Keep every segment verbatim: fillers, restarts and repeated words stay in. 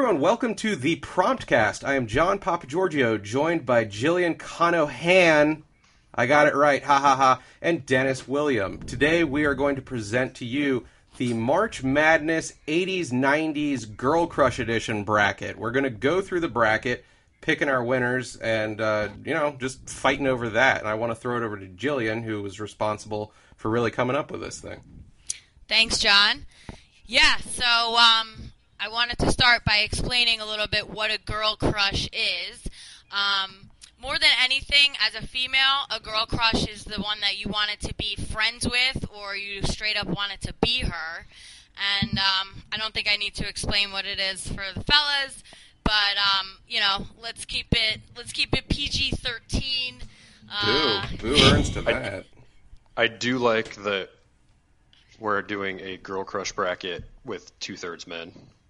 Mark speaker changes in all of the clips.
Speaker 1: everyone, welcome to the Promptcast. I am John Papagiorgio, joined by Jillian Conohan, I got it right, ha ha ha, and Dennis William. Today we are going to present to you the March Madness eighties nineties Girl Crush Edition bracket. We're going to go through the bracket, picking our winners, and, uh, you know, just fighting over that. And I want to throw it over to Jillian, who was responsible for really coming up with this thing.
Speaker 2: Thanks, John. Yeah, so um, I wanted to start by explaining a little bit what a girl crush is. Um, more than anything, as a female, a girl crush is the one that you wanted to be friends with, or you straight up wanted to be her. And um, I don't think I need to explain what it is for the fellas, but um, you know, let's keep it let's keep it P G thirteen. Uh,
Speaker 1: Boo, boo earns to that.
Speaker 3: I, I do like that we're doing a girl crush bracket with two-thirds men.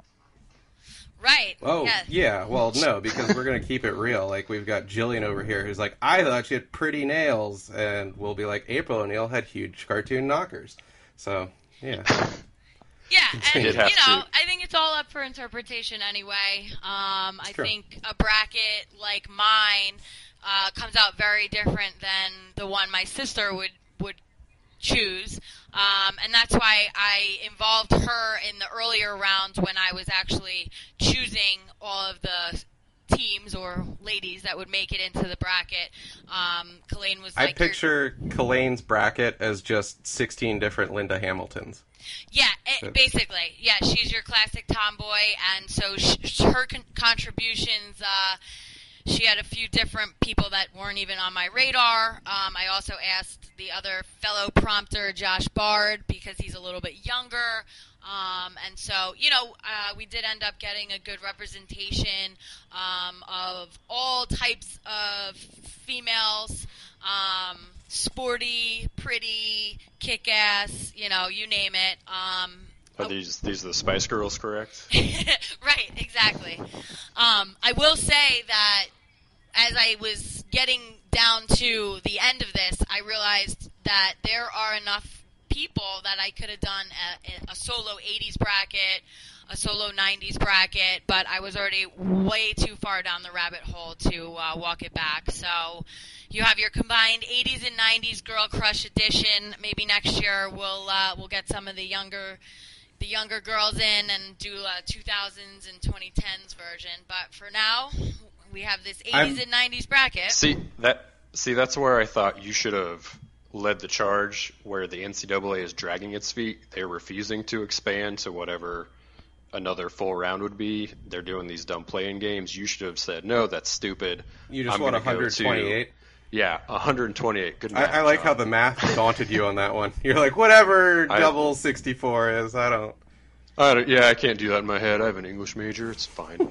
Speaker 2: Right.
Speaker 1: Oh,
Speaker 2: yes.
Speaker 1: yeah. Well, no, because we're going to keep it real. Like, we've got Jillian over here who's like, I thought she had pretty nails. And we'll be like, April O'Neil had huge cartoon knockers. So, yeah.
Speaker 2: Yeah, and, you
Speaker 3: You'd
Speaker 2: know,
Speaker 3: have to.
Speaker 2: I think it's all up for interpretation anyway. Um, I
Speaker 1: True.
Speaker 2: think a bracket like mine uh, comes out very different than the one my sister would, would choose. Um, and that's why I involved her in the earlier rounds when I was actually choosing all of the teams or ladies that would make it into the bracket. Um, Colleen was like...
Speaker 1: I picture Colleen's bracket as just sixteen different Linda Hamiltons.
Speaker 2: Yeah, it, basically. Yeah, she's your classic tomboy, and so sh- her con- contributions... Uh, She had a few different people that weren't even on my radar. Um, I also asked the other fellow prompter, Josh Bard, because he's a little bit younger. Um, and so, you know, uh, we did end up getting a good representation um, of all types of females, um, sporty, pretty, kick-ass, you know, you name it. Um,
Speaker 3: Are these these are the Spice Girls, correct?
Speaker 2: Right, exactly. Um, I will say that as I was getting down to the end of this, I realized that there are enough people that I could have done a, a solo eighties bracket, a solo nineties bracket, but I was already way too far down the rabbit hole to uh, walk it back. So you have your combined eighties and nineties Girl Crush edition. Maybe next year we'll uh, we'll get some of the younger the younger girls in and do a two thousands and twenty tens version. But for now, we have this eighties
Speaker 1: I'm,
Speaker 2: and nineties bracket.
Speaker 3: See that? See, that's where I thought you should have led the charge. Where the N C double A is dragging its feet, they're refusing to expand to whatever another full round would be. They're doing these dumb play-in games. You should have said, "No, that's stupid."
Speaker 1: You just
Speaker 3: I'm
Speaker 1: want
Speaker 3: gonna go
Speaker 1: one twenty-eight?
Speaker 3: To, yeah, one hundred twenty-eight. Good math,
Speaker 1: I, I like
Speaker 3: John.
Speaker 1: how the math daunted you on that one. You're like, whatever
Speaker 3: I-
Speaker 1: double sixty-four is, I don't...
Speaker 3: I don't, yeah, I can't do that in my head. I have an English major. It's fine.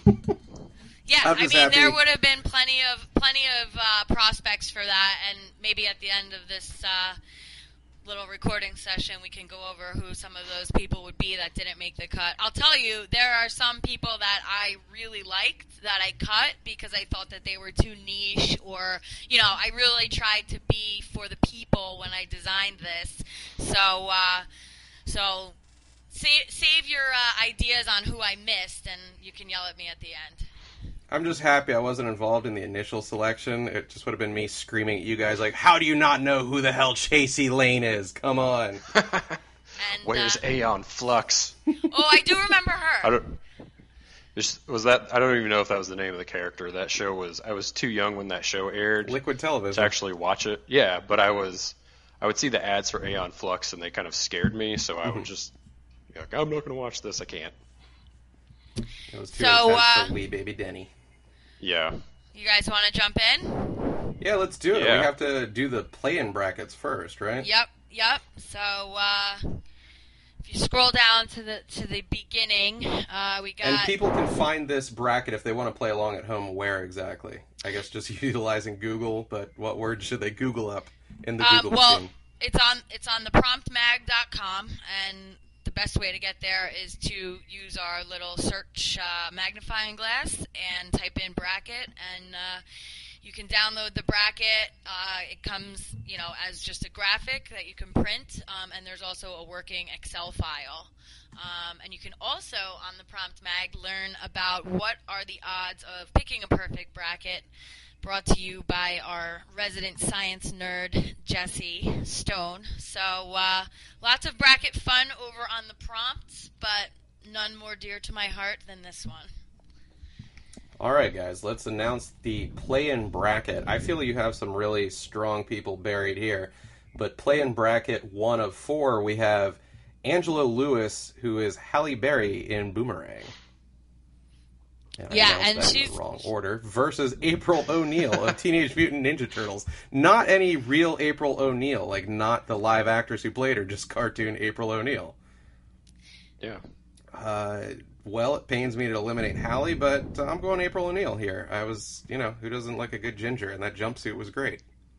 Speaker 2: Yeah,
Speaker 1: I'm
Speaker 2: I
Speaker 1: just
Speaker 2: mean,
Speaker 1: happy-
Speaker 2: there would have been plenty of plenty of uh, prospects for that, and maybe at the end of this uh, little recording session, we can go over who some of those people would be that didn't make the cut. I'll tell you, there are some people that I really liked that I cut because I thought that they were too niche, or, you know, I really tried to be for the people when I designed this. So, uh, so save, save your uh, ideas on who I missed, and you can yell at me at the end.
Speaker 1: I'm just happy I wasn't involved in the initial selection. It just would have been me screaming at you guys like, how do you not know who the hell Chasey Lane is? Come on.
Speaker 2: And,
Speaker 3: Where's
Speaker 2: uh,
Speaker 3: Aeon Flux?
Speaker 2: Oh, I do remember her.
Speaker 3: I don't. Just, was that? I don't even know if that was the name of the character. That show was. I was too young when that show aired
Speaker 1: Liquid
Speaker 3: to
Speaker 1: television.
Speaker 3: actually watch it. Yeah, but I was. I would see the ads for Aeon Flux, and they kind of scared me. So I would just. Be like, I'm not going to watch this. I can't.
Speaker 1: It was too
Speaker 2: So,
Speaker 1: intense
Speaker 2: uh,
Speaker 1: for wee baby Denny.
Speaker 3: Yeah.
Speaker 2: You guys want to jump in?
Speaker 1: Yeah, let's do it.
Speaker 3: Yeah.
Speaker 1: We have to do the play-in brackets first, right?
Speaker 2: Yep, yep. So uh, if you scroll down to the to the beginning, uh, we got.
Speaker 1: And people can find this bracket if they want to play along at home. Where exactly? I guess just utilizing Google. But what words should they Google up in the
Speaker 2: um,
Speaker 1: Google
Speaker 2: well,
Speaker 1: machine?
Speaker 2: it's on it's on the prompt mag dot com, and the best way to get there is to use our little search uh, magnifying glass and type in bracket, and uh, you can download the bracket. Uh, it comes, you know, as just a graphic that you can print, um, and there's also a working Excel file. Um, and you can also, on the Prompt Mag, learn about what are the odds of picking a perfect bracket, brought to you by our resident science nerd, Jesse Stone. So uh, lots of bracket fun over on the prompts, but none more dear to my heart than this one.
Speaker 1: All right, guys, let's announce the play-in bracket. I feel you have some really strong people buried here, but play-in bracket one of four, we have Angela Lewis, who is Halle Berry in Boomerang. And I
Speaker 2: Yeah,
Speaker 1: announced
Speaker 2: and
Speaker 1: that in
Speaker 2: she's
Speaker 1: the wrong order. Versus April O'Neil of Teenage Mutant Ninja Turtles. Not any real April O'Neil, like not the live actress who played her, just cartoon April O'Neil.
Speaker 3: Yeah.
Speaker 1: Uh, well, it pains me to eliminate Halle, but uh, I'm going April O'Neil here. I was, you know, who doesn't like a good ginger? And that jumpsuit was great.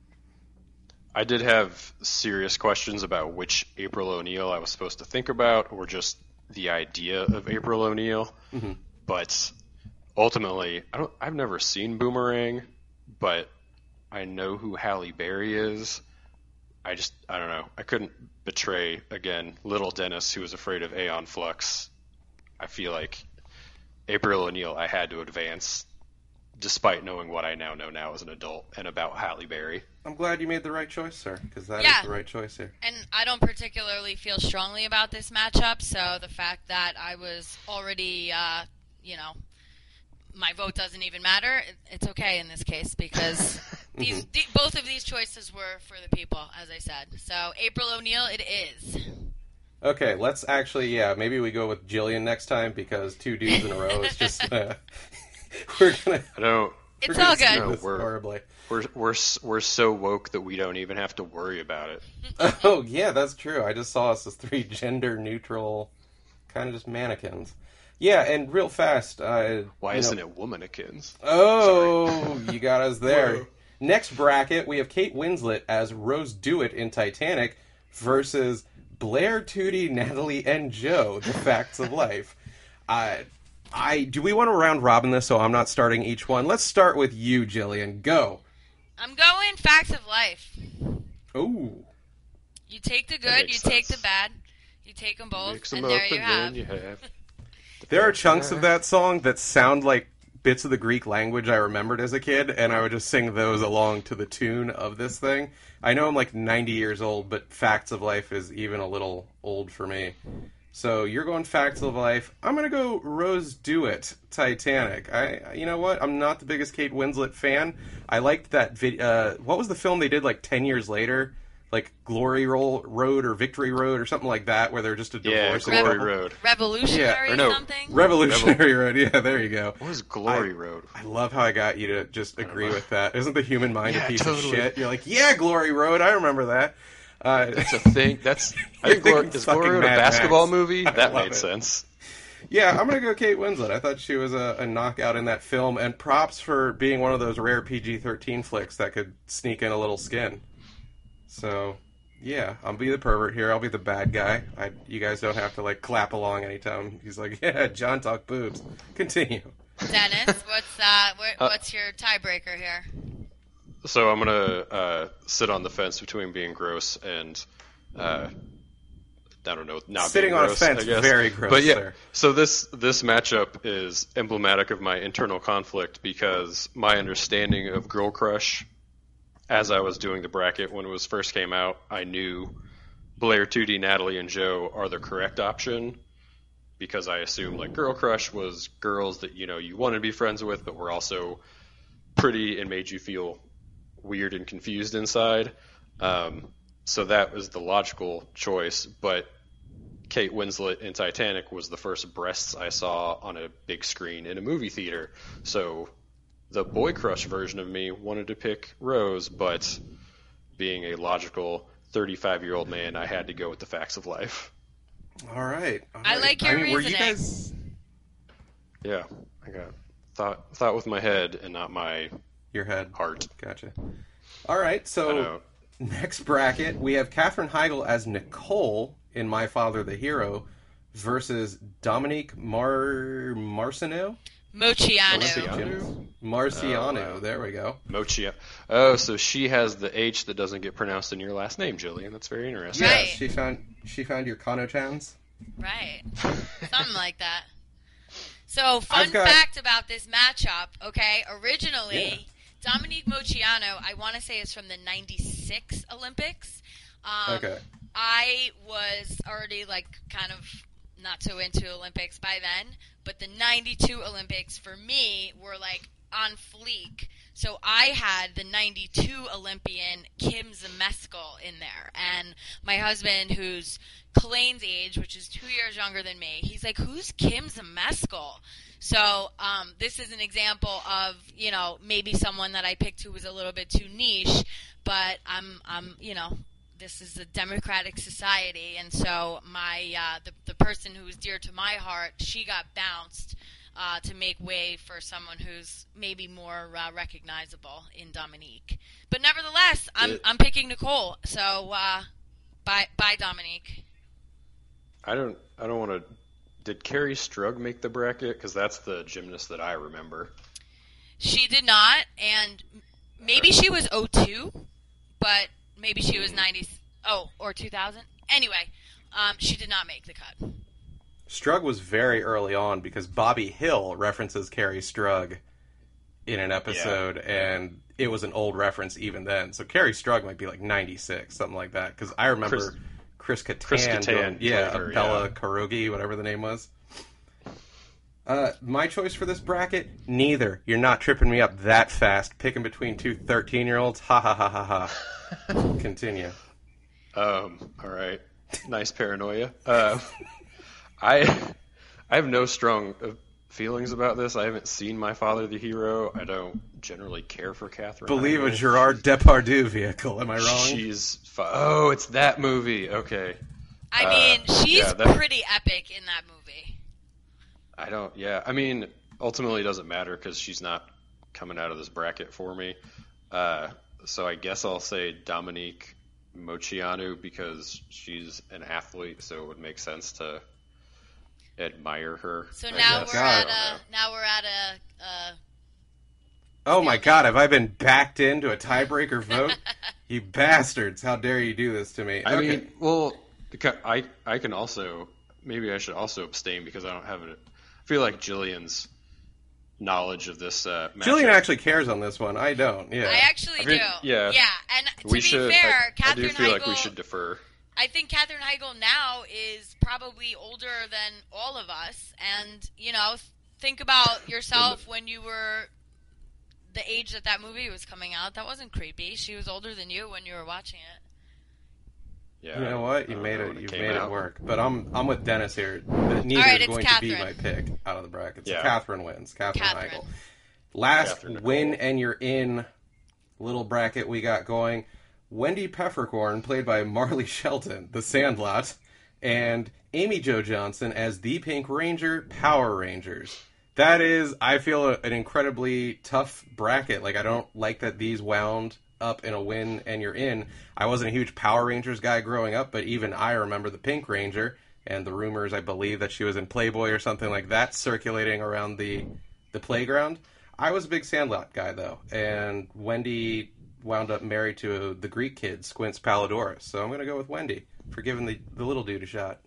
Speaker 3: I did have serious questions about which April O'Neil I was supposed to think about, or just the idea of April O'Neil.
Speaker 1: Mm-hmm.
Speaker 3: But ultimately, I don't. I've never seen Boomerang, but I know who Halle Berry is. I just, I don't know. I couldn't betray again little Dennis, who was afraid of Aeon Flux. I feel like April O'Neil, I had to advance, despite knowing what I now know now as an adult and about Halle Berry.
Speaker 1: I'm glad you made the right choice, sir, because that
Speaker 2: Yeah.
Speaker 1: is the right choice here.
Speaker 2: And I don't particularly feel strongly about this matchup, so the fact that I was already, uh, you know, my vote doesn't even matter, it- it's okay in this case, because these the, both of these choices were for the people, as I said. So, April O'Neil, it is.
Speaker 1: Okay, let's actually, yeah, maybe we go with Jillian next time, because two dudes in a row is just, uh, we're gonna,
Speaker 3: I don't.
Speaker 2: It's
Speaker 1: we're gonna
Speaker 2: all
Speaker 1: see
Speaker 2: good.
Speaker 3: No,
Speaker 1: this
Speaker 3: we're-
Speaker 1: horribly.
Speaker 3: We're we're s- we're so woke that we don't even have to worry about it.
Speaker 1: Oh, yeah, that's true. I just saw us as three gender-neutral, kind of just mannequins. Yeah, and real fast. Uh,
Speaker 3: Why
Speaker 1: you
Speaker 3: isn't
Speaker 1: know,
Speaker 3: it womanikins?
Speaker 1: Oh, you got us there.
Speaker 3: Whoa.
Speaker 1: Next bracket, we have Kate Winslet as Rose Dewitt in Titanic versus Blair Tootie, Natalie, and Joe, The Facts of Life. Uh, I do we want to round robin this so I'm not starting each one? Let's start with you, Jillian. Go.
Speaker 2: I'm going Facts of Life.
Speaker 1: Oh.
Speaker 2: You take the
Speaker 3: That
Speaker 2: good, you
Speaker 3: makes
Speaker 2: take the
Speaker 3: sense.
Speaker 2: bad, you take them both,
Speaker 3: Mix 'em
Speaker 2: and
Speaker 3: up
Speaker 2: there you
Speaker 3: and
Speaker 2: have.
Speaker 3: then you have.
Speaker 1: There are chunks of that song that sound like bits of the Greek language I remembered as a kid, and I would just sing those along to the tune of this thing. I know I'm like ninety years old, but Facts of Life is even a little old for me. So you're going Facts of Life. I'm going to go Rose Dewitt, Titanic. I, you know what? I'm not the biggest Kate Winslet fan. I liked that video. Uh, what was the film they did like ten years later? Like Glory Roll Road or Victory Road or something like that, where they're just a
Speaker 3: Yeah,
Speaker 1: divorce.
Speaker 3: Glory
Speaker 1: couple.
Speaker 3: Road.
Speaker 2: Revolutionary
Speaker 1: Yeah,
Speaker 3: or no,
Speaker 2: something?
Speaker 1: Revolutionary Road. Yeah, there you go.
Speaker 3: What is Glory
Speaker 1: I-
Speaker 3: Road?
Speaker 1: I love how I got you to just agree
Speaker 3: know.
Speaker 1: with that. Isn't the human mind
Speaker 3: Yeah,
Speaker 1: a piece
Speaker 3: totally.
Speaker 1: of shit? You're like, yeah, Glory Road. I remember that. Uh,
Speaker 3: That's a thing. That's I
Speaker 1: You're
Speaker 3: think Glory,
Speaker 1: thinking
Speaker 3: is Glory
Speaker 1: fucking
Speaker 3: Road a
Speaker 1: Mad
Speaker 3: basketball
Speaker 1: Max.
Speaker 3: movie?
Speaker 1: I
Speaker 3: That
Speaker 1: love
Speaker 3: made
Speaker 1: it.
Speaker 3: sense.
Speaker 1: yeah, I'm gonna go Kate Winslet. I thought she was a, a knockout in that film, and props for being one of those rare P G thirteen flicks that could sneak in a little skin. So, yeah, I'll be the pervert here. I'll be the bad guy. I, you guys don't have to like clap along anytime he's like, yeah, John talk boobs. Continue.
Speaker 2: Dennis, what's uh, what,
Speaker 3: Uh,
Speaker 2: what's your tiebreaker here?
Speaker 3: So I'm gonna uh, sit on the fence between being gross and uh, I don't know, not
Speaker 1: Sitting
Speaker 3: being
Speaker 1: on a
Speaker 3: gross,
Speaker 1: fence,
Speaker 3: I guess.
Speaker 1: very gross,
Speaker 3: But yeah,
Speaker 1: sir.
Speaker 3: so this this matchup is emblematic of my internal conflict because my understanding of Girl Crush, as I was doing the bracket when it was first came out, I knew Blair, Tootie, Natalie, and Joe are the correct option because I assumed like Girl Crush was girls that you know you wanted to be friends with, but were also pretty and made you feel weird and confused inside. Um, so that was the logical choice, but Kate Winslet in Titanic was the first breasts I saw on a big screen in a movie theater. So the boy crush version of me wanted to pick Rose, but being a logical thirty-five-year-old man, I had to go with the facts of life.
Speaker 1: All right. all
Speaker 2: I
Speaker 1: right.
Speaker 2: like your
Speaker 1: I mean, were you
Speaker 2: reasoning.
Speaker 1: guys?
Speaker 3: Yeah, I got thought thought with my head and not my
Speaker 1: Your head.
Speaker 3: heart.
Speaker 1: Gotcha. All right,
Speaker 3: I
Speaker 1: so
Speaker 3: know.
Speaker 1: next bracket, we have Katherine Heigl as Nicole in My Father the Hero versus Dominique Mar Marciano?
Speaker 2: Mochiano.
Speaker 3: Mochiano?
Speaker 1: Marciano,
Speaker 3: Oh, wow.
Speaker 1: there we go.
Speaker 3: Mochia. Oh, so she has the H that doesn't get pronounced in your last name, Jillian. That's very interesting.
Speaker 1: Yeah,
Speaker 2: Right.
Speaker 1: she found she found your Kano-chans.
Speaker 2: Right. Something like that. So, fun
Speaker 1: got...
Speaker 2: fact about this matchup, okay? Originally, yeah. Dominique Moceanu, I want to say is from the ninety-six Olympics. Um,
Speaker 1: okay.
Speaker 2: I was already, like, kind of not so into Olympics by then, but the ninety-two Olympics, for me, were, like, on fleek. So I had the ninety-two Olympian Kim Zmeskal in there. And my husband, who's Clayne's age, which is two years younger than me, he's like, who's Kim Zmeskal? So um, this is an example of, you know, maybe someone that I picked who was a little bit too niche, but I'm, I'm you know, this is a democratic society, and so my uh, the, the person who was dear to my heart, she got bounced Uh, to make way for someone who's maybe more uh, recognizable in Dominique. But nevertheless, I'm
Speaker 3: it,
Speaker 2: I'm picking Nicole. So uh, bye bye Dominique.
Speaker 3: I don't I don't want to. Did Carrie Strug make the bracket? Because that's the gymnast that I remember.
Speaker 2: She did not, and maybe she was oh two, but maybe she was ninety. Oh, or two thousand. Anyway, um, she did not make the cut.
Speaker 1: Strug was very early on because Bobby Hill references Carrie Strug in an episode, yeah. and it was an old reference even then. So Carrie Strug might be like ninety-six, something like that. Because I remember Chris, Chris Kattan,
Speaker 3: Chris Kattan
Speaker 1: doing, yeah,
Speaker 3: her,
Speaker 1: Bella
Speaker 3: yeah.
Speaker 1: Karugi, whatever the name was. Uh, my choice for this bracket, neither. You're not tripping me up that fast. Picking between two thirteen-year-olds, ha ha ha ha ha. Continue.
Speaker 3: Um. All right. Nice paranoia. Uh, I I have no strong feelings about this. I haven't seen My Father the Hero. I don't generally care for Catherine.
Speaker 1: Believe
Speaker 3: Heigl.
Speaker 1: a Gerard Depardieu vehicle. Am I wrong?
Speaker 3: She's fi- oh, it's that movie. Okay.
Speaker 2: I
Speaker 3: uh,
Speaker 2: mean, she's
Speaker 3: yeah, that,
Speaker 2: pretty epic in that movie.
Speaker 3: I don't. Yeah. I mean, ultimately, it doesn't matter because she's not coming out of this bracket for me. Uh, so I guess I'll say Dominique Moceanu because she's an athlete, so it would make sense to admire her.
Speaker 2: So now
Speaker 3: guess.
Speaker 2: we're
Speaker 1: God.
Speaker 2: at a now we're at a. Uh,
Speaker 1: Oh my God, have I been backed into a tiebreaker vote? You bastards, how dare you do this to me?
Speaker 3: I
Speaker 1: okay.
Speaker 3: mean, well, because I I can also, maybe I should also abstain because I don't have it. I feel like Jillian's knowledge of this uh, matchup.
Speaker 1: Jillian actually cares on this one. I don't, yeah.
Speaker 2: I actually
Speaker 3: I mean,
Speaker 2: do.
Speaker 3: yeah.
Speaker 2: Yeah, and to
Speaker 3: we
Speaker 2: be
Speaker 3: should,
Speaker 2: fair,
Speaker 3: I,
Speaker 2: Catherine
Speaker 3: I do feel
Speaker 2: Heigl,
Speaker 3: like we should defer.
Speaker 2: I think Catherine Heigl now is probably older than all of us, and you know, think about yourself when you were the age that that movie was coming out. That wasn't creepy. She was older than you when you were watching it.
Speaker 3: Yeah,
Speaker 1: you know what? You made
Speaker 3: know
Speaker 1: it.
Speaker 3: it
Speaker 1: You
Speaker 3: came
Speaker 1: made
Speaker 3: out.
Speaker 1: it work. But I'm I'm with Dennis here. Neither
Speaker 2: right,
Speaker 1: is
Speaker 2: it's
Speaker 1: going
Speaker 2: Catherine.
Speaker 1: to be my pick out of the bracket. So
Speaker 3: Yeah.
Speaker 1: Catherine wins. Catherine,
Speaker 2: Catherine.
Speaker 1: Heigl. Last
Speaker 3: Catherine
Speaker 1: win
Speaker 3: Nicole.
Speaker 1: and you're in little bracket we got going. Wendy Peppercorn, played by Marley Shelton, the Sandlot, and Amy Jo Johnson as the Pink Ranger, Power Rangers. That is, I feel, a, an incredibly tough bracket. Like, I don't like that these wound up in a win and you're in. I wasn't a huge Power Rangers guy growing up, but even I remember the Pink Ranger and the rumors, I believe, that she was in Playboy or something like that circulating around the the playground. I was a big Sandlot guy, though, and Wendy wound up married to the Greek kid, Squints Palladorus. So I'm going to go with Wendy for giving the, the little dude a shot.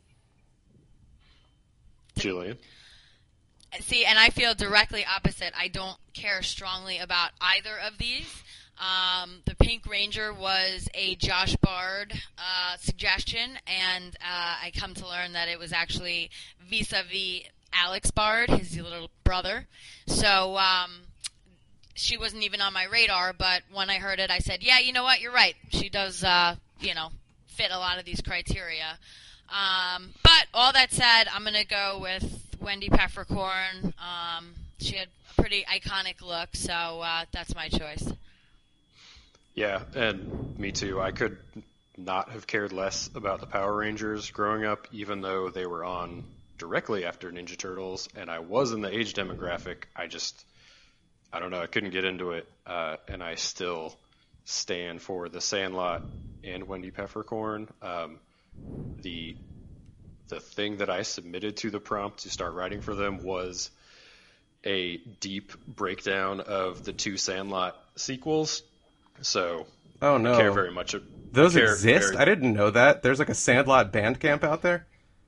Speaker 3: Jillian.
Speaker 2: See, and I feel directly opposite. I don't care strongly about either of these. Um, the Pink Ranger was a Josh Bard uh, suggestion, and uh, I come to learn that it was actually vis-a-vis Alex Bard, his little brother. So um, she wasn't even on my radar, but when I heard it, I said, yeah, you know what, you're right. She does, uh, you know, fit a lot of these criteria. Um, but all that said, I'm going to go with Wendy Peppercorn. Um, she had a pretty iconic look, so uh, that's my choice.
Speaker 3: Yeah, and me too. I could not have cared less about the Power Rangers growing up, even though they were on directly after Ninja Turtles, and I was in the age demographic. I just, I don't know, I couldn't get into it, uh, and I still stand for the Sandlot and Wendy Peppercorn. Um, the the thing that I submitted to the prompt to start writing for them was a deep breakdown of the two Sandlot sequels. So,
Speaker 1: Oh, no.
Speaker 3: I care very much.
Speaker 1: Those
Speaker 3: care
Speaker 1: exist?
Speaker 3: very-
Speaker 1: I didn't know that. There's like a Sandlot Bandcamp out there?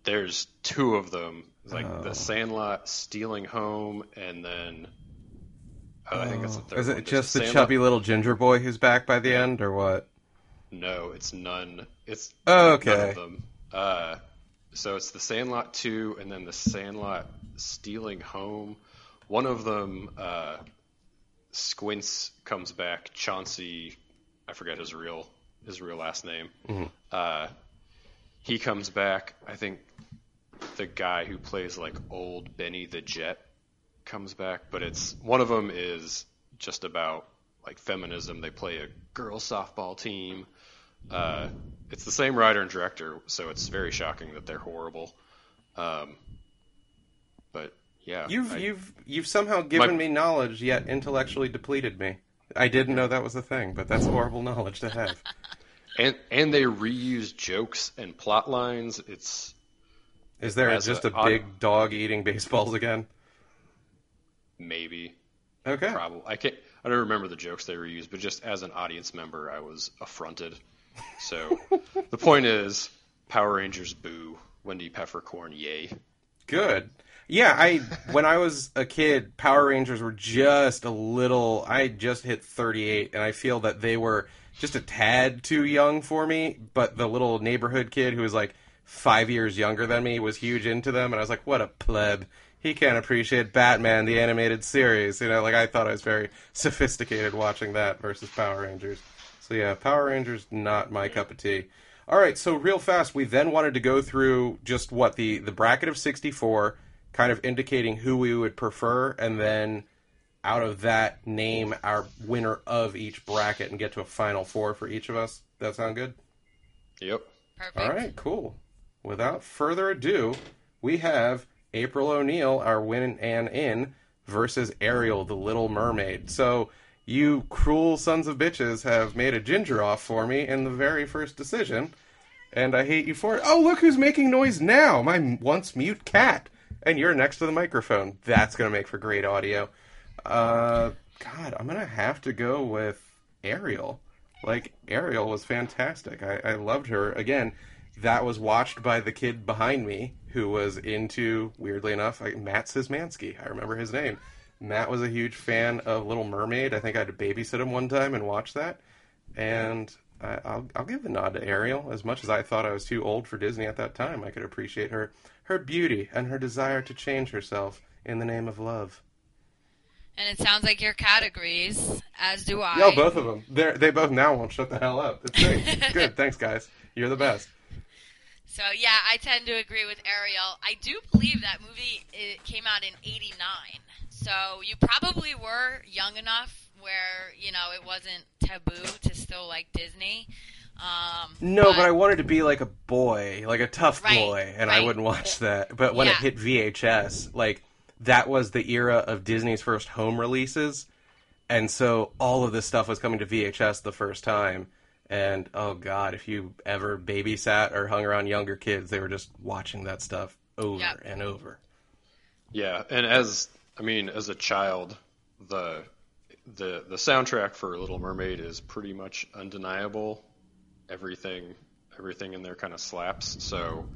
Speaker 3: there's two of them, like
Speaker 1: Oh.
Speaker 3: the Sandlot stealing home, and then oh, I think that's the third
Speaker 1: Is
Speaker 3: one.
Speaker 1: it
Speaker 3: There's
Speaker 1: just the
Speaker 3: Sandlot-
Speaker 1: chubby little ginger boy who's back by the end, or what?
Speaker 3: No, it's none. It's
Speaker 1: Oh, okay.
Speaker 3: none of them. Uh, so it's the Sandlot two, and then the Sandlot stealing home. One of them, uh, Squints comes back. Chauncey, I forget his real his real last name.
Speaker 1: Mm-hmm.
Speaker 3: Uh, he comes back. I think the guy who plays like old Benny the Jet comes back, but it's one of them is just about like feminism. They play a girls softball team. Uh, it's the same writer and director, so it's very shocking that they're horrible. Um, but yeah,
Speaker 1: You've
Speaker 3: I-
Speaker 1: you've you've somehow given
Speaker 3: My-
Speaker 1: me knowledge, yet intellectually depleted me. I didn't know that was a thing, but that's horrible knowledge to have.
Speaker 3: and and they reuse jokes and plot lines. It's
Speaker 1: Is there
Speaker 3: As
Speaker 1: just
Speaker 3: a
Speaker 1: a big dog eating baseballs again?
Speaker 3: maybe
Speaker 1: Okay.
Speaker 3: probably I can't I don't remember the jokes they reused, but just as an audience member, I was affronted. So the point is, Power Rangers boo, Wendy Peppercorn yay.
Speaker 1: Good. Yeah, I when I was a kid, Power Rangers were just a little. I just hit thirty-eight, and I feel that they were just a tad too young for me. But the little neighborhood kid who was like five years younger than me was huge into them, and I was like, "What a pleb! He can't appreciate Batman the animated series." You know, like I thought I was very sophisticated watching that versus Power Rangers. So yeah, Power Rangers not my cup of tea. All right, so real fast, we then wanted to go through just what the the bracket of sixty-four, kind of indicating who we would prefer, and then out of that, name our winner of each bracket and get to a final four for each of us. That sound good?
Speaker 3: Yep.
Speaker 2: Perfect.
Speaker 1: All right, cool. Without further ado, we have April O'Neil, our win and in, versus Ariel, the Little Mermaid. So you cruel sons of bitches have made a ginger off for me in the very first decision, and I hate you for it. Oh, look who's making noise now! My once mute cat. And you're next to the microphone. That's going to make for great audio. Uh, God, I'm going to have to go with Ariel. Like, Ariel was fantastic. I, I loved her. Again, that was watched by the kid behind me who was into, weirdly enough, like, Matt Szymanski. I remember his name. Matt was a huge fan of Little Mermaid. I think I had to babysit him one time and watch that. And I, I'll, I'll give the nod to Ariel. As much as I thought I was too old for Disney at that time, I could appreciate her, her beauty and her desire to change herself in the name of love.
Speaker 2: And it sounds like your categories, as do I.
Speaker 1: Yeah, both of them. They they both now won't shut the hell up. It's great. Good. Thanks, guys. You're the best.
Speaker 2: So yeah, I tend to agree with Ariel. I do believe that movie it came out in eighty-nine. So you probably were young enough where, you know, it wasn't taboo to still like Disney. Um,
Speaker 1: No, but I wanted to be like a boy, like a tough
Speaker 2: Right,
Speaker 1: boy, and I
Speaker 2: right.
Speaker 1: wouldn't watch that. But when it
Speaker 2: Yeah.
Speaker 1: hit V H S, like, that was the era of Disney's first home releases. And so all of this stuff was coming to V H S the first time. And, oh, God, if you ever babysat or hung around younger kids, they were just watching that stuff over
Speaker 2: Yep.
Speaker 1: and over.
Speaker 3: Yeah, and as I mean, as a child, the the the soundtrack for Little Mermaid is pretty much undeniable. Everything everything in there kind of slaps. So,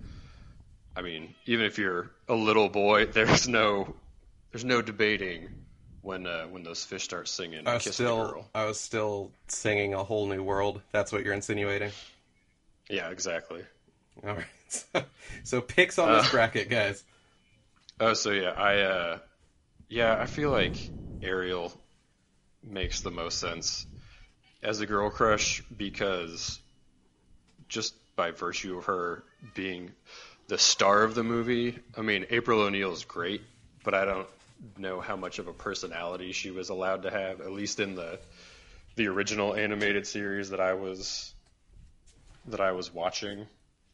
Speaker 3: I mean, even if you're a little boy, there's no there's no debating when uh, when those fish start singing
Speaker 1: I was
Speaker 3: "Kissing a
Speaker 1: still,
Speaker 3: Girl."
Speaker 1: I was still singing A Whole New World. That's what you're insinuating?
Speaker 3: Yeah, exactly.
Speaker 1: All right. So, so picks on this
Speaker 3: Uh.
Speaker 1: bracket, guys.
Speaker 3: Oh, so yeah, I uh, yeah, I feel like Ariel makes the most sense as a girl crush because just by virtue of her being the star of the movie. I mean, April O'Neil is great, but I don't know how much of a personality she was allowed to have, at least in the the original animated series that I was that I was watching.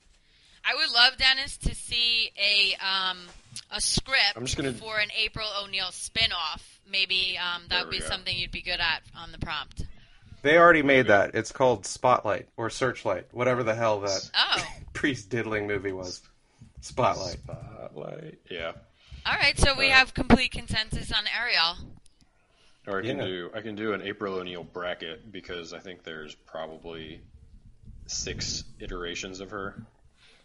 Speaker 2: I would love, Dennis, to see a um, a script
Speaker 3: I'm just gonna-
Speaker 2: for an April O'Neil spin-off. Maybe um, that
Speaker 3: There
Speaker 2: would
Speaker 3: we
Speaker 2: be
Speaker 3: go.
Speaker 2: something you'd be good at on the prompt.
Speaker 1: They already made that. It's called Spotlight or Searchlight, whatever the hell that
Speaker 2: Oh,
Speaker 1: priest diddling movie was. Spotlight.
Speaker 3: Spotlight. Yeah.
Speaker 2: all right. So we
Speaker 3: Uh,
Speaker 2: have complete consensus on Ariel.
Speaker 3: Or I can
Speaker 1: Yeah.
Speaker 3: do I can do an April O'Neil bracket because I think there's probably six iterations of her.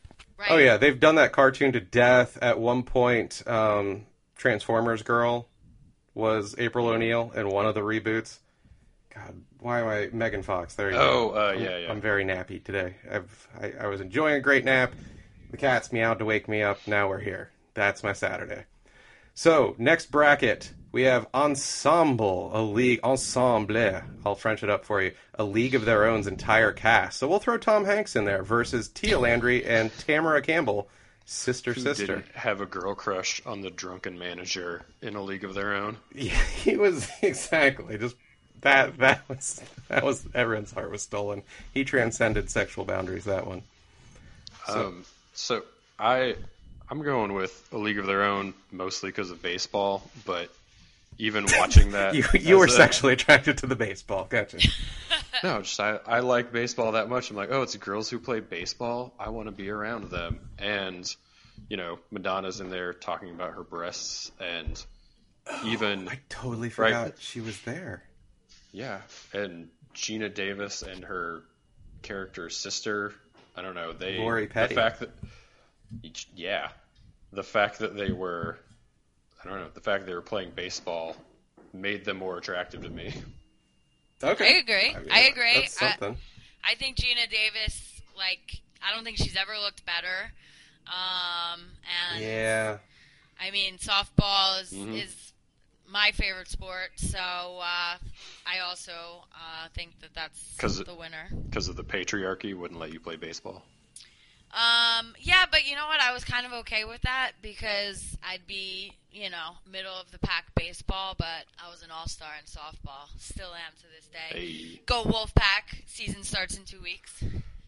Speaker 2: Right.
Speaker 1: Oh yeah, they've done that cartoon to death. At one point, um, Transformers Girl was April O'Neil in one of the reboots. God, why am I Megan Fox? There you
Speaker 3: Oh,
Speaker 1: go.
Speaker 3: uh,
Speaker 1: I'm,
Speaker 3: yeah, yeah.
Speaker 1: I'm very nappy today. I've I, I was enjoying a great nap. The cat's meowed to wake me up. Now we're here. That's my Saturday. So next bracket, we have Ensemble, a league ensemble. I'll French it up for you. A League of Their Own's entire cast. So we'll throw Tom Hanks in there versus Tia Landry and Tamara Campbell, sister
Speaker 3: Who
Speaker 1: sister.
Speaker 3: didn't have a girl crush on the drunken manager in A League of Their Own?
Speaker 1: Yeah, he was exactly just that. That was that was everyone's heart was stolen. He transcended sexual boundaries. That one. So,
Speaker 3: Um, so I, I'm going with A League of Their Own mostly because of baseball, but even watching that,
Speaker 1: you you were
Speaker 3: as a-
Speaker 1: sexually attracted to the baseball. Gotcha.
Speaker 3: No, just I, I like baseball that much. I'm like, oh, it's girls who play baseball. I want to be around them. And, you know, Madonna's in there talking about her breasts, and even
Speaker 1: I totally
Speaker 3: Right.
Speaker 1: forgot she was there.
Speaker 3: yeah, and Gina Davis and her character's sister. I don't know. They
Speaker 1: Lori Petty.
Speaker 3: The fact that yeah, the fact that they were, I don't know, the fact that they were playing baseball made them more attractive to me.
Speaker 1: Okay,
Speaker 2: I agree.
Speaker 1: mean,
Speaker 2: I agree.
Speaker 1: That's
Speaker 2: I-
Speaker 1: something.
Speaker 2: I think Gina Davis, like, I don't think she's ever looked better. Um, and
Speaker 1: Yeah.
Speaker 2: I mean, softball is,
Speaker 3: Mhm.
Speaker 2: is my favorite sport, so uh, I also uh, think that that's
Speaker 3: 'Cause it-
Speaker 2: the winner.
Speaker 3: Because of the patriarchy, wouldn't let you play baseball.
Speaker 2: Um, yeah, but you know what? I was kind of okay with that because I'd be, you know, middle of the pack baseball, but I was an all-star in softball. Still am to this day.
Speaker 3: Hey,
Speaker 2: Go Wolfpack. Season starts in two weeks.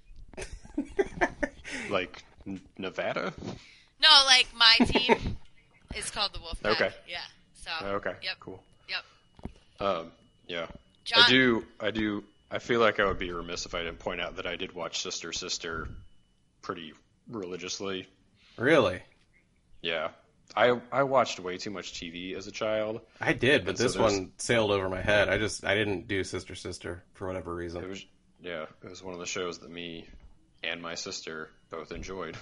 Speaker 3: like N- Nevada.
Speaker 2: No, like my team is called the Wolfpack.
Speaker 3: Okay.
Speaker 2: Yeah. So.
Speaker 3: Okay.
Speaker 2: Yep.
Speaker 3: Cool.
Speaker 2: Yep.
Speaker 3: Um, yeah.
Speaker 2: John.
Speaker 3: I do. I do. I feel like I would be remiss if I didn't point out that I did watch Sister Sister pretty religiously.
Speaker 1: Really?
Speaker 3: Yeah. I I watched way too much T V as a child.
Speaker 1: I did, but
Speaker 3: And so
Speaker 1: this
Speaker 3: there's-
Speaker 1: one sailed over my head. I just I didn't do Sister Sister for whatever
Speaker 3: It
Speaker 1: reason.
Speaker 3: was yeah. It was one of the shows that me and my sister both enjoyed.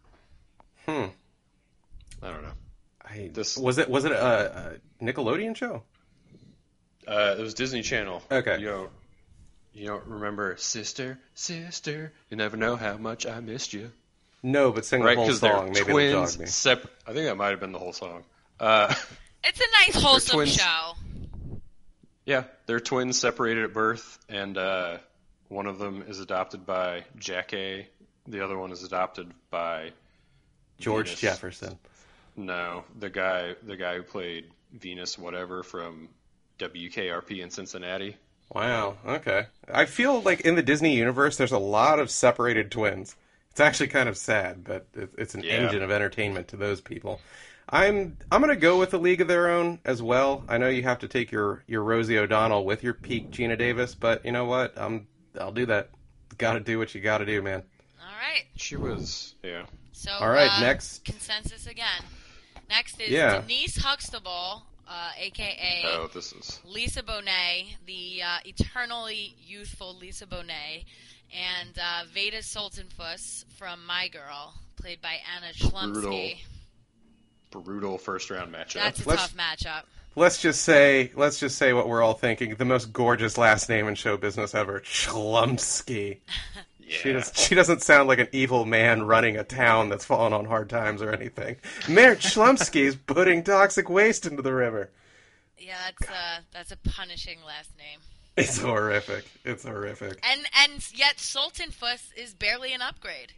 Speaker 1: Hmm.
Speaker 3: I don't know.
Speaker 1: I,
Speaker 3: This-
Speaker 1: was it was it a, a Nickelodeon show?
Speaker 3: Uh, it was Disney Channel.
Speaker 1: Okay.
Speaker 3: You don't, you don't remember Sister, Sister? You never know how much I missed you.
Speaker 1: No, but sing
Speaker 3: Right?
Speaker 1: the whole
Speaker 3: Because they're
Speaker 1: song. Maybe it'll jog
Speaker 3: twins.
Speaker 1: me.
Speaker 3: Sep- I think that might have been the whole song. Uh,
Speaker 2: It's a nice wholesome
Speaker 3: twins.
Speaker 2: show.
Speaker 3: yeah, they're twins separated at birth, and uh, one of them is adopted by Jackie. The other one is adopted by
Speaker 1: George
Speaker 3: Venus.
Speaker 1: Jefferson.
Speaker 3: No, the guy, the guy who played Venus, whatever, from W K R P in Cincinnati.
Speaker 1: Wow. Okay. I feel like in the Disney universe, there's a lot of separated twins. It's actually kind of sad, but it, it's an
Speaker 3: Yeah.
Speaker 1: engine of entertainment to those people. I'm I'm gonna go with A League of Their Own as well. I know you have to take your, your Rosie O'Donnell with your peak Gina Davis, but you know what? I'm I'll do that. Got to do what you got to do, man.
Speaker 2: All right.
Speaker 3: She was, yeah.
Speaker 2: So.
Speaker 1: All right,
Speaker 2: uh,
Speaker 1: next.
Speaker 2: Consensus again. Next is
Speaker 1: Yeah.
Speaker 2: Denise Huxtable, uh, aka
Speaker 3: Oh, this is
Speaker 2: Lisa Bonet, the uh, eternally youthful Lisa Bonet, and uh, Veda Sultanfuss from My Girl, played by Anna Chlumsky.
Speaker 3: brutal first round matchup.
Speaker 2: That's a
Speaker 1: Let's-
Speaker 2: tough matchup.
Speaker 1: Let's just say let's just say what we're all thinking. The most gorgeous last name in show business ever, Chlumsky.
Speaker 3: yeah.
Speaker 1: She does, she doesn't sound like an evil man running a town that's fallen on hard times or anything. Mayor Chlumsky's putting toxic waste into the river.
Speaker 2: Yeah, that's uh, that's a punishing last name.
Speaker 1: It's horrific. It's horrific.
Speaker 2: And and yet Sultanfuss is barely an upgrade.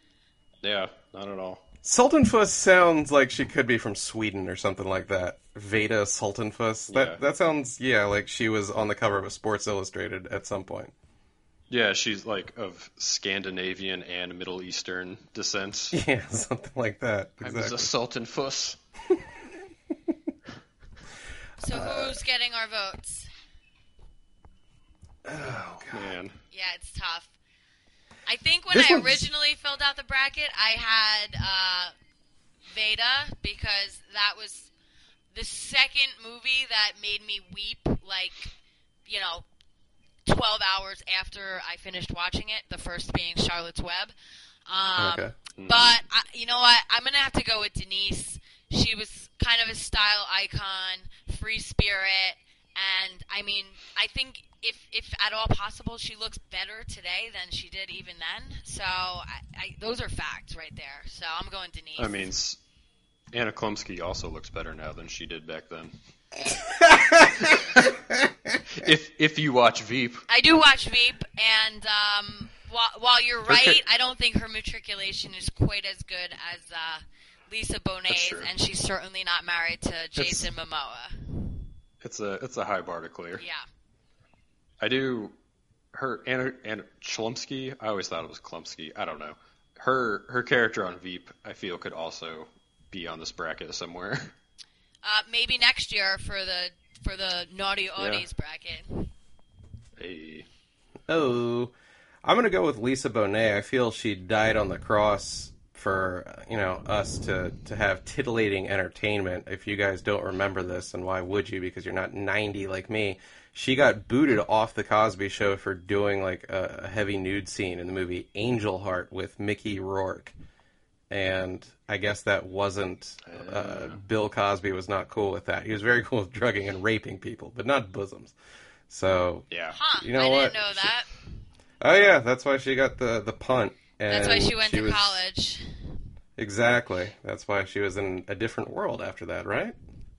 Speaker 3: Yeah, not at all.
Speaker 1: Sultanfuss sounds like she could be from Sweden or something like that. Veda Sultanfuss. That
Speaker 3: Yeah.
Speaker 1: that sounds yeah like she was on the cover of a Sports Illustrated at some point.
Speaker 3: Yeah, she's like of Scandinavian and Middle Eastern descent.
Speaker 1: Yeah, something like that.
Speaker 3: I was
Speaker 1: Exactly.
Speaker 3: a Sultan Fuss.
Speaker 2: So who's getting our votes?
Speaker 1: Oh, God.
Speaker 3: Man.
Speaker 2: Yeah, it's tough. I think when
Speaker 1: This
Speaker 2: I
Speaker 1: one's-
Speaker 2: originally filled out the bracket, I had uh, Veda because that was the second movie that made me weep, like, you know, twelve hours after I finished watching it, the first being Charlotte's Web. Um,
Speaker 1: Okay.
Speaker 2: But I, you know what? I'm gonna have to go with Denise. She was kind of a style icon, free spirit, and I mean, I think if if at all possible, she looks better today than she did even then. So I, I, those are facts right there. So I'm going Denise.
Speaker 3: I mean, Anna Klumsky also looks better now than she did back then. if if you watch Veep,
Speaker 2: I do watch Veep, and um, while, while you're right,
Speaker 3: Okay.
Speaker 2: I don't think her matriculation is quite as good as uh, Lisa Bonet's,
Speaker 3: true.
Speaker 2: and she's certainly not married to Jason Momoa.
Speaker 3: it's a it's a high bar to clear.
Speaker 2: Yeah.
Speaker 3: I do. Her Anna Anna Chlumsky. I always thought it was Klumsky. I don't know. Her her character on Veep, I feel, could also be on this bracket somewhere.
Speaker 2: Uh, maybe next year for the for the naughty oddies
Speaker 3: Yeah.
Speaker 2: bracket.
Speaker 3: Hey.
Speaker 1: Oh, I'm gonna go with Lisa Bonet. I feel she died on the cross for you know us to to have titillating entertainment. If you guys don't remember this, and why would you? Because you're not ninety like me. She got booted off the Cosby Show for doing like a, a heavy nude scene in the movie Angel Heart with Mickey Rourke, and I guess that wasn't uh, Bill Cosby was not cool with that. He was very cool with drugging and raping people, but not bosoms. So
Speaker 3: Yeah.
Speaker 2: Huh?
Speaker 1: You know
Speaker 2: I
Speaker 1: what?
Speaker 2: didn't know that.
Speaker 1: oh yeah, that's why she got the the punt. And
Speaker 2: That's why she went to
Speaker 1: was-
Speaker 2: college.
Speaker 1: Exactly. That's why she was in a different world after that, right?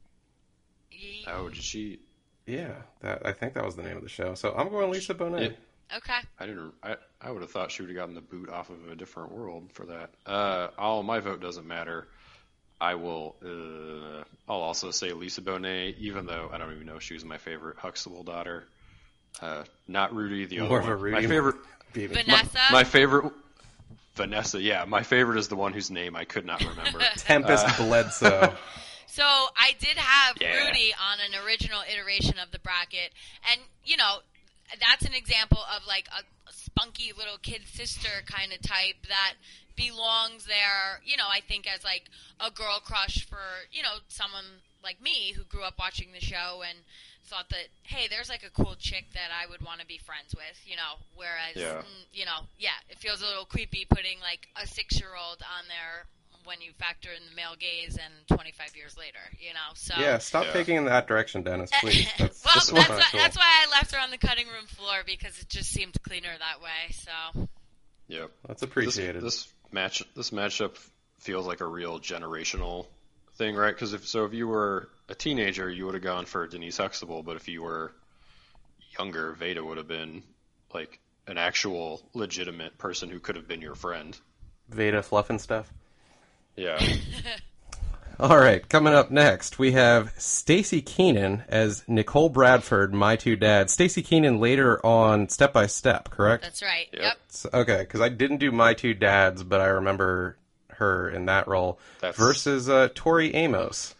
Speaker 2: Ye-
Speaker 3: Oh, did she?
Speaker 1: Yeah, that I think that was the name of the show. So I'm going Lisa Bonet.
Speaker 3: Yeah.
Speaker 2: Okay.
Speaker 3: I didn't. I, I would have thought she would have gotten the boot off of A Different World for that. Uh, all my vote doesn't matter. I will. Uh, I'll also say Lisa Bonet, even though I don't even know if she was my favorite Huxtable daughter. Uh, not Rudy, the
Speaker 1: More
Speaker 3: other
Speaker 1: of a
Speaker 3: one.
Speaker 1: Rudy
Speaker 3: My favorite.
Speaker 1: Baby.
Speaker 2: Vanessa.
Speaker 3: My favorite. Vanessa, yeah, my favorite is the one whose name I could not remember.
Speaker 1: Tempest
Speaker 3: Uh,
Speaker 1: Bledsoe.
Speaker 2: So I did have
Speaker 3: Yeah.
Speaker 2: Rudy on an original iteration of the bracket, and you know, that's an example of like a spunky little kid sister kind of type that belongs there. You know, I think as like a girl crush for you know someone like me who grew up watching the show and thought that hey, there's like a cool chick that I would want to be friends with. You know, whereas
Speaker 3: Yeah.
Speaker 2: mm, you know, yeah, it feels a little creepy putting like a six year old on there when you factor in the male gaze and twenty-five years later, you know. So
Speaker 1: Yeah, stop
Speaker 3: Yeah.
Speaker 1: taking in that direction, Dennis, please. That's,
Speaker 2: well,
Speaker 1: that's
Speaker 2: that's
Speaker 1: not
Speaker 2: why,
Speaker 1: cool.
Speaker 2: that's why I left her on the cutting room floor because it just seemed cleaner that way. So
Speaker 3: Yep.
Speaker 1: That's appreciated.
Speaker 3: This, this match, this matchup feels like a real generational thing, right? Because if so, if you were a teenager, you would have gone for Denise Huxtable, but if you were younger, Veda would have been like an actual legitimate person who could have been your friend.
Speaker 1: Veda fluff and stuff.
Speaker 3: Yeah.
Speaker 1: All right, coming up next, we have Stacy Keenan as Nicole Bradford, My Two Dads. Stacy Keenan later on Step by Step, correct?
Speaker 2: that's right.
Speaker 3: Yep.
Speaker 2: Yep.
Speaker 1: So- okay, because I didn't do My Two Dads, but I remember her in that role.
Speaker 3: That's-
Speaker 1: Versus uh, Tori Amos.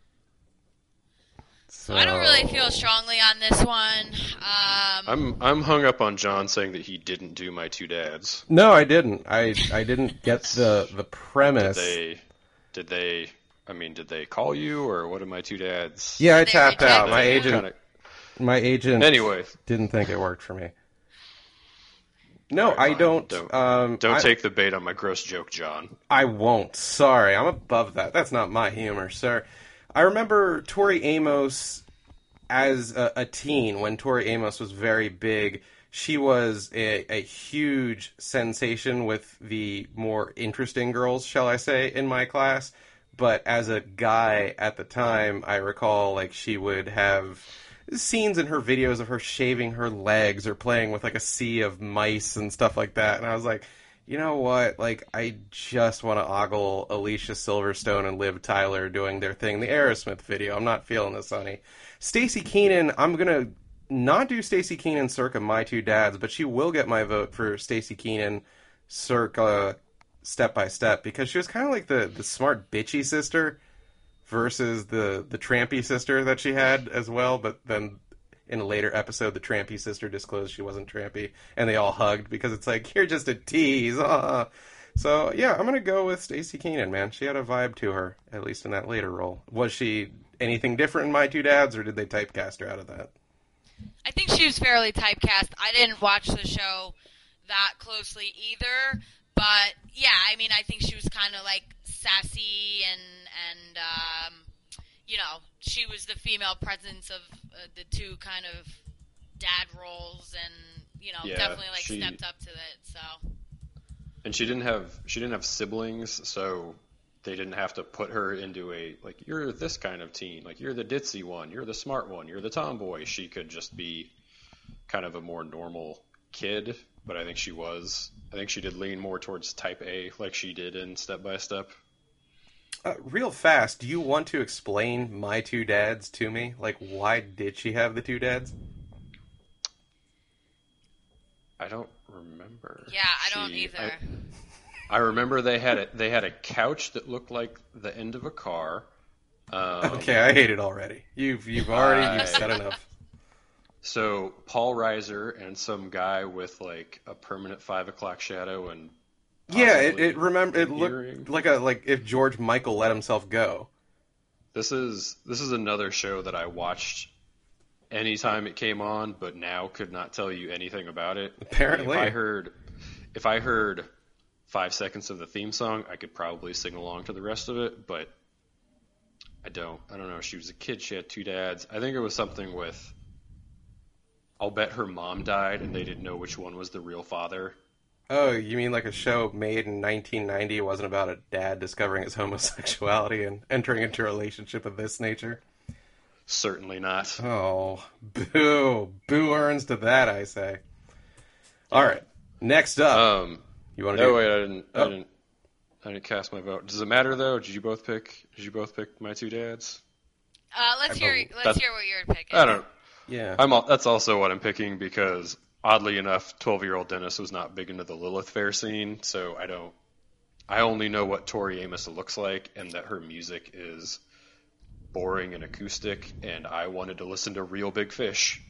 Speaker 1: So,
Speaker 2: I don't really feel strongly on this one. Um,
Speaker 3: I'm I'm hung up on John saying that he didn't do My Two Dads.
Speaker 1: No, I didn't. I I didn't get the the premise.
Speaker 3: They did they? I mean, did they call you or what? Are My Two Dads?
Speaker 1: Yeah, I
Speaker 2: They
Speaker 1: tapped out.
Speaker 2: rejected
Speaker 1: My
Speaker 2: you.
Speaker 1: agent,
Speaker 3: Kinda,
Speaker 1: my agent,
Speaker 3: anyway,
Speaker 1: didn't think it worked for me. No,
Speaker 3: Alright,
Speaker 1: I
Speaker 3: fine.
Speaker 1: don't.
Speaker 3: Don't-
Speaker 1: um,
Speaker 3: don't
Speaker 1: I,
Speaker 3: take the bait on my gross joke, John.
Speaker 1: I won't. Sorry, I'm above that. That's not my humor, sir. I remember Tori Amos as a, a teen when Tori Amos was very big. She was a, a huge sensation with the more interesting girls, shall I say, in my class. But as a guy at the time, I recall like she would have scenes in her videos of her shaving her legs or playing with like a sea of mice and stuff like that. And I was like, you know what? Like, I just want to ogle Alicia Silverstone and Liv Tyler doing their thing. The Aerosmith video. I'm not feeling this, honey. Stacey Keenan, I'm going to not do Stacey Keenan circa My Two Dads, but she will get my vote for Stacey Keenan circa Step by Step because she was kind of like the, the smart bitchy sister versus the, the trampy sister that she had as well, but then in a later episode, the trampy sister disclosed she wasn't trampy, and they all hugged because it's like, you're just a tease. Uh. So, yeah, I'm going to go with Stacey Keenan, man. She had a vibe to her, at least in that later role. Was she anything different in My Two Dads, or did they typecast her out of that?
Speaker 2: I think she was fairly typecast. I didn't watch the show that closely either, but yeah, I mean, I think she was kind of like sassy and and um, you know, she was the female presence of uh, the two kind of dad roles, and you know,
Speaker 3: Yeah,
Speaker 2: definitely like
Speaker 3: she-
Speaker 2: stepped up to it. So
Speaker 3: And she didn't have she didn't have siblings, so they didn't have to put her into a like you're this kind of teen, like you're the ditzy one, you're the smart one, you're the tomboy. She could just be kind of a more normal kid, but I think she was. I think she did lean more towards type A, like she did in Step by Step.
Speaker 1: Uh, real fast, do you want to explain My Two Dads to me? Like, why did she have the two dads?
Speaker 3: I don't remember.
Speaker 2: yeah, I don't
Speaker 3: She-
Speaker 2: either.
Speaker 3: I, I remember they had a they had a couch that looked like the end of a car. Um,
Speaker 1: Okay, I hate it already. You've you've already
Speaker 3: I-
Speaker 1: you've said enough.
Speaker 3: So Paul Reiser and some guy with like a permanent five o'clock shadow and
Speaker 1: Yeah, it,
Speaker 3: possibly
Speaker 1: it remember it
Speaker 3: hearing.
Speaker 1: looked like a like if George Michael let himself go.
Speaker 3: This is this is another show that I watched anytime it came on, but now could not tell you anything about it.
Speaker 1: Apparently.
Speaker 3: if I heard if I heard five seconds of the theme song, I could probably sing along to the rest of it, but I don't. I don't know. She was a kid. She had two dads. I think it was something with. I'll bet her mom died, and they didn't know which one was the real father.
Speaker 1: Oh, you mean like a show made in nineteen ninety wasn't about a dad discovering his homosexuality and entering into a relationship of this nature?
Speaker 3: Certainly not.
Speaker 1: Oh, boo. Boo earns to that, I say. All right. Next up.
Speaker 3: Um,
Speaker 1: you want to
Speaker 3: no,
Speaker 1: do...
Speaker 3: wait, I didn't.
Speaker 1: Oh.
Speaker 3: I didn't. I didn't cast my vote. Does it matter though? Did you both pick? Did you both pick My Two Dads?
Speaker 2: Uh, let's
Speaker 1: I
Speaker 2: hear
Speaker 1: believe-
Speaker 2: let's
Speaker 3: that's-
Speaker 2: hear what you're picking.
Speaker 3: I don't.
Speaker 1: Yeah.
Speaker 3: I'm. al- That's also what I'm picking because oddly enough, twelve-year-old Dennis was not big into the Lilith Fair scene, so I don't. I only know what Tori Amos looks like and that her music is boring and acoustic, and I wanted to listen to Real Big Fish.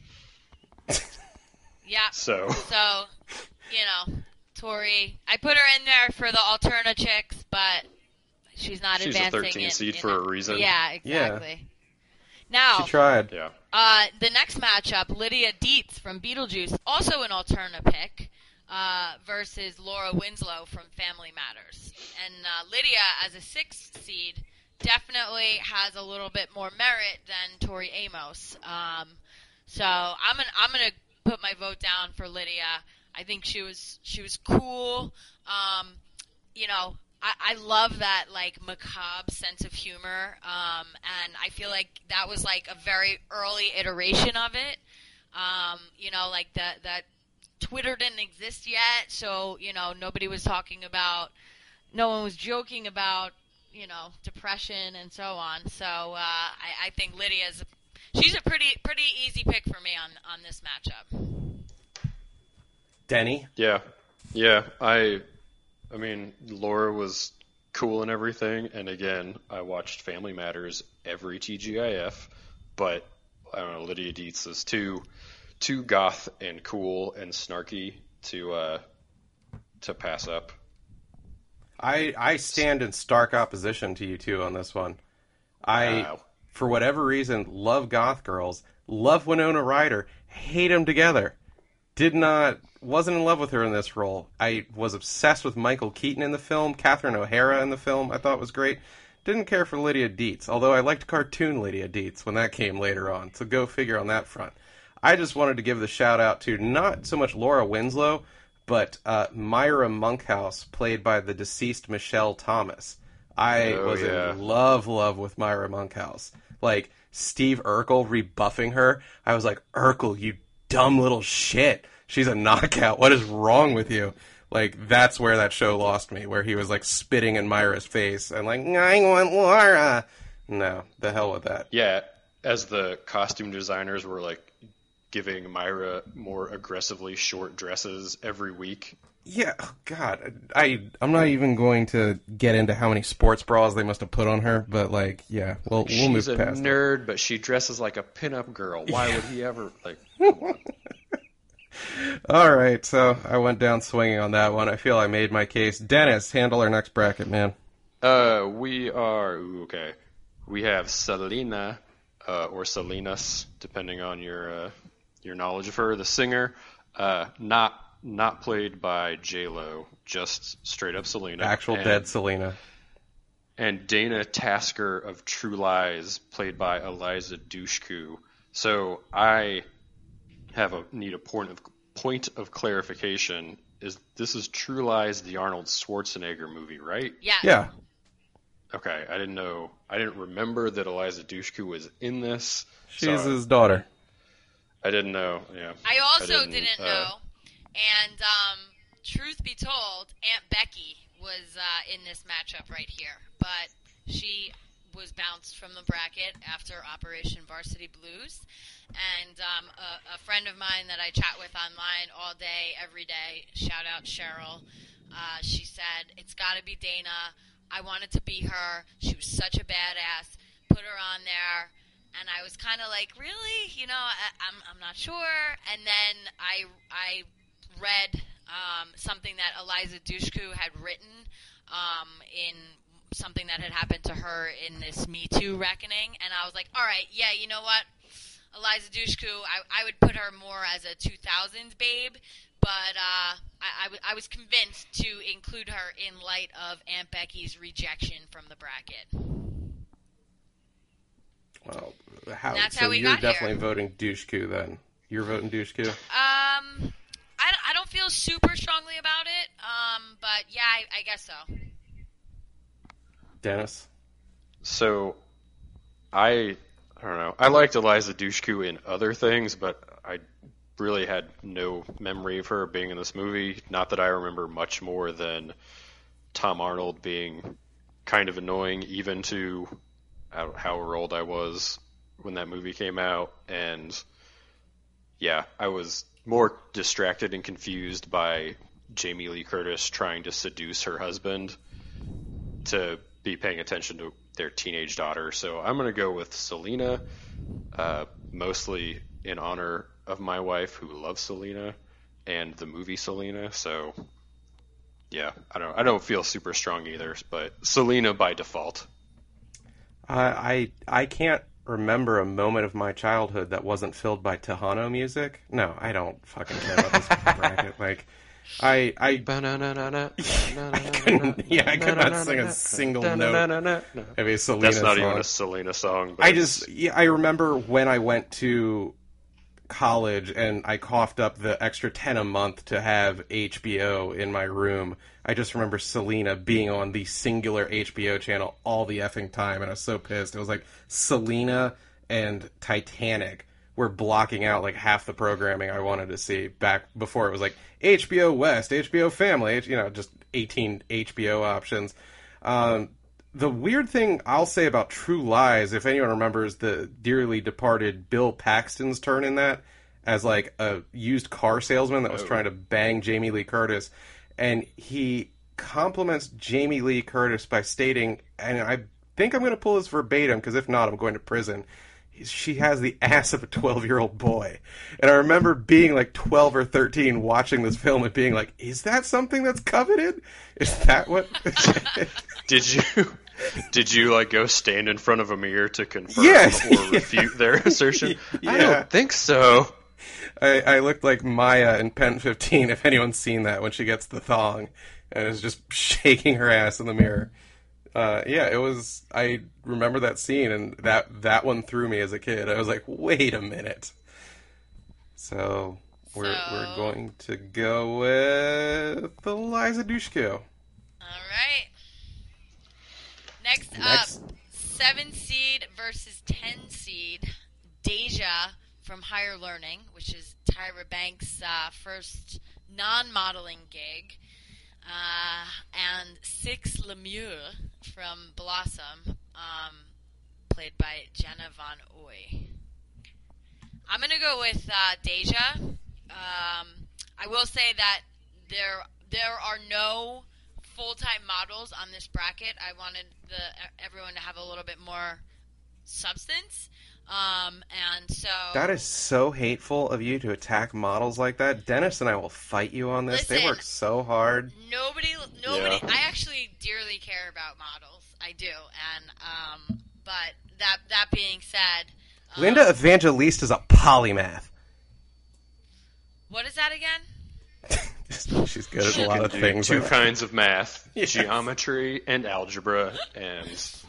Speaker 2: Yeah.
Speaker 3: So
Speaker 2: So, you know, Tori, I put her in there for the Alterna chicks, but she's not
Speaker 3: She's a
Speaker 2: advancing.
Speaker 3: thirteen
Speaker 2: in-
Speaker 3: seed
Speaker 2: in
Speaker 3: for a
Speaker 2: it.
Speaker 3: reason.
Speaker 2: Yeah, exactly. Now,
Speaker 1: She tried.
Speaker 3: yeah,
Speaker 2: uh, the next matchup, Lydia Dietz from Beetlejuice, also an Alterna pick, uh, versus Laura Winslow from Family Matters. And uh, Lydia, as a sixth seed, definitely has a little bit more merit than Tori Amos. Um, so I'm gonna I'm gonna put my vote down for Lydia. I think she was she was cool. Um, you know, I, I love that like macabre sense of humor, um, and I feel like that was like a very early iteration of it. Um, you know, like that that Twitter didn't exist yet, so you know nobody was talking about, no one was joking about you know depression and so on. So uh, I, I think Lydia's she's a pretty pretty easy pick for me on on this matchup.
Speaker 1: Denny?
Speaker 3: yeah, yeah. I, I mean, Laura was cool and everything, and again, I watched Family Matters every T G I F, but I don't know, Lydia Dietz is too, too goth and cool and snarky to uh, to pass up.
Speaker 1: I I stand in stark opposition to you two on this one. I,
Speaker 3: Wow.
Speaker 1: for whatever reason, love goth girls, love Winona Ryder, hate them together. Did not, wasn't in love with her in this role. I was obsessed with Michael Keaton in the film, Catherine O'Hara in the film, I thought was great. Didn't care for Lydia Dietz, although I liked cartoon Lydia Dietz when that came later on, so go figure on that front. I just wanted to give the shout out to not so much Laura Winslow, but uh, Myra Monkhouse, played by the deceased Michelle Thomas. I
Speaker 3: Oh,
Speaker 1: was
Speaker 3: yeah.
Speaker 1: in love, love with Myra Monkhouse. Like, Steve Urkel rebuffing her, I was like, Urkel, you dumb little shit. She's a knockout. What is wrong with you? Like, that's where that show lost me, where he was, like, spitting in Myra's face and, like, I want Laura. No, the hell with that.
Speaker 3: Yeah, as the costume designers were like giving Myra more aggressively short dresses every week.
Speaker 1: Yeah, oh, God, I, I'm not even going to get into how many sports bras they must have put on her, but, like, yeah, we'll, we'll move
Speaker 3: She's a
Speaker 1: past it.
Speaker 3: nerd, but she dresses like a pinup girl. Why would he ever like? Come on.
Speaker 1: All right, so I went down swinging on that one. I feel I made my case. Dennis, handle our next bracket, man.
Speaker 3: Uh, we are ooh, okay. We have Selena, uh, or Salinas, depending on your uh, your knowledge of her, the singer. Uh, not not played by J-Lo, just straight up Selena.
Speaker 1: Actual
Speaker 3: and,
Speaker 1: dead Selena.
Speaker 3: And Dana Tasker of True Lies, played by Eliza Dushku. So I have a need a point of point of clarification. Is this is True Lies, the Arnold Schwarzenegger movie, right?
Speaker 2: Yeah.
Speaker 1: Yeah.
Speaker 3: Okay, I didn't know. I didn't remember that Eliza Dushku was in this.
Speaker 1: She's
Speaker 3: so
Speaker 1: his daughter.
Speaker 3: I didn't know. Yeah.
Speaker 2: I also
Speaker 3: I didn't,
Speaker 2: didn't,
Speaker 3: uh,
Speaker 2: know. And um, truth be told, Aunt Becky was uh, in this matchup right here, but she was bounced from the bracket after Operation Varsity Blues. And um, a, a friend of mine that I chat with online all day, every day, shout out Cheryl, uh, she said, it's got to be Dana. I wanted to be her. She was such a badass. Put her on there. And I was kind of like, really? You know, I, I'm I'm not sure. And then I, I read um, something that Eliza Dushku had written um, in something that had happened to her in this Me Too reckoning. And I was like, all right, yeah, you know what? Eliza Dushku, I, I would put her more as a two thousands babe. But uh, I, I, w- I was convinced to include her in light of Aunt Becky's rejection from the bracket.
Speaker 1: Well, how,
Speaker 2: That's
Speaker 1: so
Speaker 2: how we
Speaker 1: you're
Speaker 2: got
Speaker 1: definitely
Speaker 2: here.
Speaker 1: voting Dushku then. You're voting Dushku?
Speaker 2: Um, I, don't- I don't feel super strongly about it, um, but yeah, I, I guess so.
Speaker 1: Dennis?
Speaker 3: So, I, I don't know. I liked Eliza Dushku in other things, but I really had no memory of her being in this movie. Not that I remember much more than Tom Arnold being kind of annoying, even to I don't know however old I was when that movie came out. And yeah, I was more distracted and confused by Jamie Lee Curtis trying to seduce her husband to be paying attention to their teenage daughter. So I'm going to go with Selena, uh, mostly in honor of my wife who loves Selena and the movie Selena. So yeah, I don't I don't feel super strong either, but Selena by default.
Speaker 1: Uh, I I can't remember a moment of my childhood that wasn't filled by Tejano music. No, I don't fucking care about this bracket. Like, I I, I couldn't, yeah, I could not sing a single note of a Selena
Speaker 3: That's not
Speaker 1: song.
Speaker 3: even a Selena song. But
Speaker 1: I
Speaker 3: it's-
Speaker 1: just, yeah, I remember when I went to college and I coughed up the extra ten a month to have H B O in my room. I just remember Selena being on the singular H B O channel all the effing time, and I was so pissed. It was like Selena and Titanic were blocking out like half the programming I wanted to see back before it was like H B O West, H B O Family, you know, just eighteen H B O options. Um, the weird thing I'll say about True Lies, if anyone remembers the dearly departed Bill Paxton's turn in that as like a used car salesman that was
Speaker 3: Oh.
Speaker 1: trying to bang Jamie Lee Curtis, and he compliments Jamie Lee Curtis by stating, and I think I'm going to pull this verbatim because if not, I'm going to prison. She has the ass of a twelve-year-old boy. And I remember being like twelve or thirteen watching this film and being like, is that something that's coveted? Is that what...
Speaker 3: Did you did you like go stand in front of a mirror to confirm
Speaker 1: Yes,
Speaker 3: or
Speaker 1: yeah.
Speaker 3: refute their assertion? I
Speaker 1: Yeah.
Speaker 3: don't think so.
Speaker 1: I, I looked like Maya in Pen fifteen, if anyone's seen that, when she gets the thong and is just shaking her ass in the mirror. Uh, yeah, it was... I remember that scene, and that, that one threw me as a kid. I was like, wait a minute. So, we're,
Speaker 2: So-
Speaker 1: we're going to go with Eliza Dushku.
Speaker 2: All right. Next,
Speaker 1: Next.
Speaker 2: up, seven seed versus ten seed. Deja from Higher Learning, which is Tyra Banks' uh, first non-modeling gig, uh, and Six Lemieux from Blossom, um, played by Jenna Von Oy. I'm gonna go with uh, Deja. Um, I will say that there there are no full-time models on this bracket. I wanted the everyone to have a little bit more substance, um, and so
Speaker 1: That is so hateful of you to attack models like that. Dennis and I will fight you on this. They
Speaker 2: Listen.
Speaker 1: work so hard.
Speaker 2: nobody nobody.
Speaker 3: Yeah.
Speaker 2: I actually dearly care about models. I do, and um, but that that being said, um,
Speaker 1: Linda Evangelista is a polymath.
Speaker 2: what is that again?
Speaker 1: she's she's good at
Speaker 3: She
Speaker 1: a lot
Speaker 3: can
Speaker 1: of
Speaker 3: do
Speaker 1: things.
Speaker 3: two
Speaker 1: like-
Speaker 3: kinds of math:
Speaker 1: Yes.
Speaker 3: geometry and algebra. And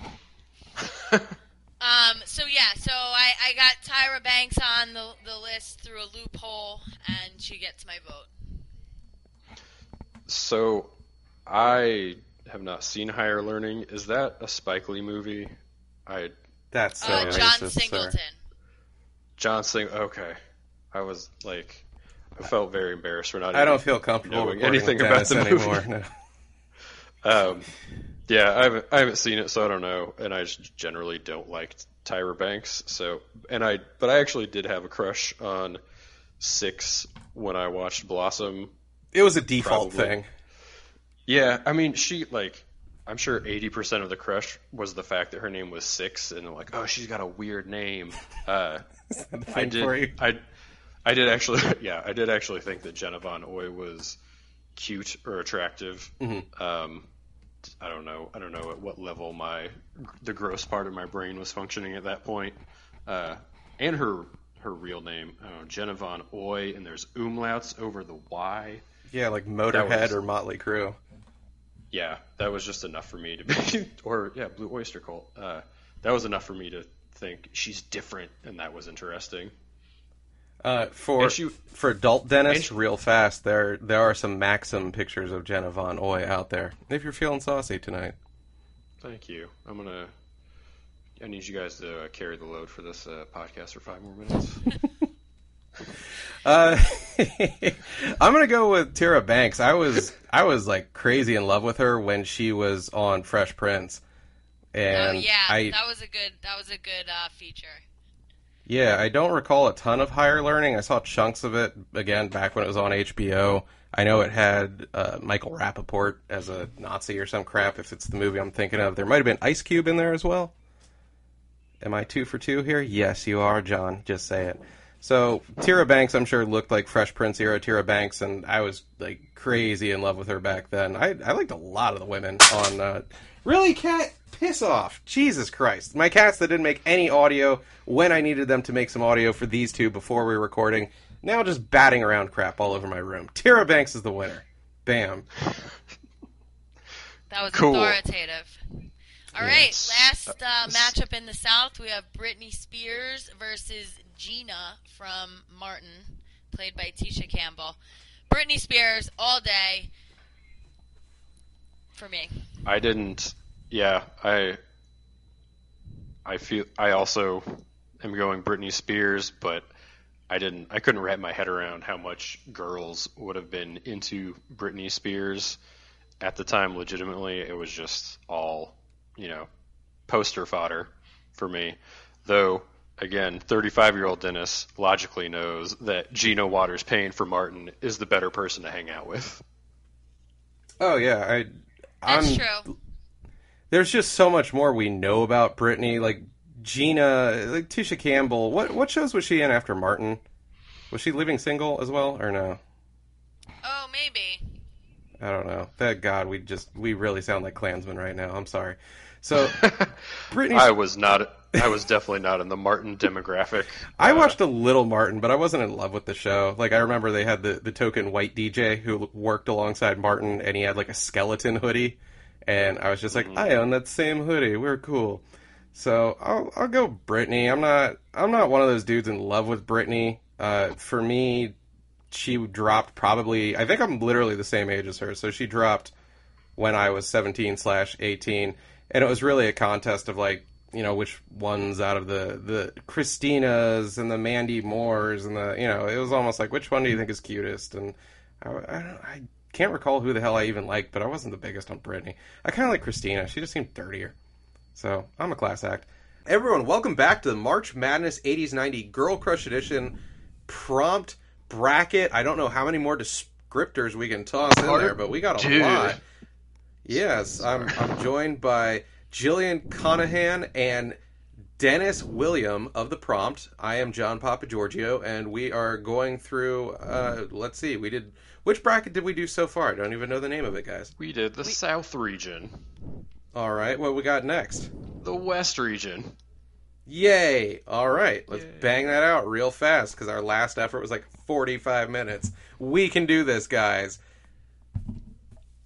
Speaker 2: Um, so yeah, so I, I got Tyra Banks on the the list through a loophole, and she gets my vote.
Speaker 3: so, I have not seen Higher Learning. Is that a Spike Lee movie? I
Speaker 1: That's so
Speaker 2: Uh, John
Speaker 1: racist,
Speaker 2: Singleton.
Speaker 1: sir.
Speaker 3: John Sing. Okay, I was like, I felt very embarrassed for not.
Speaker 1: I don't
Speaker 3: even
Speaker 1: feel comfortable
Speaker 3: knowing
Speaker 1: recording
Speaker 3: anything
Speaker 1: with
Speaker 3: about
Speaker 1: Dennis
Speaker 3: the movie.
Speaker 1: anymore. No.
Speaker 3: Um, yeah, I haven't I haven't seen it, so I don't know, and I just generally don't like Tyra Banks. So, and I, but I actually did have a crush on Six when I watched Blossom.
Speaker 1: It was a default
Speaker 3: Probably.
Speaker 1: thing.
Speaker 3: Yeah, I mean, she like, I'm sure eighty percent of the crush was the fact that her name was Six, and I'm like, oh, she's got a weird name. Uh, I
Speaker 1: Thing for you?
Speaker 3: did, I, I did actually, yeah, I did actually think that Jenna Von Oy was cute or attractive.
Speaker 1: Mm-hmm.
Speaker 3: Um, I don't know. I don't know at what level my the gross part of my brain was functioning at that point. Uh, and her her real name, I don't know, Jenna Von Oy, and there's umlauts over the Y.
Speaker 1: Yeah, like Motorhead
Speaker 3: was-
Speaker 1: or Motley Crue.
Speaker 3: Yeah, that was just enough for me to be, or yeah, Blue Oyster Cult. Uh, that was enough for me to think she's different, and that was interesting.
Speaker 1: Uh, for
Speaker 3: And she-
Speaker 1: for adult Dennis,
Speaker 3: and she-
Speaker 1: real fast, there there are some Maxim pictures of Jenna Von Oy out there. If you're feeling saucy tonight.
Speaker 3: Thank you. I'm gonna. I need you guys to uh, carry the load for this uh, podcast for five more minutes.
Speaker 1: Uh, I'm gonna go with Tyra Banks. I was I was like crazy in love with her when she was on Fresh Prince, and
Speaker 2: oh yeah,
Speaker 1: I
Speaker 2: that was a good that was a good uh, feature.
Speaker 1: yeah I don't recall a ton of Higher Learning. I saw chunks of it again back when it was on H B O. I know it had uh, Michael Rappaport as a Nazi or some crap. If it's the movie I'm thinking of, there might have been Ice Cube in there as well. Am I two for two here? Yes, you are, John. Just say it. So Tyra Banks, I'm sure, looked like Fresh Prince era Tyra Banks, and I was like crazy in love with her back then. I, I liked a lot of the women on. Uh, really, cat, piss off! Jesus Christ, my cats that didn't make any audio when I needed them to make some audio for these two before we were recording, now just batting around crap all over my room. Tyra Banks is the winner. Bam.
Speaker 2: That was
Speaker 3: Cool.
Speaker 2: authoritative. All right,
Speaker 3: Yes.
Speaker 2: last uh,
Speaker 3: Uh,
Speaker 2: matchup in the South, we have Britney Spears versus Gina from Martin, played by Tisha Campbell. Britney Spears all day for me.
Speaker 3: I didn't. Yeah, I. I feel. I also am going Britney Spears, but I didn't. I couldn't wrap my head around how much girls would have been into Britney Spears at the time. Legitimately, it was just all, you know, poster fodder for me. Though, again, thirty-five-year-old Dennis logically knows that Gina Waters paying for Martin is the better person to hang out with.
Speaker 1: Oh yeah, I.
Speaker 2: That's
Speaker 1: I'm,
Speaker 2: true.
Speaker 1: There's just so much more we know about Britney. Like Gina, like Tisha Campbell. What what shows was she in after Martin? Was she Living Single as well, or no?
Speaker 2: Oh, maybe.
Speaker 1: I don't know. Thank God, we just we really sound like Klansmen right now. I'm sorry. So, Britney.
Speaker 3: I was not. I was definitely not in the Martin demographic.
Speaker 1: I
Speaker 3: Uh,
Speaker 1: watched a little Martin, but I wasn't in love with the show. Like I remember they had the the token white D J who worked alongside Martin, and he had like a skeleton hoodie, and I was just like, I own that same hoodie. We're cool. So I'll I'll go Britney. I'm not I'm not one of those dudes in love with Britney. Uh, for me, she dropped probably. I think I'm literally the same age as her, so she dropped when I was seventeen slash eighteen, and it was really a contest of like, you know, which ones out of the the Christinas and the Mandy Moores and the, you know, it was almost like which one do you think is cutest? And I, I, don't, I can't recall who the hell I even liked, but I wasn't the biggest on Britney. I kind of like Christina. She just seemed dirtier. So I'm a class act. Everyone, welcome back to the March Madness eighties ninety Girl Crush Edition prompt bracket. I don't know how many more descriptors we can toss in there, but we got a
Speaker 3: Dude.
Speaker 1: lot. Yes, I'm I'm joined by Jillian Conahan and Dennis William of the prompt. I am John Papagiorgio, and we are going through. Uh, let's see, we did. Which bracket did we do so far? I don't even know the name of it, guys.
Speaker 3: We did the South region,
Speaker 1: All right, what we got next?
Speaker 3: the West region.
Speaker 1: Yay! All right, let's
Speaker 3: Yay.
Speaker 1: bang that out real fast because our last effort was like forty-five minutes. We can do this, guys.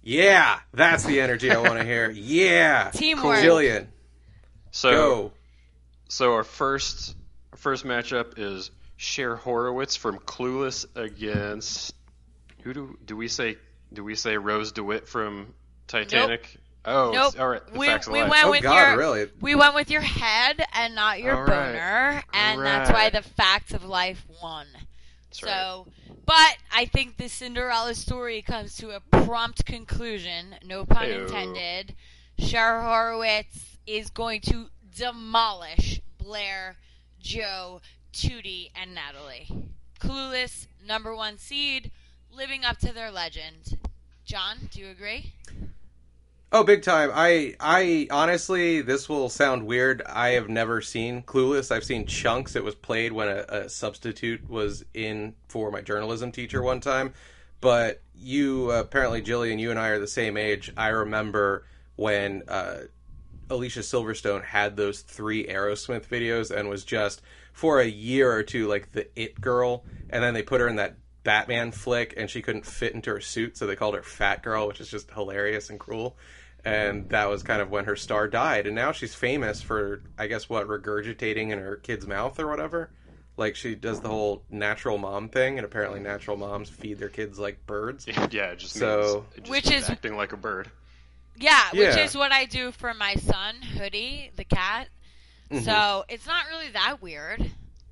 Speaker 1: Yeah, that's the energy I want to hear. Yeah.
Speaker 2: Teamwork.
Speaker 1: Jillian,
Speaker 3: So,
Speaker 1: go.
Speaker 3: so our first our first matchup is Cher Horowitz from Clueless against who do do we say do we say Rose DeWitt from Titanic? Oh,
Speaker 2: Nope.
Speaker 3: all right. The
Speaker 2: we
Speaker 3: facts of
Speaker 2: we
Speaker 3: life.
Speaker 2: went
Speaker 1: Oh,
Speaker 2: with
Speaker 1: God,
Speaker 2: your
Speaker 1: really?
Speaker 2: we went with your head and not your
Speaker 3: All right.
Speaker 2: boner, and that's why
Speaker 3: Right.
Speaker 2: the facts of life won.
Speaker 3: That's
Speaker 2: So, but I think the Cinderella story comes to a prompt conclusion. No pun
Speaker 3: Ew.
Speaker 2: intended. Cher Horowitz is going to demolish Blair, Joe, Tootie, and Natalie. Clueless, number one seed, living up to their legend. John, do you agree?
Speaker 1: Oh, big time. I, I honestly, this will sound weird. I have never seen Clueless. I've seen chunks. It was played when a, a substitute was in for my journalism teacher one time. But you, apparently, Jillian, you and I are the same age. I remember when uh, Alicia Silverstone had those three Aerosmith videos and was just, for a year or two, like the it girl. And then they put her in that Batman flick and she couldn't fit into her suit, so they called her Fat Girl, which is just hilarious and cruel. And that was kind of when her star died. And now she's famous for, I guess, what, regurgitating in her kid's mouth or whatever? Like, she does the whole natural mom thing, and apparently natural moms feed their kids like birds.
Speaker 3: Yeah, it just
Speaker 1: So-
Speaker 3: means, it just
Speaker 2: Which
Speaker 3: means
Speaker 2: is-
Speaker 3: acting like a bird.
Speaker 2: Yeah, which
Speaker 1: Yeah.
Speaker 2: is what I do for my son, Hoodie, the cat.
Speaker 1: Mhm.
Speaker 2: So it's not really that weird.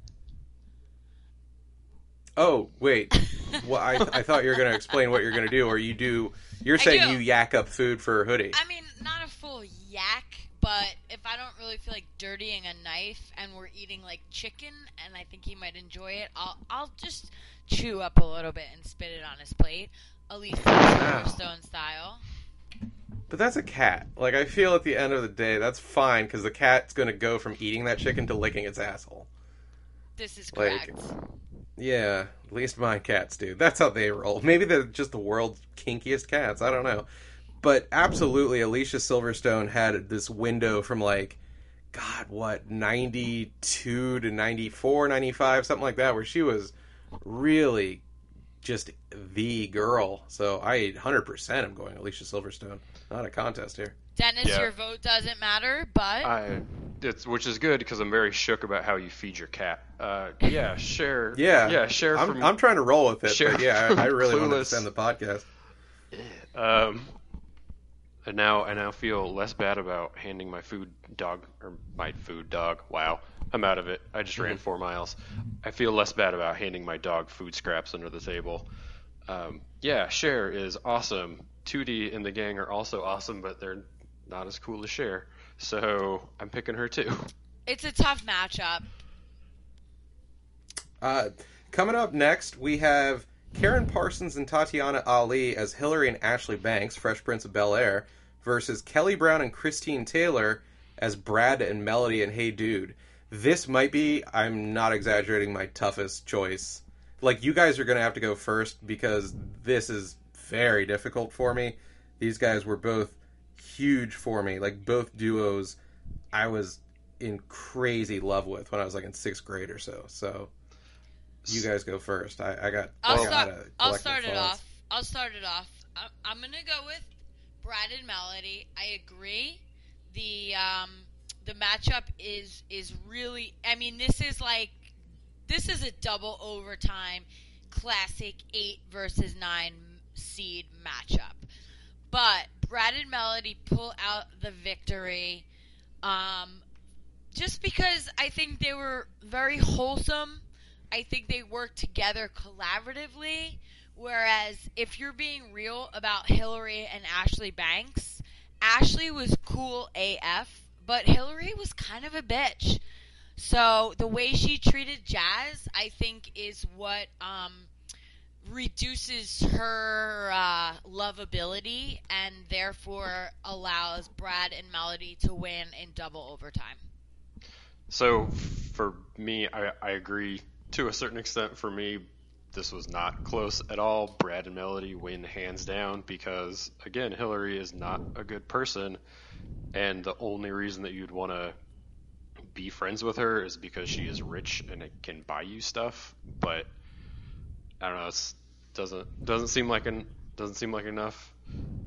Speaker 1: Oh, wait. Well, I, I thought you were going to explain what you're going to do, or you do... You're
Speaker 2: I
Speaker 1: saying
Speaker 2: do.
Speaker 1: you yak up food for Hoodie.
Speaker 2: I mean, not a full yak, but if I don't really feel like dirtying a knife and we're eating like chicken and I think he might enjoy it, I'll I'll just chew up a little bit and spit it on his plate. Alicia Silverstone style.
Speaker 1: But that's a cat. Like, I feel at the end of the day, that's fine, because the cat's going to go from eating that chicken to licking its asshole.
Speaker 2: This is
Speaker 1: Like,
Speaker 2: correct.
Speaker 1: Yeah, at least my cats do. That's how they roll. Maybe they're just the world's kinkiest cats. I don't know. But absolutely, Alicia Silverstone had this window from like, God, what, ninety-two to ninety-four, ninety-five, something like that, where she was really just the girl. So I one hundred percent am going Alicia Silverstone. Not a contest here.
Speaker 2: Dennis,
Speaker 3: Yeah.
Speaker 2: your vote doesn't matter, but
Speaker 3: I, it's which is good because I'm very shook about how you feed your cat. Uh, yeah, share.
Speaker 1: Yeah,
Speaker 3: yeah, share
Speaker 1: I'm,
Speaker 3: from.
Speaker 1: I'm trying to roll with it,
Speaker 3: Share
Speaker 1: but yeah,
Speaker 3: from
Speaker 1: I, I really want to
Speaker 3: Clueless.
Speaker 1: extend the podcast.
Speaker 3: Um, and now I now feel less bad about handing my food dog or my food dog. Wow, I'm out of it. I just ran four miles. I feel less bad about handing my dog food scraps under the table. Um, yeah, Cher is awesome. Tootie and the gang are also awesome, but they're not as cool as Cher. So I'm picking her too.
Speaker 2: it's a tough matchup.
Speaker 1: Uh, coming up next, we have Karen Parsons and Tatiana Ali as Hillary and Ashley Banks, Fresh Prince of Bel-Air, versus Kelly Brown and Christine Taylor as Brad and Melody and Hey Dude. This might be, I'm not exaggerating, my toughest choice. Like, you guys are going to have to go first because this is very difficult for me. These guys were both huge for me. Like, both duos I was in crazy love with when I was like in sixth grade or so. So you guys go first. I, I got.
Speaker 2: I'll
Speaker 1: I
Speaker 2: start.
Speaker 1: gotta
Speaker 2: I'll
Speaker 1: collect my
Speaker 2: start it
Speaker 1: thoughts.
Speaker 2: off. I'll start it off. I'm, I'm gonna go with Brad and Melody. I agree. The um the matchup is is really. I mean, this is like this is a double overtime classic eight versus nine seed matchup. But Brad and Melody pull out the victory. Um, just because I think they were very wholesome. I think they worked together collaboratively. Whereas if you're being real about Hillary and Ashley Banks, Ashley was cool A F, but Hillary was kind of a bitch. So the way she treated Jazz, I think, is what um, reduces her uh, lovability and therefore allows Brad and Melody to win in double overtime.
Speaker 3: So for me, I, I agree to a certain extent. For me, this was not close at all. Brad and Melody win hands down because, again, Hillary is not a good person, and the only reason that you'd want to be friends with her is because she is rich and it can buy you stuff. But I don't know, it doesn't doesn't seem like an doesn't seem like enough.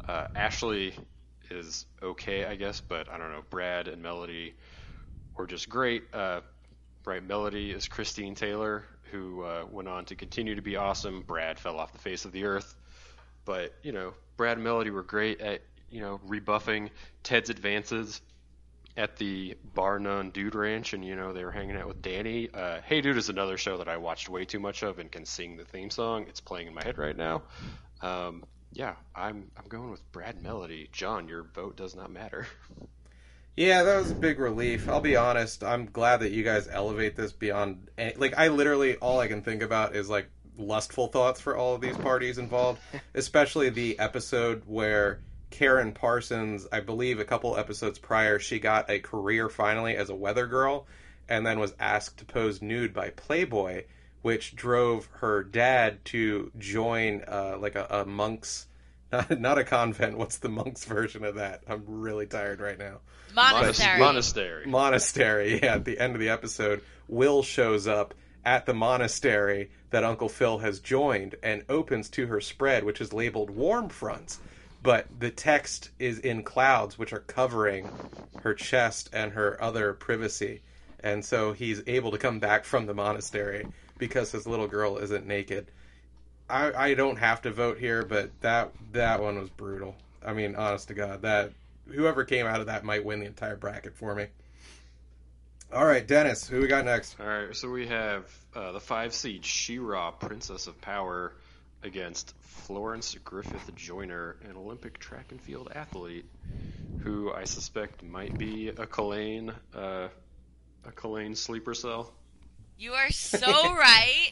Speaker 3: Uh, Ashley is okay, I guess, but I don't know. Brad and Melody were just great. Uh, right, Melody is Christine Taylor, who uh, went on to continue to be awesome. Brad fell off the face of the earth. But, you know, Brad and Melody were great at, you know, rebuffing Ted's advances at the Bar None Dude Ranch, and, you know, they were hanging out with Danny. Uh, Hey Dude is another show that I watched way too much of and can sing the theme song. It's playing in my head right now. Um, yeah, I'm I'm going with Brad and Melody. John, your vote does not matter.
Speaker 1: Yeah, that was a big relief. I'll be honest. I'm glad that you guys elevate this beyond... Any, like, I literally, all I can think about is, like, lustful thoughts for all of these parties involved. Especially the episode where Karen Parsons, I believe a couple episodes prior, she got a career finally as a weather girl and then was asked to pose nude by Playboy, which drove her dad to join uh, like a, a monk's... Not, not a convent. What's the monk's version of that? I'm really tired right now.
Speaker 2: Monastery.
Speaker 3: Monastery.
Speaker 1: Monastery, yeah. At the end of the episode, Will shows up at the monastery that Uncle Phil has joined and opens to her spread, which is labeled Warm Fronts. But the text is in clouds, which are covering her chest and her other privacy. And so he's able to come back from the monastery because his little girl isn't naked. I, I don't have to vote here, but that that one was brutal. I mean, honest to God, that whoever came out of that might win the entire bracket for me. All right, Dennis, who we got next?
Speaker 3: All right, so we have uh, the five seed She-Ra, Princess of Power, against Florence Griffith Joyner, an Olympic track and field athlete, who I suspect might be a Kalain, uh, a Kalain sleeper cell.
Speaker 2: You are so right.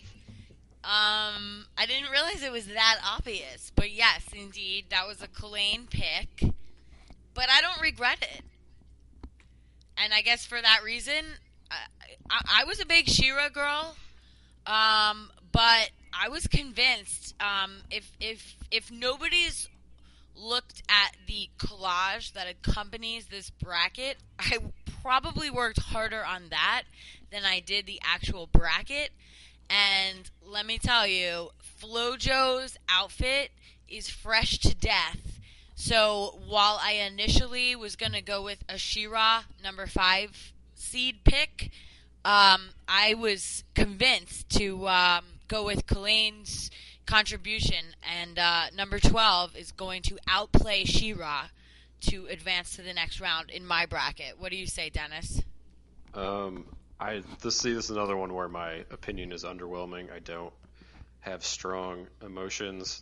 Speaker 2: Um, I didn't realize it was that obvious, but yes, indeed, that was a Kalain pick. But I don't regret it. And I guess for that reason, I, I, I was a big She-Ra girl, um, but I was convinced um, if if if nobody's looked at the collage that accompanies this bracket, I probably worked harder on that than I did the actual bracket. And let me tell you, FloJo's outfit is fresh to death. So while I initially was going to go with a She-Ra number five seed pick, um, I was convinced to um, go with Kalain's contribution. And uh, number twelve is going to outplay She-Ra to advance to the next round in my bracket. What do you say, Dennis?
Speaker 3: Um... I this see this is another one where my opinion is underwhelming. I don't have strong emotions.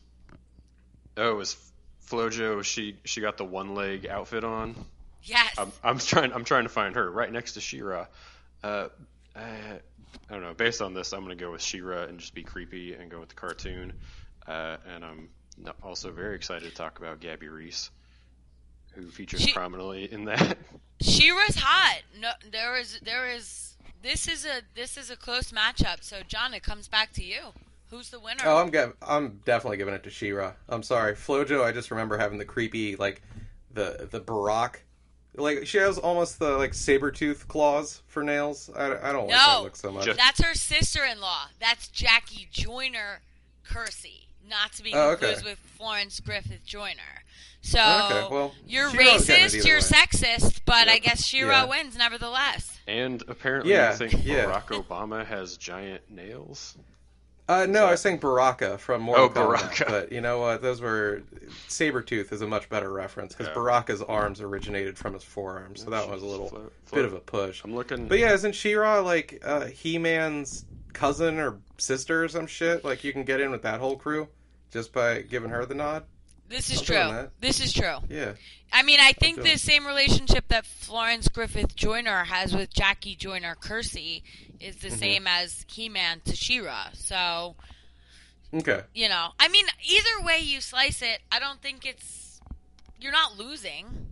Speaker 3: Oh, it was FloJo. She she got the one leg outfit on.
Speaker 2: Yes.
Speaker 3: I'm, I'm trying I'm trying to find her right next to She-Ra. Uh, I, I don't know. Based on this, I'm gonna go with She-Ra and just be creepy and go with the cartoon. Uh, and I'm also very excited to talk about Gabby Reese, who features
Speaker 2: she,
Speaker 3: prominently in that.
Speaker 2: She-Ra's hot. No, there is there is. This is a this is a close matchup. So, John, it comes back to you. Who's the winner?
Speaker 1: Oh, I'm ge- I'm definitely giving it to She-Ra. I'm sorry, FloJo. I just remember having the creepy, like the the Barack, like she has almost the like saber tooth claws for nails. I, I don't like
Speaker 2: no,
Speaker 1: that look so much.
Speaker 3: Just-
Speaker 2: that's her sister-in-law. That's Jackie Joyner Kersey, not to be
Speaker 1: Oh, okay.
Speaker 2: confused with Florence Griffith Joyner. So
Speaker 1: Okay, well,
Speaker 2: you're
Speaker 1: She-Ra's getting it
Speaker 2: racist,
Speaker 1: either
Speaker 2: you're
Speaker 1: way.
Speaker 2: sexist, but
Speaker 3: Yep.
Speaker 2: I guess She-Ra
Speaker 1: Yeah.
Speaker 2: wins nevertheless.
Speaker 3: And apparently,
Speaker 1: Yeah,
Speaker 3: I think
Speaker 1: yeah.
Speaker 3: Barack Obama has giant nails.
Speaker 1: Uh, no, I was saying Baraka from Mortal
Speaker 3: Oh,
Speaker 1: Kombat.
Speaker 3: Baraka.
Speaker 1: But you know what? Those were Sabretooth is a much better reference because
Speaker 3: Yeah.
Speaker 1: Baraka's arms originated from his forearm, so that was a little
Speaker 3: Flo-
Speaker 1: bit of a push.
Speaker 3: I'm looking.
Speaker 1: But yeah, isn't She-Ra like uh, He-Man's cousin or sister or some shit? Like you can get in with that whole crew just by giving her the nod.
Speaker 2: This is
Speaker 1: I'm doing
Speaker 2: true.
Speaker 1: that.
Speaker 2: This is true.
Speaker 1: Yeah.
Speaker 2: I mean, I think
Speaker 1: doing-
Speaker 2: the same relationship that Florence Griffith Joyner has with Jackie Joyner Kersey is the
Speaker 1: Mm-hmm.
Speaker 2: same as He-Man to She-Ra. So,
Speaker 1: Okay.
Speaker 2: you know, I mean, either way you slice it, I don't think it's you're not losing.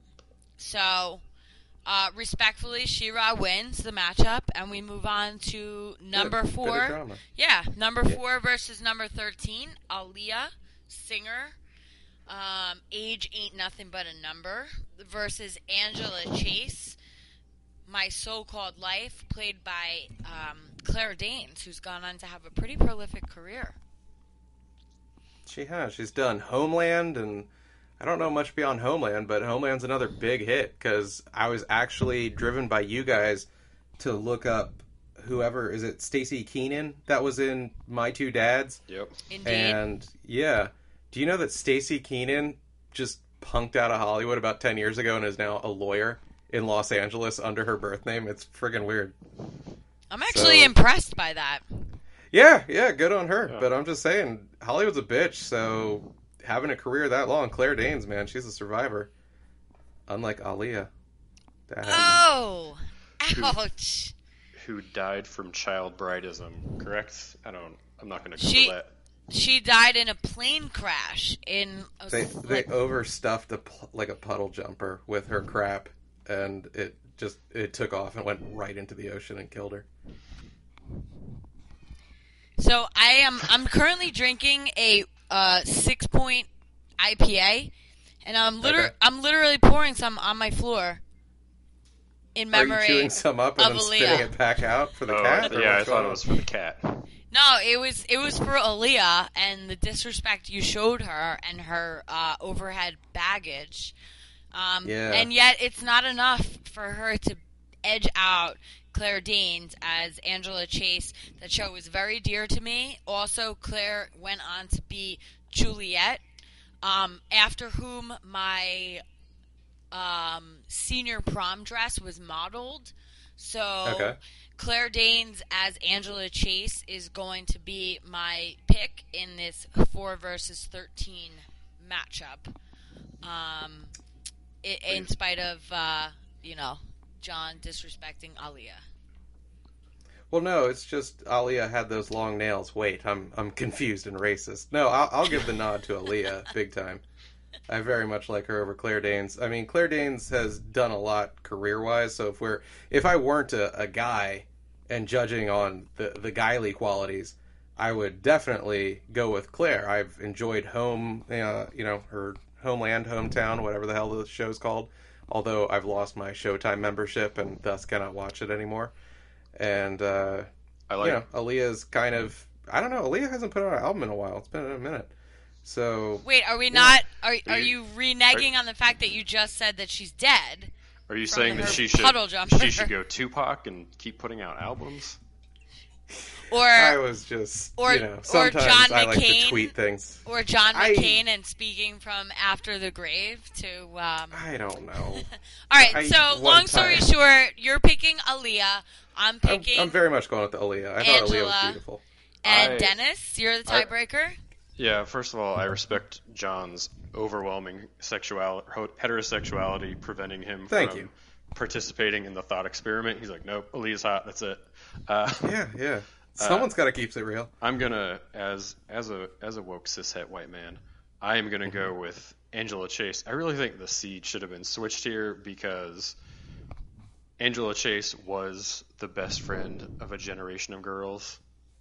Speaker 2: So, uh, respectfully, She-Ra wins the matchup, and we move on to number
Speaker 1: Good. Bit of
Speaker 2: four.
Speaker 1: drama.
Speaker 2: Yeah, number
Speaker 1: Yeah.
Speaker 2: four versus number thirteen, Aaliyah, singer. Um, age ain't nothing but a number versus Angela Chase, My So-Called Life, played by um, Claire Danes, who's gone on to have a pretty prolific career.
Speaker 1: She has. She's done Homeland and I don't know much beyond Homeland, but Homeland's another big hit because I was actually driven by you guys to look up whoever, is it Stacey Keenan that was in My Two Dads?
Speaker 3: Yep.
Speaker 2: Indeed.
Speaker 1: And yeah, do you know that Stacey Keenan just punked out of Hollywood about ten years ago and is now a lawyer in Los Angeles under her birth name? It's friggin' weird.
Speaker 2: I'm actually
Speaker 1: So-
Speaker 2: impressed by that.
Speaker 1: Yeah, yeah, good on her.
Speaker 3: Yeah.
Speaker 1: But I'm just saying, Hollywood's a bitch, so having a career that long, Claire Danes, man, she's a survivor. Unlike Aaliyah. That happened.
Speaker 2: Oh, ouch.
Speaker 3: Who died from child brideism, correct? I don't, I'm not going to
Speaker 2: She-
Speaker 3: Google that.
Speaker 2: She died in a plane crash in a,
Speaker 1: They they
Speaker 2: like,
Speaker 1: overstuffed a pu- like a puddle jumper with her crap, and it just it took off and went right into the ocean and killed her.
Speaker 2: So I am I'm currently drinking a uh, six point I P A, and I'm liter-
Speaker 1: Okay.
Speaker 2: I'm literally pouring some on my floor in
Speaker 1: Are
Speaker 2: memory.
Speaker 1: you chewing some up and
Speaker 2: of
Speaker 1: then
Speaker 2: Aaliyah.
Speaker 1: spitting it back out for the
Speaker 3: Oh,
Speaker 1: cat? or
Speaker 3: yeah, I
Speaker 1: what's
Speaker 3: thought
Speaker 1: going
Speaker 3: it
Speaker 1: on?
Speaker 3: was for the cat.
Speaker 2: No, it was it was for Aaliyah and the disrespect you showed her and her uh, overhead baggage. Um,
Speaker 1: Yeah.
Speaker 2: And yet it's not enough for her to edge out Claire Danes as Angela Chase. That show was very dear to me. Also, Claire went on to be Juliet, um, after whom my um, senior prom dress was modeled. So
Speaker 1: Okay.
Speaker 2: Claire Danes as Angela Chase is going to be my pick in this four versus thirteen matchup. Um, i in spite of, uh, you know, John disrespecting Aaliyah.
Speaker 1: Well, no, it's just Aaliyah had those long nails. Wait, I'm I'm confused and racist. No, I'll, I'll give the nod to Aaliyah big time. I very much like her over Claire Danes. I mean, Claire Danes has done a lot career-wise. So if we're if I weren't a, a guy and judging on the the guyly qualities, I would definitely go with Claire. I've enjoyed Home, uh, you know, her Homeland, Hometown, whatever the hell the show's called. Although I've lost my Showtime membership and thus cannot watch it anymore. And uh,
Speaker 3: I like
Speaker 1: you know, Aaliyah's kind of I don't know. Aaliyah hasn't put out an album in a while. It's been a minute. So
Speaker 2: Wait, are we not? Are are
Speaker 3: you-
Speaker 2: you reneging on the fact that you just said that she's dead?
Speaker 3: Are you
Speaker 2: from
Speaker 3: saying that
Speaker 2: her
Speaker 3: she should
Speaker 2: puddle jumper.
Speaker 3: she should go Tupac and keep putting out albums?
Speaker 2: Or
Speaker 1: I was just
Speaker 2: or-
Speaker 1: you know
Speaker 2: or
Speaker 1: sometimes
Speaker 2: John
Speaker 1: I like to
Speaker 2: McCain.
Speaker 1: tweet things.
Speaker 2: or John
Speaker 1: I-
Speaker 2: McCain and speaking from after the grave to. Um...
Speaker 1: I don't know.
Speaker 2: All right,
Speaker 1: I-
Speaker 2: so
Speaker 1: one
Speaker 2: long story
Speaker 1: time-
Speaker 2: short, you're picking Aaliyah. I'm
Speaker 1: I'm,
Speaker 2: picking
Speaker 1: I'm very much going with the Aaliyah. I thought Aaliyah was
Speaker 2: Angela.
Speaker 1: beautiful.
Speaker 2: and
Speaker 3: I-
Speaker 2: Dennis. You're the
Speaker 3: I-
Speaker 2: tiebreaker.
Speaker 3: Yeah, first of all, I respect John's overwhelming sexual heterosexuality preventing him
Speaker 1: Thank
Speaker 3: from
Speaker 1: you.
Speaker 3: participating in the thought experiment. He's like, nope, Aaliyah's hot. That's it. Uh,
Speaker 1: Yeah, yeah. Someone's got to keep it real.
Speaker 3: I'm gonna, as as a as a woke cishet white man, I am gonna go with Angela Chase. I really think the seed should have been switched here because Angela Chase was the best friend of a generation of girls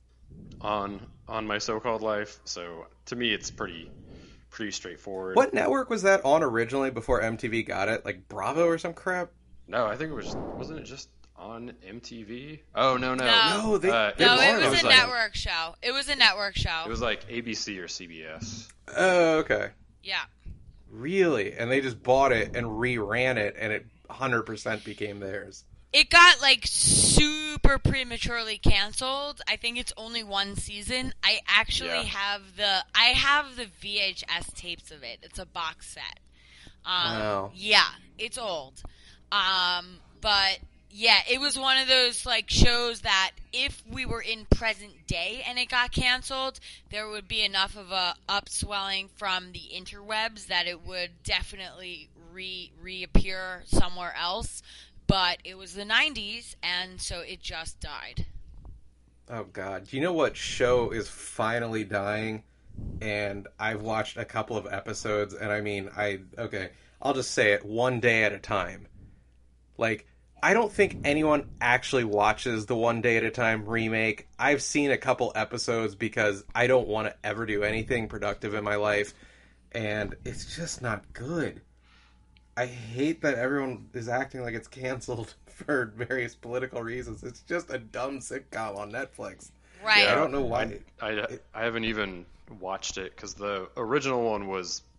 Speaker 3: on on My So-Called Life. So to me, it's pretty pretty straightforward.
Speaker 1: What network was that on originally before M T V got it? Like Bravo or some crap?
Speaker 3: No, I think it was wasn't it just on M T V? Oh no no
Speaker 2: No.
Speaker 1: No, they.
Speaker 3: Uh,
Speaker 1: they
Speaker 2: No,
Speaker 1: bought
Speaker 2: it was a
Speaker 3: was
Speaker 1: them.
Speaker 3: like-
Speaker 2: network show. It was a network show.
Speaker 3: It was like A B C or C B S.
Speaker 1: Oh, okay.
Speaker 2: yeah.
Speaker 1: Really? And they just bought it and reran it, and it one hundred percent became theirs.
Speaker 2: It got like super prematurely canceled. I think it's only one season. I actually
Speaker 3: Yeah.
Speaker 2: have the I have the V H S tapes of it. It's a box set. Um,
Speaker 1: Wow.
Speaker 2: Yeah, it's old. Um, but yeah, it was one of those like shows that if we were in present day and it got canceled, there would be enough of a upswelling from the interwebs that it would definitely re reappear somewhere else. But it was the nineties, and so it just died.
Speaker 1: Oh God! Do you know what show is finally dying? And I've watched a couple of episodes, and I mean, I okay. I'll just say it one day at a time. Like, I don't think anyone actually watches the One Day at a Time remake. I've seen a couple episodes because I don't want to ever do anything productive in my life, and it's just not good. I hate that everyone is acting like it's canceled for various political reasons. It's just a dumb sitcom on Netflix.
Speaker 2: Right.
Speaker 1: I don't know why.
Speaker 3: I, I, I haven't even watched it because the original one was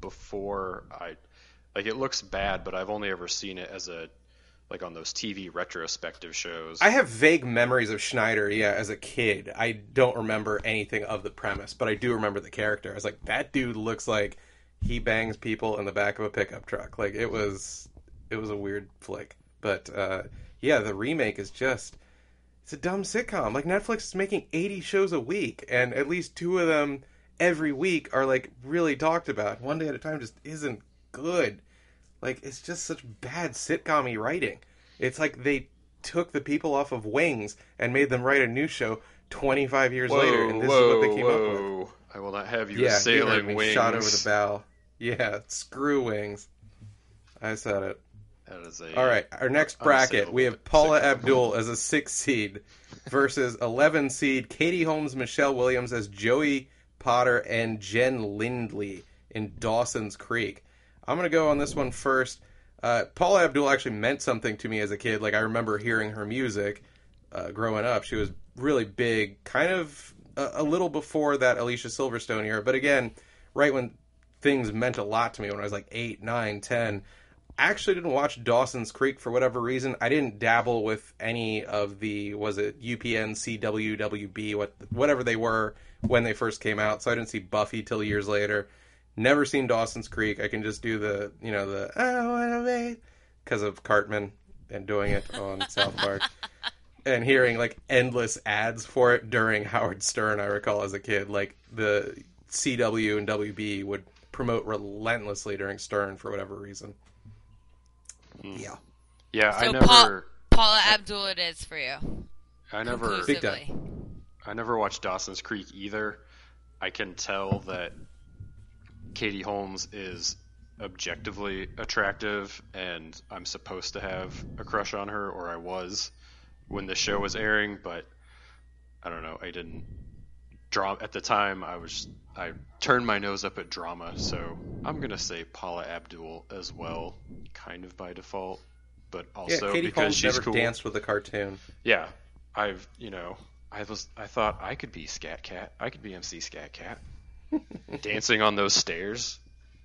Speaker 3: before I like it looks bad, but I've only ever seen it as a like on those T V retrospective shows.
Speaker 1: I have vague memories of Schneider, yeah, as a kid. I don't remember anything of the premise, but I do remember the character. I was like, that dude looks like he bangs people in the back of a pickup truck. Like, it was it was a weird flick. But, uh, yeah, the remake is just, it's a dumb sitcom. Like, Netflix is making eighty shows a week, and at least two of them every week are, like, really talked about. One Day at a Time just isn't good. Like, it's just such bad sitcom-y writing. It's like they took the people off of Wings and made them write a new show twenty-five years
Speaker 3: whoa,
Speaker 1: later, and this
Speaker 3: whoa,
Speaker 1: is what they came
Speaker 3: whoa.
Speaker 1: up with.
Speaker 3: I will not have you
Speaker 1: Yeah,
Speaker 3: sailing
Speaker 1: you heard me.
Speaker 3: wings.
Speaker 1: Shot over the bow. Yeah, screw Wings. I said it.
Speaker 3: That is a,
Speaker 1: All right, our next bracket, we have Paula Abdul as a six seed versus eleven seed Katie Holmes, Michelle Williams as Joey Potter, and Jen Lindley in Dawson's Creek. I'm going to go on this one first. Uh, Paula Abdul actually meant something to me as a kid. Like, I remember hearing her music uh, growing up. She was really big, kind of a, a little before that Alicia Silverstone era. But again, right when things meant a lot to me, when I was like eight, nine, ten. I actually didn't watch Dawson's Creek for whatever reason. I didn't dabble with any of the, was it U P N, C W, W B, what, whatever they were when they first came out. So I didn't see Buffy till years later. Never seen Dawson's Creek. I can just do the, you know, the, I wanna wait, because of Cartman and doing it on South Park. And hearing, like, endless ads for it during Howard Stern, I recall as a kid. Like, the C W and W B would promote relentlessly during Stern for whatever reason. Yeah.
Speaker 3: Yeah,
Speaker 2: so
Speaker 3: I never...
Speaker 2: Paul, Paula Abdul it is for you.
Speaker 3: I never...
Speaker 1: Big time.
Speaker 3: I never watched Dawson's Creek either. I can tell that Katie Holmes is objectively attractive, and I'm supposed to have a crush on her, or I was when the show was airing, but I don't know, I didn't draw at the time. I was I turned my nose up at drama, so I'm gonna say Paula Abdul as well, kind of by default, but also
Speaker 1: yeah, Katie
Speaker 3: because
Speaker 1: Holmes
Speaker 3: she's
Speaker 1: never
Speaker 3: cool.
Speaker 1: danced with a cartoon.
Speaker 3: Yeah, I've you know I was I thought I could be Scat Cat, I could be M C Scat Cat, dancing on those stairs.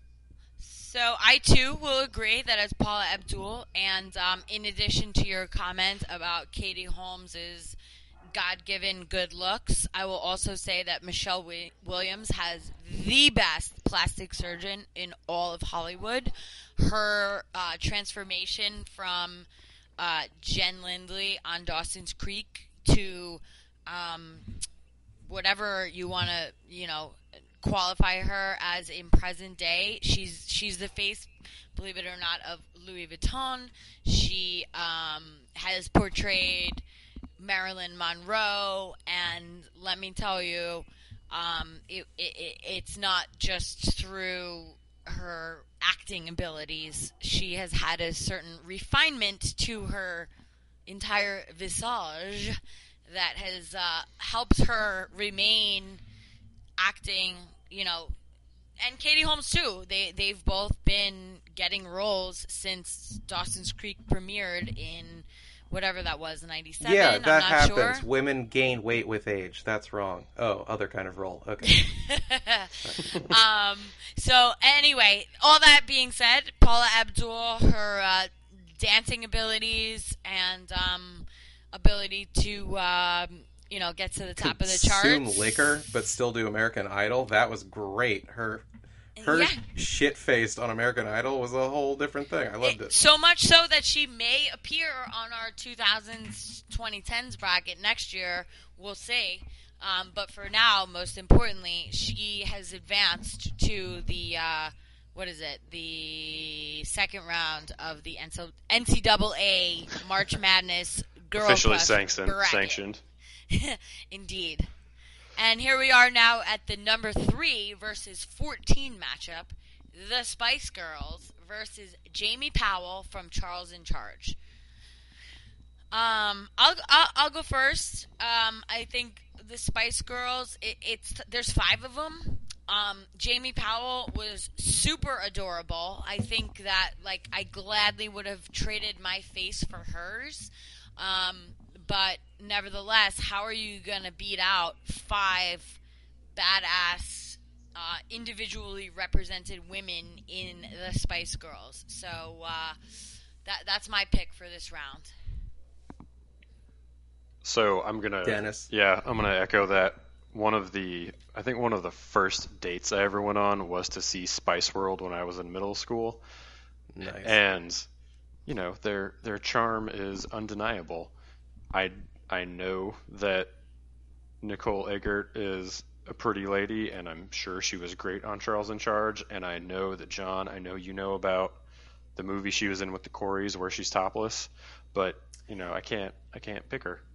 Speaker 2: So I too will agree that it's Paula Abdul, and um, in addition to your comment about Katie Holmes's God-given good looks, I will also say that Michelle w- Williams has the best plastic surgeon in all of Hollywood. Her uh, transformation from uh, Jen Lindley on Dawson's Creek to um, whatever you want to, you know, qualify her as in present day. She's she's the face, believe it or not, of Louis Vuitton. She um, has portrayed Marilyn Monroe, and let me tell you, um, it, it, it's not just through her acting abilities. She has had a certain refinement to her entire visage that has uh, helped her remain acting, you know, and Katie Holmes too. They they've both been getting roles since Dawson's Creek premiered in whatever that was, ninety-seven.
Speaker 1: Yeah,
Speaker 2: I'm
Speaker 1: that
Speaker 2: not
Speaker 1: happens.
Speaker 2: Sure.
Speaker 1: Women gain weight with age. That's wrong. Oh, other kind of role. Okay.
Speaker 2: um. So anyway, all that being said, Paula Abdul, her uh, dancing abilities and um, ability to um, you know, get to the top of the charts.
Speaker 1: Consume liquor, but still do American Idol. That was great. Her, her
Speaker 2: yeah.
Speaker 1: shit-faced on American Idol was a whole different thing. I loved it.
Speaker 2: it. So much so that she may appear on our two thousands, twenty tens bracket next year. We'll see. Um, but for now, most importantly, she has advanced to the, uh, what is it, the second round of the N C double A March Madness Girl
Speaker 3: Officially
Speaker 2: Crush
Speaker 3: sanctioned.
Speaker 2: bracket.
Speaker 3: sanctioned.
Speaker 2: Indeed. And here we are now at the number three versus fourteen matchup. The Spice Girls versus Jamie Powell from Charles in Charge. Um, I'll, I'll, I'll go first. Um, I think the Spice Girls, it, it's there's five of them. Um, Jamie Powell was super adorable. I think that, like, I gladly would have traded my face for hers. Um, but nevertheless, how are you going to beat out five badass uh, individually represented women in the Spice Girls. So uh, that that's my pick for this round.
Speaker 3: So I'm gonna,
Speaker 1: Dennis.
Speaker 3: yeah, I'm gonna echo that. One of the, I think one of the first dates I ever went on was to see Spice World when I was in middle school.
Speaker 1: Nice.
Speaker 3: And, you know, their their charm is undeniable. I I know that Nicole Eggert is a pretty lady, and I'm sure she was great on Charles in Charge. And I know that, John, I know you know about the movie she was in with the Coreys where she's topless, but you know, I can't I can't pick her.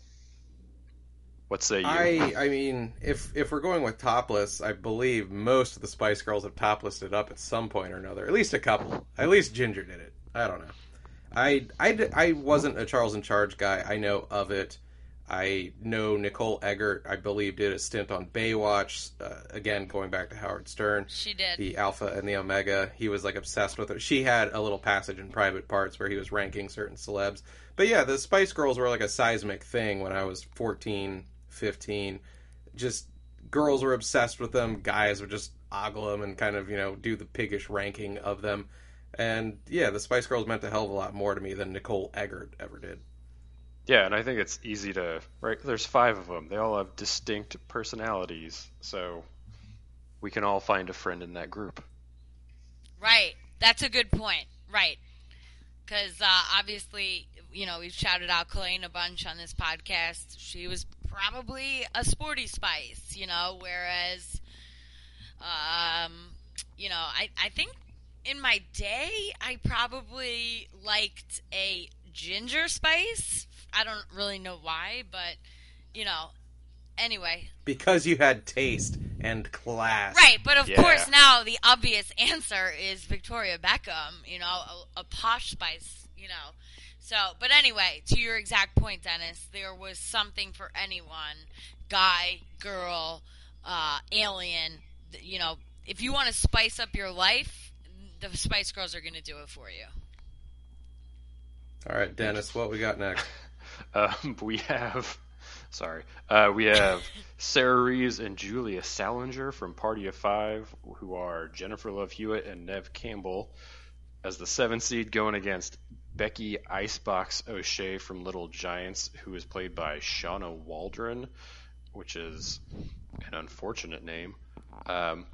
Speaker 3: What say you?
Speaker 1: I I mean, if if we're going with topless, I believe most of the Spice Girls have toplessed it up at some point or another. At least a couple. At least Ginger did it. I don't know. I, I, I wasn't a Charles in Charge guy. I know of it. I know Nicole Eggert, I believe, did a stint on Baywatch. Uh, again, going back to Howard Stern.
Speaker 2: She did.
Speaker 1: The Alpha and the Omega. He was like obsessed with her. She had a little passage in Private Parts where he was ranking certain celebs. But yeah, the Spice Girls were like a seismic thing when I was fourteen, fifteen. Just girls were obsessed with them. Guys would just ogle them and kind of, you know, do the piggish ranking of them. And yeah, the Spice Girls meant a hell of a lot more to me than Nicole Eggert ever did.
Speaker 3: Yeah, and I think it's easy to, right, there's five of them. They all have distinct personalities, so we can all find a friend in that group.
Speaker 2: Right. That's a good point. Right. Because uh, obviously, you know, we've shouted out Colleen a bunch on this podcast. She was probably a sporty Spice, you know, whereas, um, you know, I, I think in my day, I probably liked a Ginger Spice. I don't really know why, but, you know, anyway.
Speaker 1: Because you had taste and class.
Speaker 2: Right, but of
Speaker 3: Yeah.
Speaker 2: course now the obvious answer is Victoria Beckham, you know, a, a posh Spice, you know. So, but anyway, to your exact point, Dennis, there was something for anyone, guy, girl, uh, alien, you know. If you want to spice up your life, the Spice Girls are going to do it for you.
Speaker 1: All right, Dennis, what we got next?
Speaker 3: Um, we have, sorry, uh, we have Sarah Reeves and Julia Salinger from Party of Five, who are Jennifer Love Hewitt and Neve Campbell as the seventh seed, going against Becky Icebox O'Shea from Little Giants, who is played by Shauna Waldron, which is an unfortunate name. Um,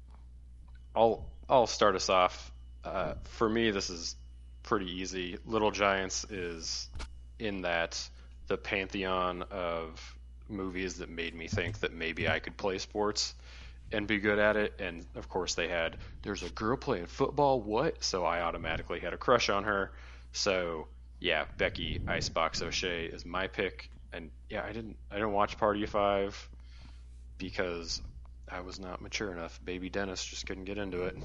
Speaker 3: I'll I'll start us off. Uh, for me, this is pretty easy. Little Giants is in that the pantheon of movies that made me think that maybe I could play sports and be good at it. And of course they had, there's a girl playing football, what? So I automatically had a crush on her. So yeah, Becky Icebox O'Shea is my pick. And yeah, I didn't I didn't watch Party of Five because I was not mature enough. Baby Dennis just couldn't get into it.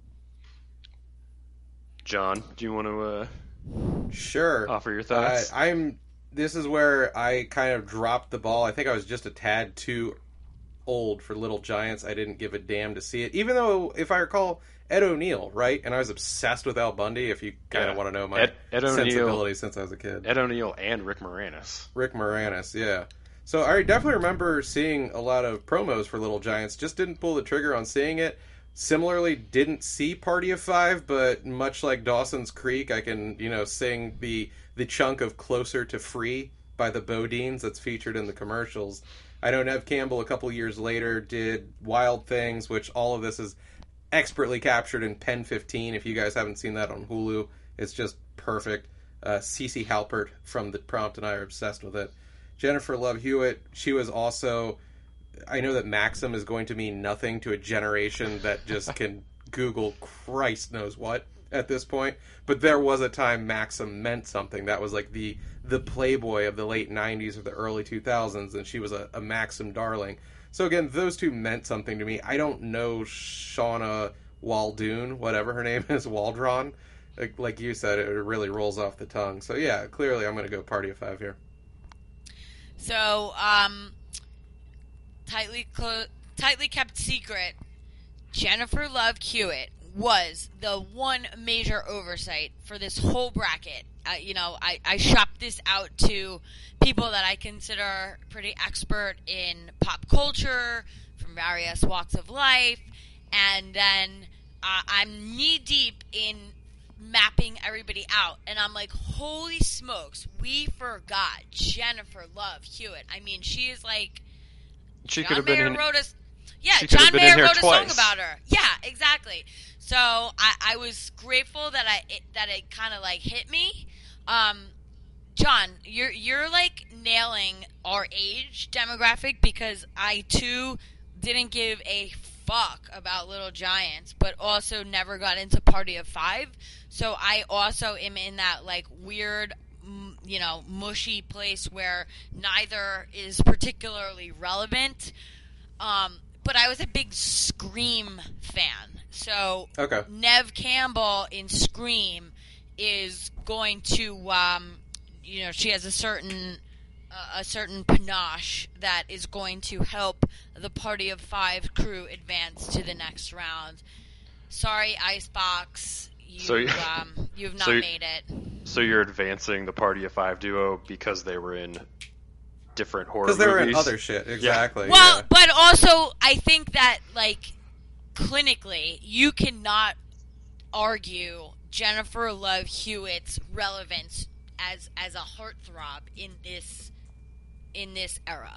Speaker 3: John, do you want to uh,
Speaker 1: Sure.
Speaker 3: offer your thoughts?
Speaker 1: Uh, I'm. This is where I kind of dropped the ball. I think I was just a tad too old for Little Giants. I didn't give a damn to see it, even though, if I recall, Ed O'Neill, right? And I was obsessed with Al Bundy. If you kind
Speaker 3: Yeah.
Speaker 1: of want to know my
Speaker 3: Ed- Ed O'Neill-
Speaker 1: sensibilities since I was a kid,
Speaker 3: Ed O'Neill and Rick Moranis.
Speaker 1: Rick Moranis, yeah. So I definitely remember seeing a lot of promos for Little Giants. Just didn't pull the trigger on seeing it. Similarly, didn't see Party of Five, but much like Dawson's Creek, I can, you know, sing the the chunk of Closer to Free by the Bodines that's featured in the commercials. I know Neve Campbell a couple years later did Wild Things, which all of this is expertly captured in Pen fifteen. If you guys haven't seen that on Hulu, it's just perfect. Uh, Cece Halpert from The Prompt and I are obsessed with it. Jennifer Love Hewitt, she was also... I know that Maxim is going to mean nothing to a generation that just can Google Christ knows what at this point. But there was a time Maxim meant something. That was like the the Playboy of the late nineties or the early two thousands, and she was a, a Maxim darling. So again, those two meant something to me. I don't know Shauna Waldoon, whatever her name is, Waldron. Like, like you said, it really rolls off the tongue. So yeah, clearly I'm going to go Party of Five here.
Speaker 2: So, um... tightly clo- tightly kept secret, Jennifer Love Hewitt was the one major oversight for this whole bracket. Uh, you know, I, I shopped this out to people that I consider pretty expert in pop culture, from various walks of life, and then uh, I'm knee deep in mapping everybody out, and I'm like, holy smokes, we forgot Jennifer Love Hewitt. I mean, she is like,
Speaker 3: She
Speaker 2: John
Speaker 3: could have been
Speaker 2: Mayer
Speaker 3: in.
Speaker 2: wrote a, yeah,
Speaker 3: she could have
Speaker 2: John
Speaker 3: been in
Speaker 2: Mayer
Speaker 3: here
Speaker 2: wrote a song
Speaker 3: twice.
Speaker 2: about her. Yeah, exactly. So I, I was grateful that I it, that it kind of like hit me. Um, John, you're you're like nailing our age demographic, because I too didn't give a fuck about Little Giants, but also never got into Party of Five. So I also am in that like weird, m- you know, mushy place where neither is particularly relevant. Um, but I was a big Scream fan. So
Speaker 1: Okay.
Speaker 2: Neve Campbell in Scream is going to, um, you know, she has a certain uh, a certain panache that is going to help the Party of Five crew advance to the next round. Sorry, Icebox, you
Speaker 3: So you-
Speaker 2: um, you've not
Speaker 3: so you-
Speaker 2: made it.
Speaker 3: So you're advancing the Party of Five duo because they were in different horror
Speaker 1: Because
Speaker 3: movies?
Speaker 1: they were in other shit. Exactly.
Speaker 2: Well,
Speaker 1: yeah.
Speaker 2: but also I think that like clinically, you cannot argue Jennifer Love Hewitt's relevance as as a heartthrob in this in this era.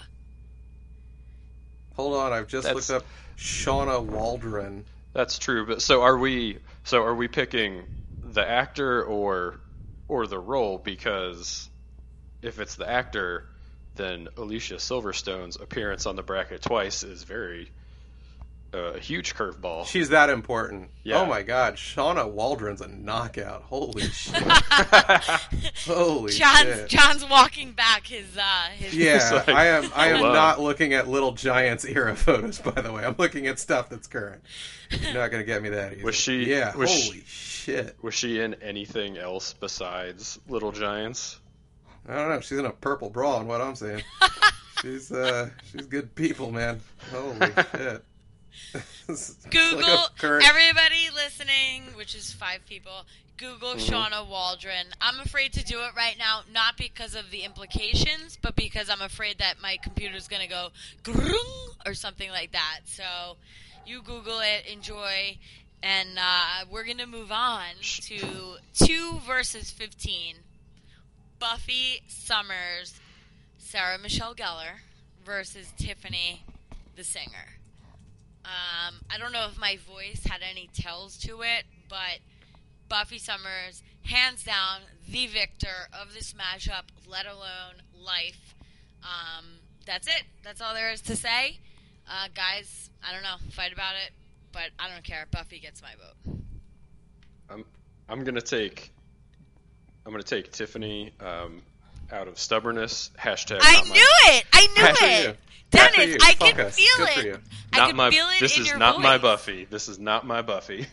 Speaker 1: Hold on, I've just
Speaker 3: That's-
Speaker 1: looked up Shauna Waldron.
Speaker 3: That's true, but so are we? So are we picking the actor or or the role? Because if it's the actor, then Alicia Silverstone's appearance on the bracket twice is very uh, a huge curveball.
Speaker 1: She's that important.
Speaker 3: Yeah.
Speaker 1: Oh my god, Shauna Waldron's a knockout. Holy shit. Holy
Speaker 2: John's
Speaker 1: shit.
Speaker 2: John's walking back his uh his
Speaker 1: Yeah,
Speaker 3: like,
Speaker 1: I am. I am
Speaker 3: hello.
Speaker 1: not looking at Little Giants era photos. By the way, I'm looking at stuff that's current. You're not gonna get me that easy.
Speaker 3: Was she-
Speaker 1: Yeah.
Speaker 3: was
Speaker 1: holy
Speaker 3: she-
Speaker 1: shit.
Speaker 3: Was she in anything else besides Little Giants?
Speaker 1: I don't know. She's in a purple bra, and what I'm saying. she's uh, she's good people, man. Holy shit.
Speaker 2: Google,
Speaker 1: Look up current-
Speaker 2: everybody listening, which is five people, Google
Speaker 3: Mm-hmm.
Speaker 2: Shauna Waldron. I'm afraid to do it right now, not because of the implications, but because I'm afraid that my computer's going to go grung or something like that. So you Google it, enjoy, and uh, we're going to move on to two versus fifteen. Buffy Summers, Sarah Michelle Gellar versus Tiffany the Singer. Um, I don't know if my voice had any tells to it, but Buffy Summers, hands down, the victor of this matchup, let alone life. Um, that's it. That's all there is to say. Uh, guys, I don't know. Fight about it, but I don't care. Buffy gets my vote.
Speaker 3: I'm I'm gonna take I'm gonna take Tiffany um, out of stubbornness. Hashtag.
Speaker 2: I
Speaker 3: not my-
Speaker 2: knew it! I knew
Speaker 1: Good for
Speaker 2: it!
Speaker 1: you. Good for
Speaker 2: Dennis,
Speaker 1: you.
Speaker 2: I
Speaker 1: Fuck
Speaker 2: can
Speaker 1: us.
Speaker 2: feel
Speaker 1: Good for
Speaker 2: it.
Speaker 1: you.
Speaker 2: I
Speaker 3: Not
Speaker 2: can
Speaker 3: my.
Speaker 2: feel it
Speaker 3: this
Speaker 2: in
Speaker 3: is
Speaker 2: your
Speaker 3: not
Speaker 2: voice.
Speaker 3: my Buffy. This is not my Buffy.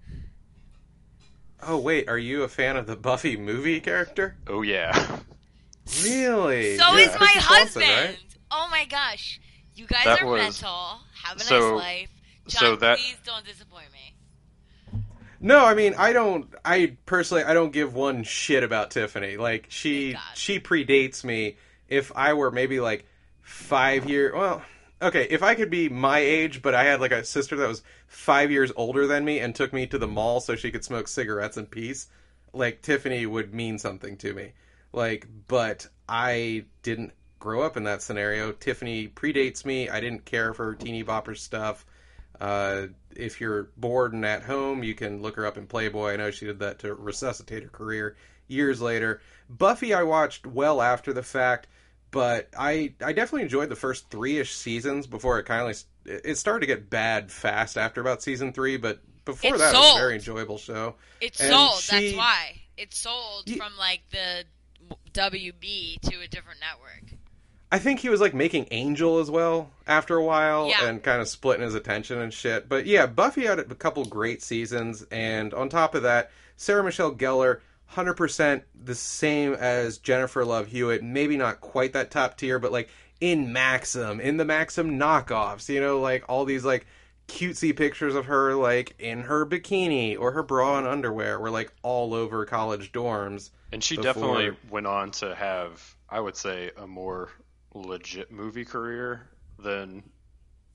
Speaker 1: Oh wait, are you a fan of the Buffy movie character?
Speaker 3: Oh yeah.
Speaker 1: Really?
Speaker 2: So
Speaker 1: Yeah.
Speaker 2: is my
Speaker 1: Kristen Swanson,
Speaker 2: husband.
Speaker 1: right?
Speaker 2: Oh my gosh. You guys
Speaker 3: That
Speaker 2: are
Speaker 3: was-
Speaker 2: mental. Have a
Speaker 3: so-
Speaker 2: nice life. John,
Speaker 3: so that-
Speaker 2: please don't disappoint me.
Speaker 1: No, I mean, I don't. I personally, I don't give one shit about Tiffany. Like she,
Speaker 2: Thank God.
Speaker 1: she predates me. If I were maybe like five year, well, okay, if I could be my age, but I had like a sister that was five years older than me and took me to the mall so she could smoke cigarettes in peace, like Tiffany would mean something to me. Like, but I didn't grow up in that scenario. Tiffany predates me. I didn't care for her teeny bopper stuff. Uh, if you're bored and at home, you can look her up in Playboy. I know she did that to resuscitate her career years later. Buffy I watched well after the fact, but I I definitely enjoyed the first three-ish seasons before it kind of it started to get bad fast after about season three, but before
Speaker 2: It
Speaker 1: that it was a
Speaker 2: sold.
Speaker 1: very enjoyable show.
Speaker 2: It's
Speaker 1: And
Speaker 2: sold.
Speaker 1: she-
Speaker 2: That's why. It's sold
Speaker 1: Ye-
Speaker 2: from like the W B to a different network.
Speaker 1: I think he was like making Angel as well after a while
Speaker 2: Yeah.
Speaker 1: and kind of splitting his attention and shit. But yeah, Buffy had a couple great seasons, and on top of that, Sarah Michelle Gellar, one hundred percent the same as Jennifer Love Hewitt. Maybe not quite that top tier, but like in Maxim, in the Maxim knockoffs, you know, like all these like cutesy pictures of her like in her bikini or her bra and underwear were like all over college dorms.
Speaker 3: And she
Speaker 1: Before-
Speaker 3: definitely went on to have, I would say, a more legit movie career than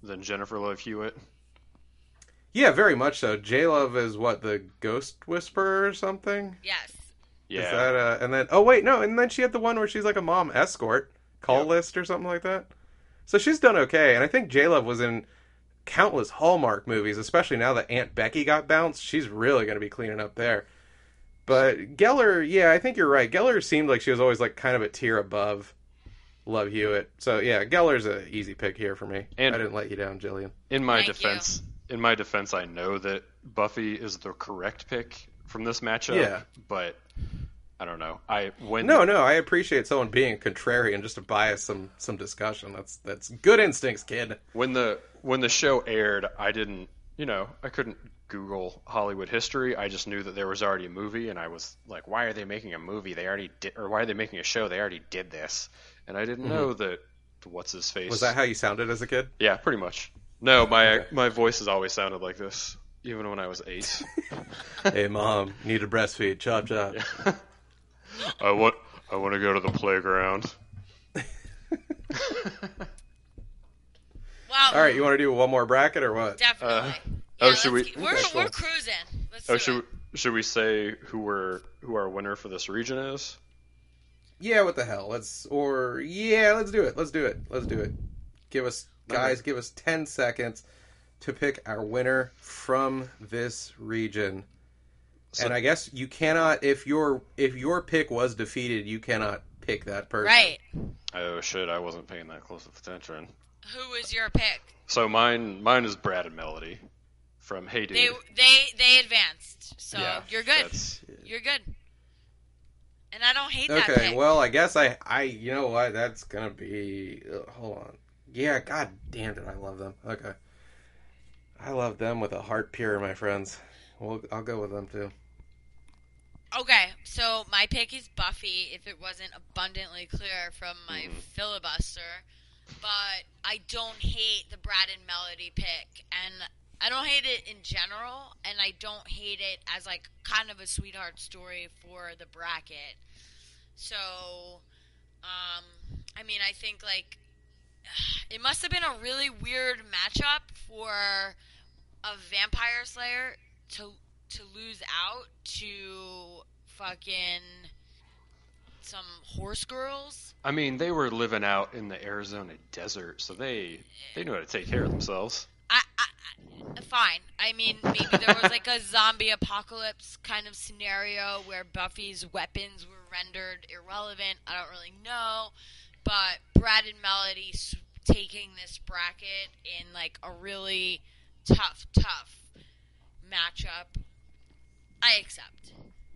Speaker 3: than Jennifer Love Hewitt.
Speaker 1: Yeah, very much so. J-Love is what, the Ghost Whisperer or something?
Speaker 2: Yes.
Speaker 3: Yeah.
Speaker 1: Is that, uh, and then, oh wait, no, and then she had the one where she's like a mom escort, Call
Speaker 3: Yep.
Speaker 1: List or something like that. So she's done okay, and I think J-Love was in countless Hallmark movies, especially now that Aunt Becky got bounced. She's really going to be cleaning up there. But Geller, yeah, I think you're right. Geller seemed like she was always like kind of a tier above Love Hewitt. So yeah, Geller's an easy pick here for me.
Speaker 3: And-
Speaker 1: I didn't let you down, Jillian.
Speaker 3: In my
Speaker 2: Thank
Speaker 3: defense, in my defense, I know that Buffy is the correct pick from this matchup.
Speaker 1: Yeah.
Speaker 3: But I don't know. I when
Speaker 1: No, no, I appreciate someone being contrarian just to bias some some discussion. That's that's good instincts, kid.
Speaker 3: when the when the show aired, I didn't, you know, I couldn't Google Hollywood history. I just knew that there was already a movie, and I was like, why are they making a movie? They already did, or why are they making a show? They already did this, and I didn't know that. What's his face?
Speaker 1: Was that how you sounded as a kid?
Speaker 3: Yeah, pretty much. No, my
Speaker 1: Okay.
Speaker 3: my voice has always sounded like this, even when I was eight.
Speaker 1: Hey, mom, need to breastfeed. Chop chop.
Speaker 3: I want I want to go to the playground.
Speaker 2: Wow.
Speaker 1: All right, you want to do one more bracket or what?
Speaker 2: Definitely.
Speaker 3: Uh,
Speaker 2: yeah,
Speaker 3: oh,
Speaker 2: let's
Speaker 3: should we-
Speaker 2: keep- We're
Speaker 1: Okay, cool.
Speaker 2: we're cruising. Let's
Speaker 3: Oh,
Speaker 2: do
Speaker 3: should
Speaker 2: it.
Speaker 3: we, should we say who we're who our winner for this region is?
Speaker 1: Yeah, what the hell? Let's or yeah, let's do it. Let's do it. Let's do it. Give us guys, give us ten seconds to pick our winner from this region.
Speaker 3: So-
Speaker 1: and I guess you cannot if your if your pick was defeated, you cannot pick that person.
Speaker 2: Right.
Speaker 3: Oh shit, I wasn't paying that close of attention.
Speaker 2: Who was your pick?
Speaker 3: So mine mine is Brad and Melody from Hey Dude.
Speaker 2: They they they advanced, so
Speaker 3: Yeah,
Speaker 2: you're good.
Speaker 3: that's-
Speaker 2: You're good. And I don't hate that
Speaker 1: Okay,
Speaker 2: pick.
Speaker 1: well, I guess I I you know what? That's going to be uh, hold on. Yeah, god damn it, I love them. Okay. I love them with a heart pure, my friends. Well, I'll go with them too.
Speaker 2: Okay, so my pick is Buffy, if it wasn't abundantly clear from my
Speaker 3: Mhm.
Speaker 2: filibuster. But I don't hate the Brad and Melody pick, and I don't hate it in general, and I don't hate it as like kind of a sweetheart story for the bracket. So, um, I mean, I think like it must have been a really weird matchup for a Vampire Slayer to to lose out to fucking some horse girls.
Speaker 3: I mean, they were living out in the Arizona desert, so they they knew how to take care of themselves.
Speaker 2: I, I, I fine. I mean, maybe there was like a zombie apocalypse kind of scenario where Buffy's weapons were rendered irrelevant. I don't really know, but Brad and Melody s- taking this bracket in like a really tough, tough matchup, I accept.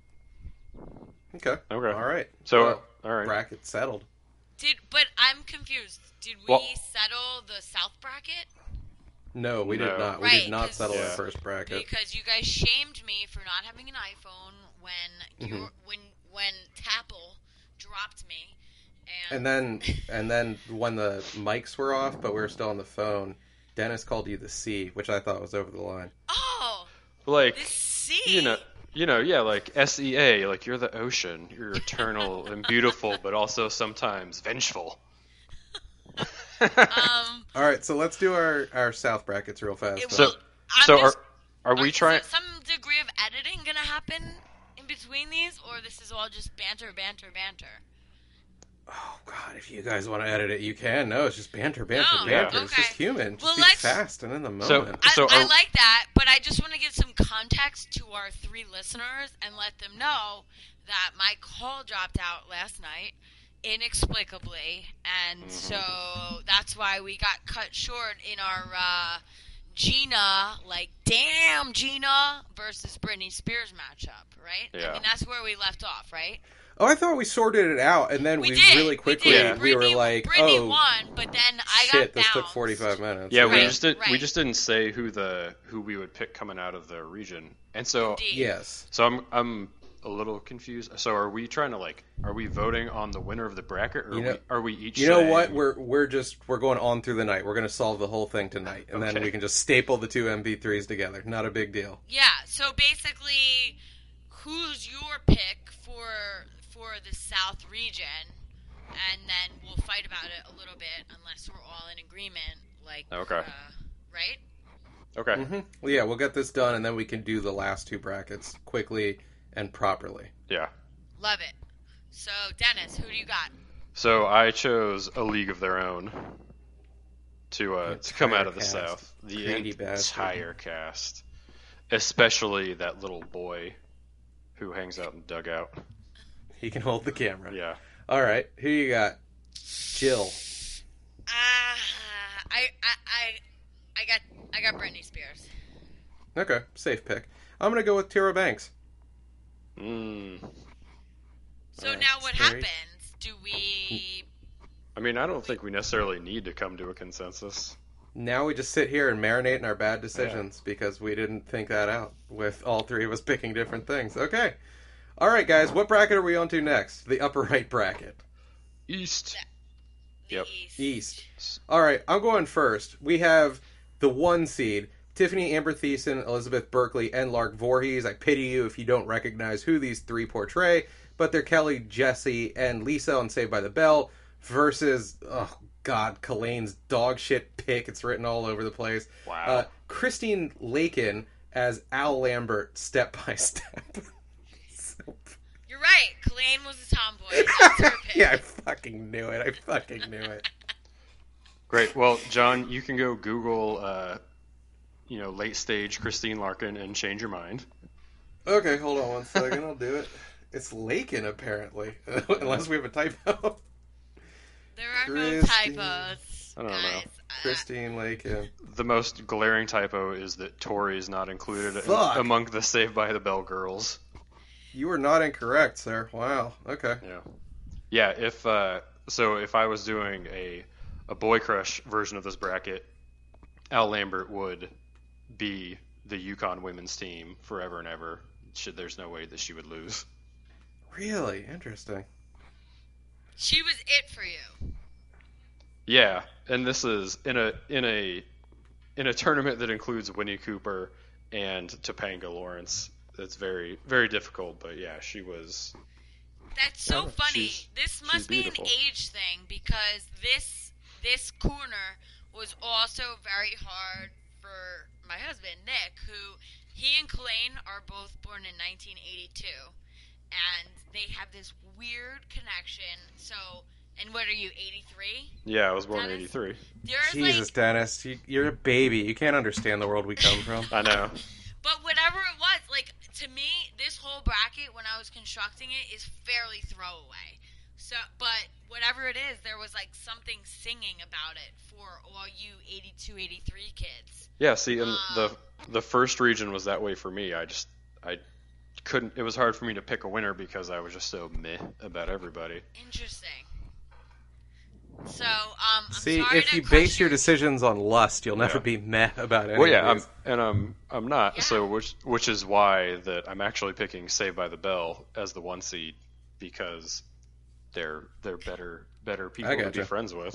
Speaker 1: Okay.
Speaker 3: Okay.
Speaker 1: All right.
Speaker 3: So,
Speaker 1: Well,
Speaker 3: all right.
Speaker 1: bracket settled.
Speaker 2: Did but I'm confused. Did we
Speaker 3: Well-
Speaker 2: settle the South bracket?
Speaker 1: No, we
Speaker 3: No.
Speaker 1: did not. We
Speaker 2: Right,
Speaker 1: did not
Speaker 2: 'cause-
Speaker 1: settle the
Speaker 3: Yeah.
Speaker 1: first bracket.
Speaker 2: Because you guys shamed me for not having an iPhone when you
Speaker 1: Mhm.
Speaker 2: when when Tapple dropped me,
Speaker 1: And
Speaker 2: and,
Speaker 1: then, and then when the mics were off, but we were still on the phone, Dennis called you the C, which I thought was over the line.
Speaker 2: oh,
Speaker 3: Like,
Speaker 2: this C.
Speaker 3: you know, you know, yeah, like S E A, like you're the ocean. You're eternal and beautiful, but also sometimes vengeful.
Speaker 2: um,
Speaker 1: All right, so let's do our, our South brackets real fast.
Speaker 2: it
Speaker 3: So-
Speaker 2: will, I'm
Speaker 3: so
Speaker 2: just,
Speaker 3: are are we
Speaker 2: is
Speaker 3: trying?
Speaker 2: some degree of editing gonna happen in between these, or this is all just banter, banter, banter?
Speaker 1: Oh God, if you guys want to edit it, you can. No, it's just banter, banter,
Speaker 2: No,
Speaker 1: banter. It's
Speaker 2: okay.
Speaker 1: just human. Just
Speaker 2: Well,
Speaker 1: be
Speaker 2: let's-
Speaker 1: fast and in the
Speaker 3: So-
Speaker 1: moment.
Speaker 2: I, I
Speaker 3: are-
Speaker 2: like that, but I just want to give some context to our three listeners and let them know that my call dropped out last night inexplicably, and
Speaker 3: Mhm.
Speaker 2: so that's why we got cut short in our uh, Gina, like, damn Gina versus Britney Spears matchup, right? I
Speaker 3: Yeah.
Speaker 2: mean, that's where we left off, right?
Speaker 1: oh, I thought we sorted it out, and then
Speaker 2: We
Speaker 1: we,
Speaker 2: did.
Speaker 1: really quickly
Speaker 2: we,
Speaker 1: we,
Speaker 2: did. Britney,
Speaker 1: were like,
Speaker 2: Britney
Speaker 1: "Oh
Speaker 2: won, but then I
Speaker 1: shit,
Speaker 2: got
Speaker 1: this took
Speaker 2: bounced.
Speaker 1: forty-five minutes."
Speaker 3: Yeah, we
Speaker 2: Right,
Speaker 3: just did. We
Speaker 2: right.
Speaker 3: just didn't say who the who we would pick coming out of the region, and so
Speaker 2: Indeed.
Speaker 1: Yes.
Speaker 3: so I'm I'm a little confused. So are we trying to like are we voting on the winner of the bracket, or
Speaker 1: You
Speaker 3: are,
Speaker 1: know-
Speaker 3: we, are we each?
Speaker 1: You know
Speaker 3: saying-
Speaker 1: what? We're we're just we're going on through the night. We're going to solve the whole thing tonight, and then
Speaker 3: Okay.
Speaker 1: we can just staple the two M V threes together. Not a big deal.
Speaker 2: Yeah, so basically, who's your pick for for the South region? And then we'll fight about it a little bit, unless we're all in agreement. Like,
Speaker 3: Okay.
Speaker 2: uh, right?
Speaker 3: Okay.
Speaker 1: Mm-hmm. Well, yeah, we'll get this done, and then we can do the last two brackets quickly and properly.
Speaker 3: Yeah.
Speaker 2: Love it. So, Dennis, who do you got?
Speaker 3: So I chose A League of Their Own to uh,
Speaker 1: The
Speaker 3: to come out of the
Speaker 1: cast.
Speaker 3: South. The
Speaker 1: Greedy bastard.
Speaker 3: entire cast, especially that little boy who hangs out in the dugout.
Speaker 1: He can hold the camera.
Speaker 3: Yeah.
Speaker 1: All right, who you got? Jill.
Speaker 2: Ah, I, I, I, I got, I got Britney Spears.
Speaker 1: Okay, safe pick. I'm gonna go with Tyra Banks.
Speaker 3: Mm.
Speaker 2: So
Speaker 1: Alright,
Speaker 2: now what
Speaker 1: scary.
Speaker 2: happens? Do we?
Speaker 3: I mean, I don't think we necessarily need to come to a consensus.
Speaker 1: Now we just sit here and marinate in our bad decisions because we didn't think that out with all three of us picking different things. Okay. All right, guys, what bracket are we on to next? The upper right bracket.
Speaker 3: East.
Speaker 2: The
Speaker 3: Yep.
Speaker 2: East.
Speaker 1: East. All right, I'm going first. We have the one seed, Tiffany Amber Thiessen, Elizabeth Berkley, and Lark Voorhees. I pity you if you don't recognize who these three portray, but they're Kelly, Jesse, and Lisa on Saved by the Bell versus, oh God, Kalane's dog shit pick. It's written all over the place.
Speaker 3: Wow.
Speaker 1: Uh, Christine Lakin as Al Lambert, Step by Step. So-
Speaker 2: You're right. Kalane was a tomboy. That's her pick.
Speaker 1: yeah, I fucking knew it. I fucking knew it.
Speaker 3: Great. Well, John, you can go Google, uh, you know, late stage Christine Larkin and change your mind.
Speaker 1: Okay, hold on one second. I'll do it. It's Lakin, apparently. Unless we have a typo.
Speaker 2: There are no
Speaker 1: Christine.
Speaker 2: typos.
Speaker 3: I don't know.
Speaker 2: guys. Uh,
Speaker 1: Christine Lakin.
Speaker 3: The most glaring typo is that Tori is not included in-
Speaker 1: Fuck.
Speaker 3: among the Saved by the Bell girls.
Speaker 1: You are not incorrect, sir. Wow. Okay.
Speaker 3: Yeah. Yeah, if uh, so if I was doing a a boy crush version of this bracket, Al Lambert would be the Yukon women's team forever and ever. Should there's no way that she would lose.
Speaker 1: Really? Interesting.
Speaker 2: She was it for you.
Speaker 3: Yeah, and this is in a in a in a tournament that includes Winnie Cooper and Topanga Lawrence. It's very very difficult, but yeah, she was.
Speaker 2: That's so
Speaker 3: Oh,
Speaker 2: funny.
Speaker 3: she's-
Speaker 2: This
Speaker 3: she's
Speaker 2: must be
Speaker 3: beautiful.
Speaker 2: an age thing because this this corner was also very hard for my husband Nick, who he and Kalane are both born in nineteen eighty-two, and they have this weird connection. So, and what are you, eighty-three?
Speaker 3: Yeah, I was born in
Speaker 2: That is-
Speaker 3: eighty-three.
Speaker 2: There's
Speaker 1: Jesus,
Speaker 2: like,
Speaker 1: Dennis. You, you're a baby. You can't understand the world we come from.
Speaker 3: I know.
Speaker 2: but whatever it was, like to me, this whole bracket when I was constructing it is fairly throwaway. So, but whatever it is, there was like something singing about it for all you eighty-two, eighty-three kids.
Speaker 3: Yeah, see, and
Speaker 2: Um,
Speaker 3: the the first region was that way for me. I just I couldn't. It was hard for me to pick a winner because I was just so meh about everybody.
Speaker 2: Interesting. So, um, I'm
Speaker 1: See,
Speaker 2: sorry
Speaker 1: if
Speaker 2: to
Speaker 1: you
Speaker 2: crush
Speaker 1: base your
Speaker 2: your-
Speaker 1: decisions on lust, you'll never
Speaker 3: Yeah.
Speaker 1: be meh about it.
Speaker 3: Well, yeah, I'm, and I'm I'm not.
Speaker 2: Yeah.
Speaker 3: So which which is why that I'm actually picking Saved by the Bell as the one seed because they're they're better better people to
Speaker 1: gotcha.
Speaker 3: be friends with.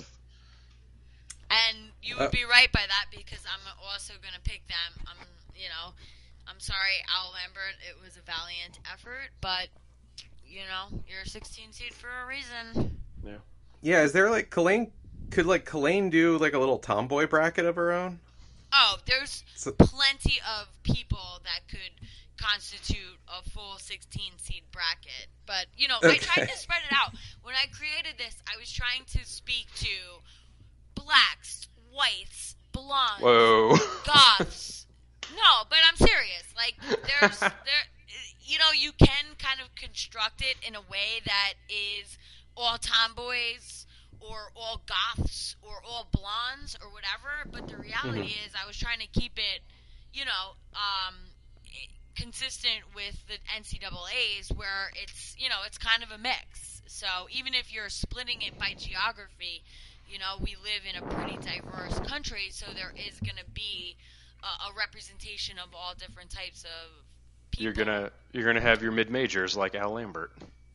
Speaker 2: And you would
Speaker 1: Uh,
Speaker 2: be right by that because I'm also going to pick them. I'm, you know, I'm sorry, Al Lambert. It was a valiant effort, but you know, you're a sixteen seed for a reason.
Speaker 3: Yeah.
Speaker 1: Yeah, is there like Kalane? Could like Kalane do like a little tomboy bracket of her own?
Speaker 2: Oh, there's
Speaker 1: So-
Speaker 2: plenty of people that could constitute a full sixteen seed bracket. But, you know, I tried
Speaker 1: Okay.
Speaker 2: to spread it out. When I created this, I was trying to speak to blacks, whites, blondes,
Speaker 3: Whoa.
Speaker 2: goths. No, but I'm serious. Like, there's, there, you know, you can kind of construct it in a way that is all tomboys or all goths or all blondes or whatever. But the reality
Speaker 1: Mhm.
Speaker 2: is, I was trying to keep it, you know, um, consistent with the N C double A's, where it's, you know, it's kind of a mix. So even if you're splitting it by geography, you know, we live in a pretty diverse country, so there is going to be a, a representation of all different types of people.
Speaker 3: You're gonna you're gonna have your mid majors like Al Lambert.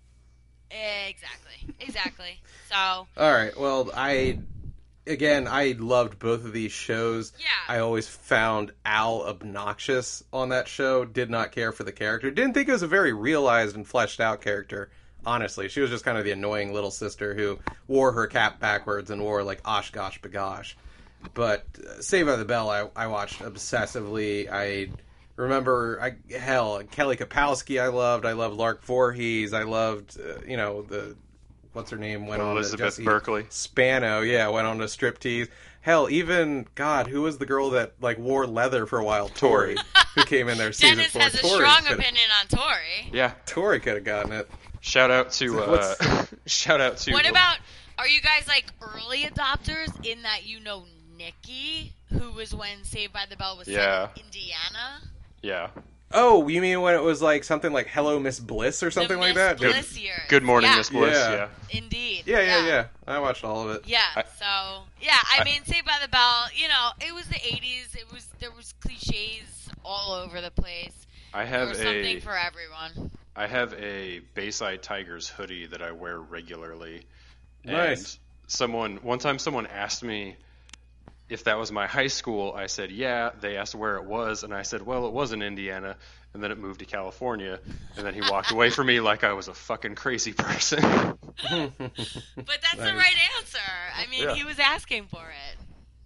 Speaker 2: Exactly. Exactly. So,
Speaker 1: All right. Well, I again, I loved both of these shows.
Speaker 2: yeah.
Speaker 1: I always found Al obnoxious on that show. Did not care for the character. Didn't think it was a very realized and fleshed out character. Honestly, she was just kind of the annoying little sister who wore her cap backwards and wore like Oshkosh bagosh. But uh, Saved by the Bell, I, I watched obsessively. I remember, I hell, Kelly Kapowski. I loved. I loved Lark Voorhees. I loved, uh, you know, the what's her name went on
Speaker 3: Elizabeth
Speaker 1: to Jesse
Speaker 3: Berkley.
Speaker 1: Spano. Yeah, went on to striptease. Hell, even God, who was the girl that like wore leather for a while? Tori, who came in there season
Speaker 2: Dennis
Speaker 1: four.
Speaker 2: has a
Speaker 1: Tori
Speaker 2: strong
Speaker 1: coulda-
Speaker 2: opinion on Tori.
Speaker 3: Yeah.
Speaker 1: Tori could have gotten it.
Speaker 3: Shout out to
Speaker 1: So
Speaker 3: uh,
Speaker 1: what's-
Speaker 3: shout out to.
Speaker 2: What about, are you guys like early adopters in that you know Nikki, who was when Saved by the Bell was
Speaker 3: Yeah.
Speaker 2: set in Indiana?
Speaker 3: Yeah.
Speaker 1: Oh, you mean when it was like something like Hello Miss Bliss or something
Speaker 2: The
Speaker 1: like
Speaker 2: Miss
Speaker 1: that?
Speaker 2: Bliss
Speaker 3: Good-
Speaker 2: years.
Speaker 3: Good morning,
Speaker 2: yeah.
Speaker 3: Miss Bliss.
Speaker 1: Yeah.
Speaker 3: Yeah.
Speaker 2: Indeed.
Speaker 1: Yeah, yeah, yeah. I watched all of it.
Speaker 2: Yeah,
Speaker 3: I-
Speaker 2: so yeah, I,
Speaker 3: I-
Speaker 2: mean, Saved by the Bell. You know, it was the eighties. It was there was cliches all over the place.
Speaker 3: I
Speaker 2: There
Speaker 3: have
Speaker 2: was something
Speaker 3: a
Speaker 2: for everyone.
Speaker 3: I have a Bayside Tigers hoodie that I wear regularly.
Speaker 1: Nice.
Speaker 3: And someone one time someone asked me if that was my high school. I said, yeah. They asked where it was, and I said, well, it was in Indiana, and then it moved to California. And then he walked away from me like I was a fucking crazy person.
Speaker 2: But that's the
Speaker 1: Nice.
Speaker 2: right answer. I mean,
Speaker 3: Yeah.
Speaker 2: he was asking for it.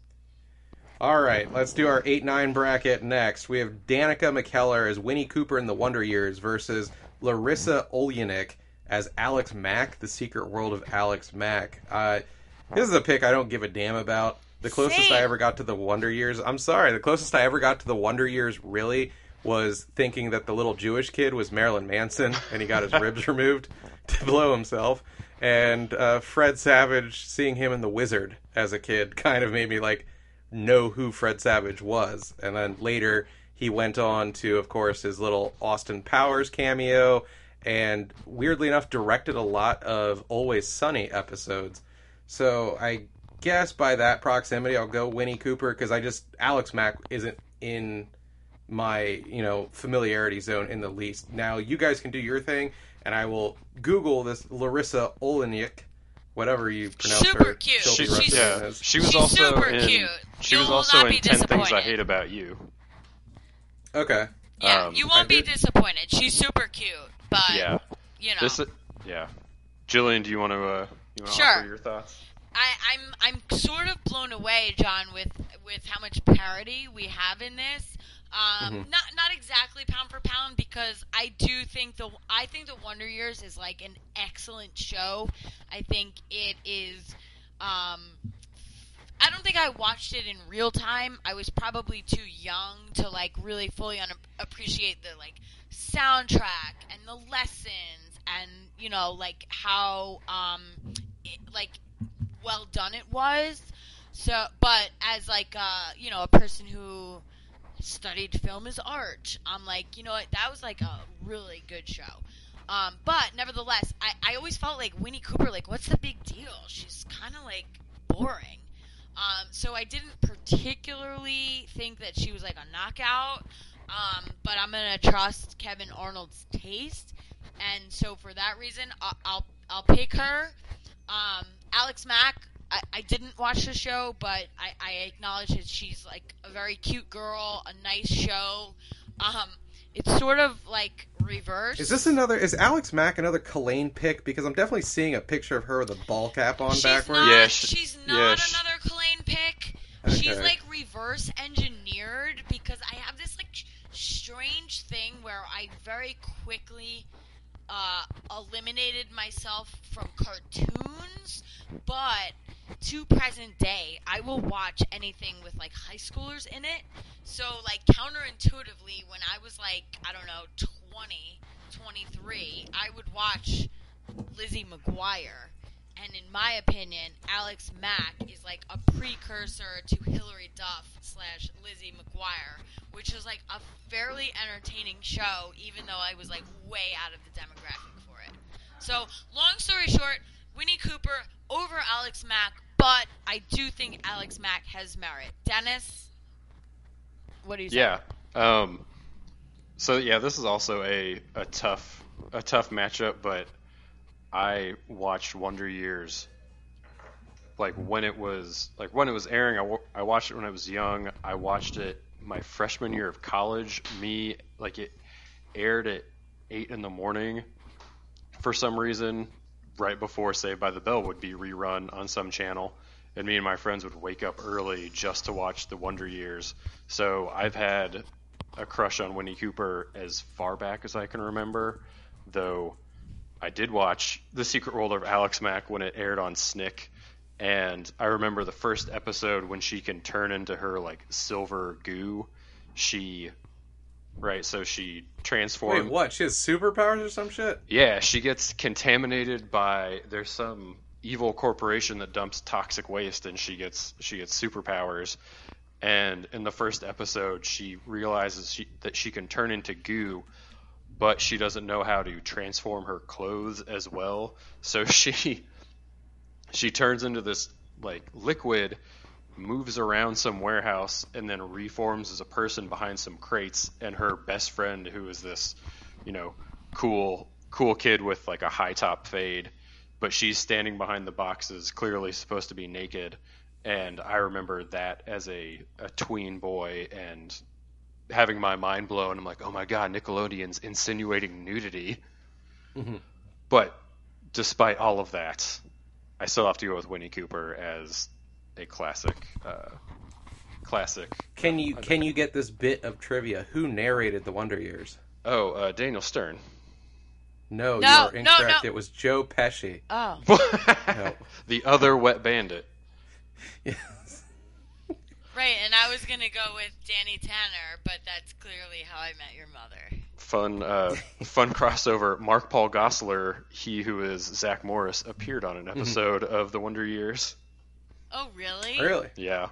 Speaker 1: All right, let's do our eight nine bracket next. We have Danica McKellar as Winnie Cooper in The Wonder Years versus Larissa Oleynik as Alex Mack, The Secret World of Alex Mack. Uh, this is a pick I don't give a damn about. The closest
Speaker 2: Same.
Speaker 1: I ever got to The Wonder Years, I'm sorry, the closest I ever got to The Wonder Years really was thinking that the little Jewish kid was Marilyn Manson and he got his ribs removed to blow himself. And uh, Fred Savage, seeing him in The Wizard as a kid kind of made me like know who Fred Savage was. And then later he went on to, of course, his little Austin Powers cameo and weirdly enough directed a lot of Always Sunny episodes. So I guess by that proximity I'll go Winnie Cooper because I just Alex Mack isn't in my, you know, familiarity zone in the least. Now you guys can do your thing and I will Google this Larissa Oleynik, whatever you pronounce
Speaker 2: Super
Speaker 1: her
Speaker 2: cute.
Speaker 1: filthy
Speaker 2: She's-
Speaker 1: Russian
Speaker 3: yeah,
Speaker 1: name is.
Speaker 3: she was
Speaker 2: She's
Speaker 3: also
Speaker 2: super
Speaker 3: in.
Speaker 2: cute.
Speaker 3: She
Speaker 2: You
Speaker 3: was
Speaker 2: will
Speaker 3: also
Speaker 2: not
Speaker 3: in
Speaker 2: be
Speaker 3: Ten Things I
Speaker 2: disappointed.
Speaker 3: Hate About You.
Speaker 1: Okay.
Speaker 2: Yeah,
Speaker 3: Um,
Speaker 2: you
Speaker 1: I
Speaker 2: won't be
Speaker 1: did-
Speaker 2: disappointed. She's super cute, but
Speaker 3: Yeah.
Speaker 2: you know,
Speaker 3: This, yeah. Jillian, do you want to uh, you want to
Speaker 2: Sure.
Speaker 3: offer your thoughts?
Speaker 2: I, I'm I'm sort of blown away, John, with with how much parody we have in this. Um,
Speaker 1: Mhm.
Speaker 2: Not not exactly pound for pound because I do think the I think the Wonder Years is like an excellent show. I think it is. Um, I don't think I watched it in real time. I was probably too young to like really fully un- appreciate the like soundtrack and the lessons and you know like how um it, like well done it was. So, but as like uh you know a person who studied film as art, I'm like you know what that was like a really good show. Um, but nevertheless, I, I always felt like Winnie Cooper, like, what's the big deal? She's kind of, like, boring. Um, so I didn't particularly think that she was, like, a knockout. Um, but I'm going to trust Kevin Arnold's taste. And so for that reason, I'll, I'll, I'll pick her. Um, Alex Mack, I, I didn't watch the show, but I, I acknowledge that she's, like, a very cute girl, a nice show. Um, it's sort of, like, reverse.
Speaker 1: Is this another? Is Alex Mack another Kalain pick? Because I'm definitely seeing a picture of her with a ball cap on
Speaker 2: She's
Speaker 1: backwards.
Speaker 2: not,
Speaker 3: Yeah, she-
Speaker 2: she's not
Speaker 3: yeah, she-
Speaker 2: another Kalain pick.
Speaker 1: Okay.
Speaker 2: She's like reverse engineered because I have this like sh- strange thing where I very quickly uh, eliminated myself from cartoons, but to present day, I will watch anything with like high schoolers in it. So like counterintuitively, when I was like I don't know twenty, twenty-three, I would watch Lizzie McGuire. And in my opinion, Alex Mack is like a precursor to Hilary Duff slash Lizzie McGuire, which is like a fairly entertaining show, even though I was like way out of the demographic for it. So, long story short, Winnie Cooper over Alex Mack, but I do think Alex Mack has merit. Dennis, what do you say?
Speaker 3: Yeah. Um, so yeah, this is also a, a tough a tough matchup, but I watched Wonder Years like when it was like when it was airing. I, wa- I watched it when I was young. I watched it my freshman year of college. Me like it aired at eight in the morning for some reason, right before Saved by the Bell would be rerun on some channel, and me and my friends would wake up early just to watch the Wonder Years. So I've had a crush on Winnie Cooper as far back as I can remember, though I did watch The Secret World of Alex Mack when it aired on S N C C, and I remember the first episode when she can turn into her like silver goo. She, right, so she transforms.
Speaker 1: Wait, what? She has superpowers or some shit?
Speaker 3: Yeah, she gets contaminated by, there's some evil corporation that dumps toxic waste, and she gets she gets superpowers. And in the first episode, she realizes she, that she can turn into goo, but she doesn't know how to transform her clothes as well. So she she turns into this like liquid, moves around some warehouse, and then reforms as a person behind some crates. And her best friend, who is this, you know, cool cool kid with like a high top fade, but she's standing behind the boxes, clearly supposed to be naked. And I remember that as a, a tween boy and having my mind blown. I'm like, oh my God, Nickelodeon's insinuating nudity.
Speaker 1: Mm-hmm.
Speaker 3: But despite all of that, I still have to go with Winnie Cooper as a classic. Uh, classic.
Speaker 1: Can you can you get this bit of trivia? Who narrated the Wonder Years?
Speaker 3: Oh, uh, Daniel Stern.
Speaker 1: No,
Speaker 2: No,
Speaker 1: you're
Speaker 2: no,
Speaker 1: incorrect.
Speaker 2: no.
Speaker 1: It was Joe Pesci.
Speaker 2: Oh.
Speaker 1: No.
Speaker 3: The other wet bandit.
Speaker 1: Yes.
Speaker 2: Right, and I was going to go with Danny Tanner, but that's clearly How I Met Your Mother.
Speaker 3: Fun, uh, fun crossover. Mark Paul Gosselaar, he who is Zach Morris, appeared on an episode of The Wonder Years.
Speaker 2: Oh, really?
Speaker 1: Really?
Speaker 3: Yeah.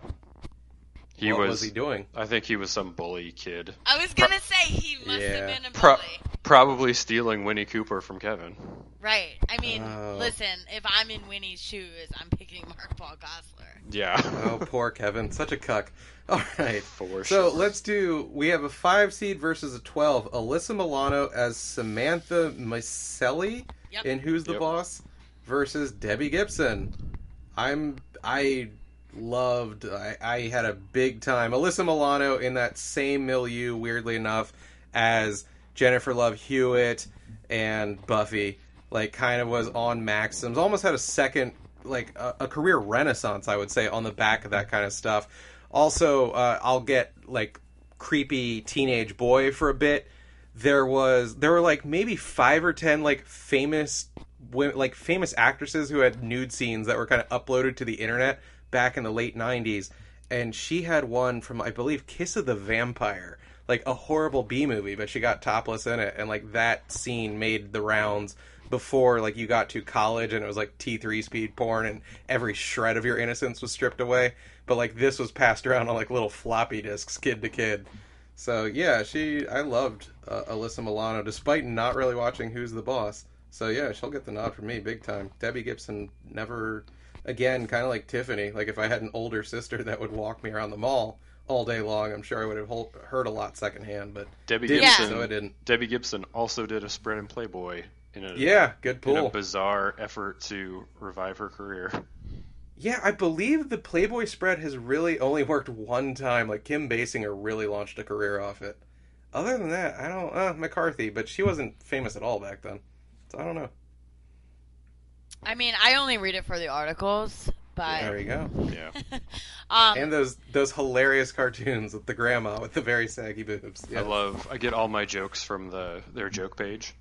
Speaker 3: He
Speaker 1: what
Speaker 3: was,
Speaker 1: was he doing?
Speaker 3: I think he was some bully kid.
Speaker 2: I was going to say he must
Speaker 1: Yeah.
Speaker 2: have been a
Speaker 3: Pro-
Speaker 2: bully.
Speaker 3: probably stealing Winnie Cooper from Kevin.
Speaker 2: Right. I mean,
Speaker 1: Oh.
Speaker 2: listen, if I'm in Winnie's shoes, I'm picking Mark Paul Gosselaar.
Speaker 3: Yeah.
Speaker 1: Oh, poor Kevin. Such a cuck. All right.
Speaker 3: For
Speaker 1: So
Speaker 3: sure.
Speaker 1: let's do. We have a five seed versus a twelve. Alyssa Milano as Samantha Micelli
Speaker 2: Yep.
Speaker 1: in Who's the
Speaker 3: Yep.
Speaker 1: Boss versus Debbie Gibson. I'm. I loved. I, I had a big time. Alyssa Milano in that same milieu, weirdly enough, as Jennifer Love Hewitt and Buffy. Like, kind of was on Maxims. Almost had a second, like, a, a career renaissance, I would say, on the back of that kind of stuff. Also, uh, I'll get, like, creepy teenage boy for a bit. There was, there were, like, maybe five or ten, like, famous, women, like, famous actresses who had nude scenes that were kind of uploaded to the internet back in the late nineties. And she had one from, I believe, Kiss of the Vampire. Like, a horrible B-movie, but she got topless in it. And, like, that scene made the rounds before, like, you got to college and it was, like, T three speed porn and every shred of your innocence was stripped away. But, like, this was passed around on, like, little floppy disks, kid to kid. So, yeah, she... I loved uh, Alyssa Milano, despite not really watching Who's the Boss. So, yeah, she'll get the nod from me, big time. Debbie Gibson never... Again, kind of like Tiffany. Like, if I had an older sister that would walk me around the mall all day long, I'm sure I would have hol- heard a lot secondhand, but
Speaker 3: Debbie
Speaker 1: didn't,
Speaker 3: Gibson.
Speaker 1: so I didn't.
Speaker 3: Debbie Gibson also did a spread in Playboy in a
Speaker 1: Yeah, good
Speaker 3: in a
Speaker 1: pull.
Speaker 3: bizarre effort to revive her career.
Speaker 1: Yeah, I believe the Playboy spread has really only worked one time. Like, Kim Basinger really launched a career off it. Other than that, I don't... Uh, McCarthy, but she wasn't famous at all back then. So I don't know.
Speaker 2: I mean, I only read it for the articles, but...
Speaker 1: There you go.
Speaker 3: Yeah.
Speaker 2: um,
Speaker 1: And those those hilarious cartoons with the grandma with the very saggy boobs.
Speaker 3: I love. I get all my jokes from the their joke page.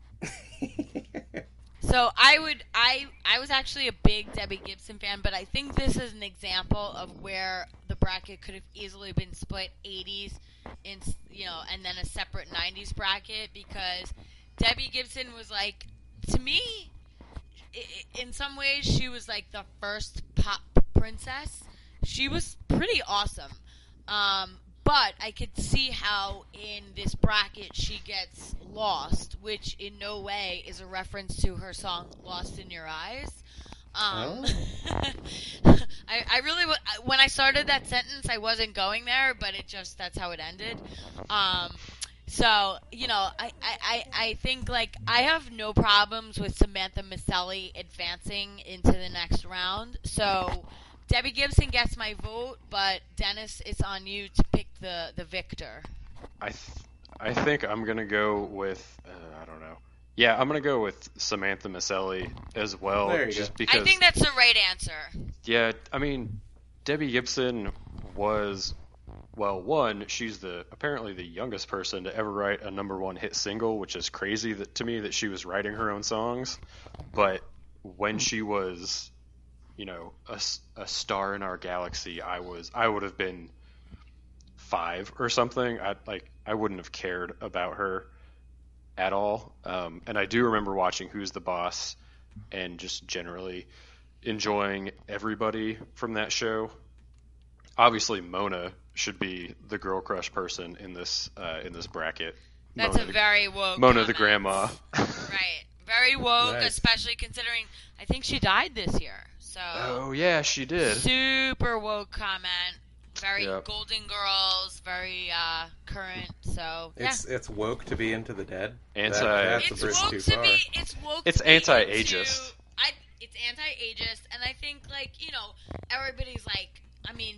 Speaker 2: So I would I I was actually a big Debbie Gibson fan, but I think this is an example of where the bracket could have easily been split eighties in you know and then a separate nineties bracket, because Debbie Gibson was, like, to me, i- in some ways she was like the first pop princess. She was pretty awesome. Um But I could see how in this bracket she gets lost, which in no way is a reference to her song "Lost in Your Eyes." Um, I, I really, w- when I started that sentence, I wasn't going there, but it just, that's how it ended. Um, so, you know, I, I, I I think, like, I have no problems with Samantha Micelli advancing into the next round. So Debbie Gibson gets my vote, but Dennis, it's on you to pick the, the victor.
Speaker 3: I th- I think I'm gonna go with uh, I don't know Yeah, I'm gonna go with Samantha Micelli as well,
Speaker 1: There you
Speaker 3: just
Speaker 1: go.
Speaker 3: because.
Speaker 2: I think that's the right answer.
Speaker 3: Yeah, I mean, Debbie Gibson was, well, one, she's the apparently the youngest person to ever write a number one hit single, which is crazy that to me that she was writing her own songs. But when she was, you know, a, s- a star in our galaxy, I was I would have been five or something. I like I wouldn't have cared about her at all. Um, and I do remember watching Who's the Boss and just generally enjoying everybody from that show. Obviously, Mona should be the girl crush person in this uh, in this bracket.
Speaker 2: That's
Speaker 3: Mona
Speaker 2: a
Speaker 3: the,
Speaker 2: very woke
Speaker 3: Mona the
Speaker 2: comment.
Speaker 3: grandma.
Speaker 2: Right. Very woke,
Speaker 1: Nice.
Speaker 2: especially considering I think she died this year. So
Speaker 3: Oh yeah, she did.
Speaker 2: super woke comment. Very
Speaker 3: Yep.
Speaker 2: Golden Girls, very uh, current. So yeah.
Speaker 1: It's it's woke to be into the dead.
Speaker 3: Anti-
Speaker 1: That, that's
Speaker 2: It's
Speaker 1: a bridge
Speaker 2: woke
Speaker 1: too
Speaker 2: to
Speaker 1: far.
Speaker 2: be. It's woke.
Speaker 3: It's
Speaker 2: to be
Speaker 3: anti-ageist.
Speaker 2: into- I. It's anti-ageist, and I think like you know everybody's like. I mean,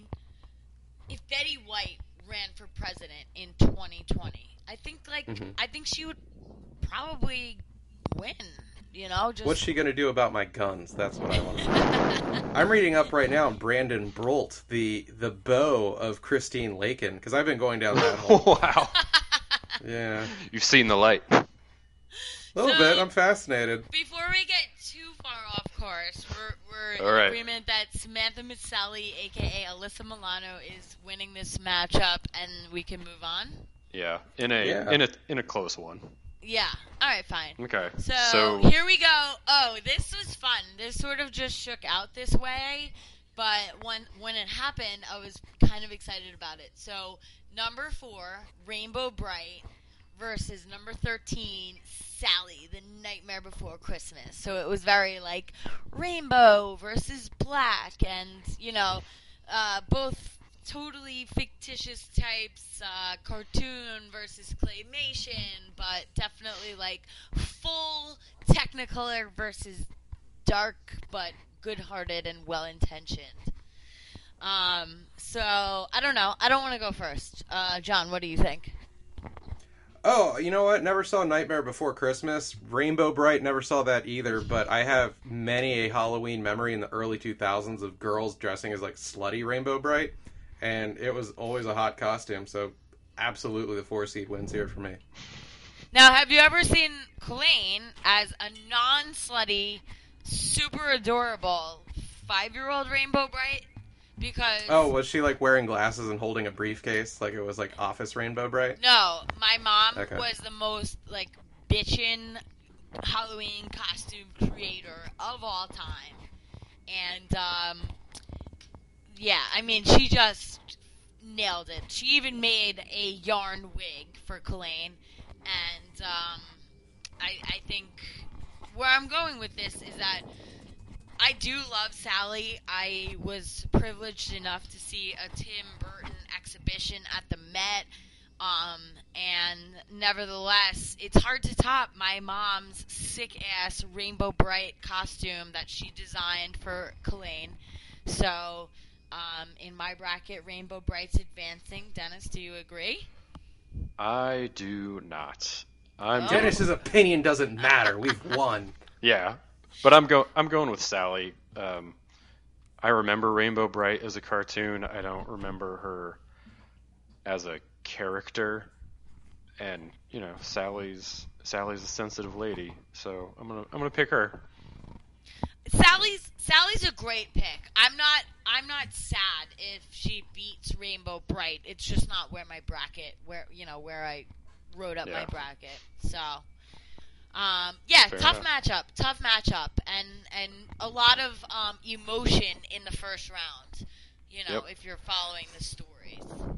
Speaker 2: if Betty White ran for president in twenty twenty, I think like
Speaker 1: Mhm.
Speaker 2: I think she would probably win. You know, just
Speaker 1: What's she going to do about my guns? That's what I want to know. I'm reading up right now on Brandon Brolt, the the beau of Christine Lakin, because I've been going down that hole.
Speaker 3: Wow,
Speaker 1: Yeah,
Speaker 3: you've seen the light.
Speaker 1: a little
Speaker 2: So-
Speaker 1: bit. I'm fascinated.
Speaker 2: Before we get too far off course, we're, we're
Speaker 3: All
Speaker 2: in
Speaker 3: right.
Speaker 2: agreement that Samantha Micelli, aka Alyssa Milano, is winning this matchup, and we can move on.
Speaker 3: Yeah, in a
Speaker 1: Yeah.
Speaker 3: in a in a close one.
Speaker 2: Yeah. All right. Fine.
Speaker 3: Okay,
Speaker 2: So,
Speaker 3: so
Speaker 2: here we go. Oh, this was fun. This sort of just shook out this way, but when when it happened, I was kind of excited about it. So number four, Rainbow Bright versus number thirteen, Sally, The Nightmare Before Christmas. So it was very like rainbow versus black, and you know, uh, both totally fictitious types, uh, cartoon versus claymation, but definitely like full Technicolor versus dark but good-hearted and well-intentioned. Um, so I don't know. I don't want to go first. Uh, John, what do you think?
Speaker 1: Oh, you know what? Never saw Nightmare Before Christmas. Rainbow Bright, never saw that either, but I have many a Halloween memory in the early two thousands of girls dressing as like slutty Rainbow Bright, and it was always a hot costume, so absolutely the four seed wins here for me.
Speaker 2: Now, have you ever seen Colleen as a non-slutty, super adorable five-year-old Rainbow Bright? Because
Speaker 1: Oh, was she like wearing glasses and holding a briefcase like it was like Office Rainbow Bright?
Speaker 2: no, my mom
Speaker 1: Okay.
Speaker 2: was the most like bitchin' Halloween costume creator of all time, and um, yeah, I mean she just nailed it. She even made a yarn wig for Colleen, and um, I, I think where I'm going with this is that I do love Sally. I was privileged enough to see a Tim Burton exhibition at the Met. Um, and nevertheless, it's hard to top my mom's sick-ass Rainbow Bright costume that she designed for Colleen. So, um, in my bracket, Rainbow Bright's advancing. Dennis, do you agree?
Speaker 3: I do not. I'm
Speaker 2: Oh.
Speaker 3: going
Speaker 1: Dennis's opinion doesn't matter. We've won.
Speaker 3: Yeah, but I'm go I'm going with Sally. Um, I remember Rainbow Bright as a cartoon. I don't remember her as a character, and you know Sally's Sally's a sensitive lady, so I'm gonna I'm gonna pick her.
Speaker 2: Sally's Sally's a great pick. I'm not I'm not sad if she beats Rainbow Bright. It's just not where my bracket where you know where I wrote up my
Speaker 3: Yeah.
Speaker 2: bracket. So um, yeah,
Speaker 3: Fair
Speaker 2: tough
Speaker 3: enough.
Speaker 2: matchup, tough matchup, and and a lot of um, emotion in the first round. You know,
Speaker 3: Yep.
Speaker 2: if you're following the stories.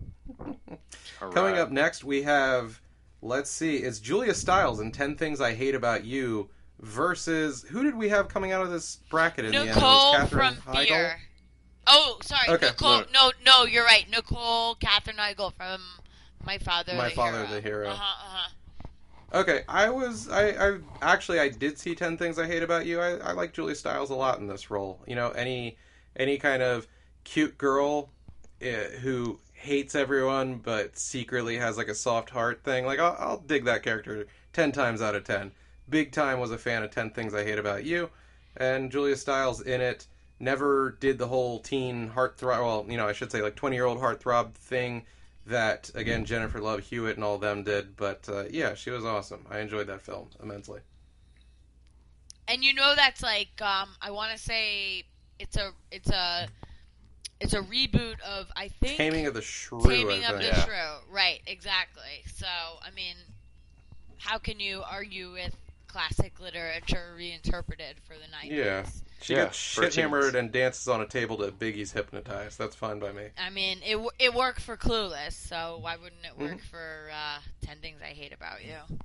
Speaker 3: All
Speaker 1: Coming
Speaker 3: right.
Speaker 1: up next, we have, let's see, it's Julia Stiles in ten Things I Hate About You versus, who did we have coming out of this bracket in the end? It was
Speaker 2: Nicole
Speaker 1: Katherine
Speaker 2: from
Speaker 1: Heigl?
Speaker 2: Fear. Oh, sorry,
Speaker 1: Okay.
Speaker 2: Nicole. No, no, you're right. Nicole Catherine Heigl from My Father.
Speaker 1: My
Speaker 2: the
Speaker 1: Father,
Speaker 2: Hero.
Speaker 1: the Hero.
Speaker 2: Uh huh. Uh huh.
Speaker 1: Okay, I was, I, I, actually, I did see ten Things I Hate About You. I, I like Julia Stiles a lot in this role. You know, any, any kind of cute girl uh, who hates everyone but secretly has like a soft heart thing. Like, I'll, I'll dig that character ten times out of ten. big time was a fan of ten Things I Hate About You, and Julia Stiles in it never did the whole teen heartthrob, well, you know, I should say like twenty-year-old heartthrob thing that, again, Jennifer Love Hewitt and all them did, but uh, yeah, she was awesome. I enjoyed that film immensely.
Speaker 2: And you know that's like, um, I want to say it's a, it's a, it's a reboot of, I think...
Speaker 1: Taming of the Shrew.
Speaker 2: Taming
Speaker 1: I
Speaker 2: of the
Speaker 1: think.
Speaker 2: Shrew. Right, exactly. So, I mean, how can you argue with classic literature reinterpreted for the nineties?
Speaker 1: Yeah. She
Speaker 3: Yeah,
Speaker 1: gets
Speaker 3: for
Speaker 1: shit
Speaker 3: teens.
Speaker 1: hammered and dances on a table to Biggie's Hypnotized. That's fine by me.
Speaker 2: I mean, it w- it worked for Clueless, so why wouldn't it work
Speaker 1: Mhm.
Speaker 2: for uh, ten Things I Hate About You?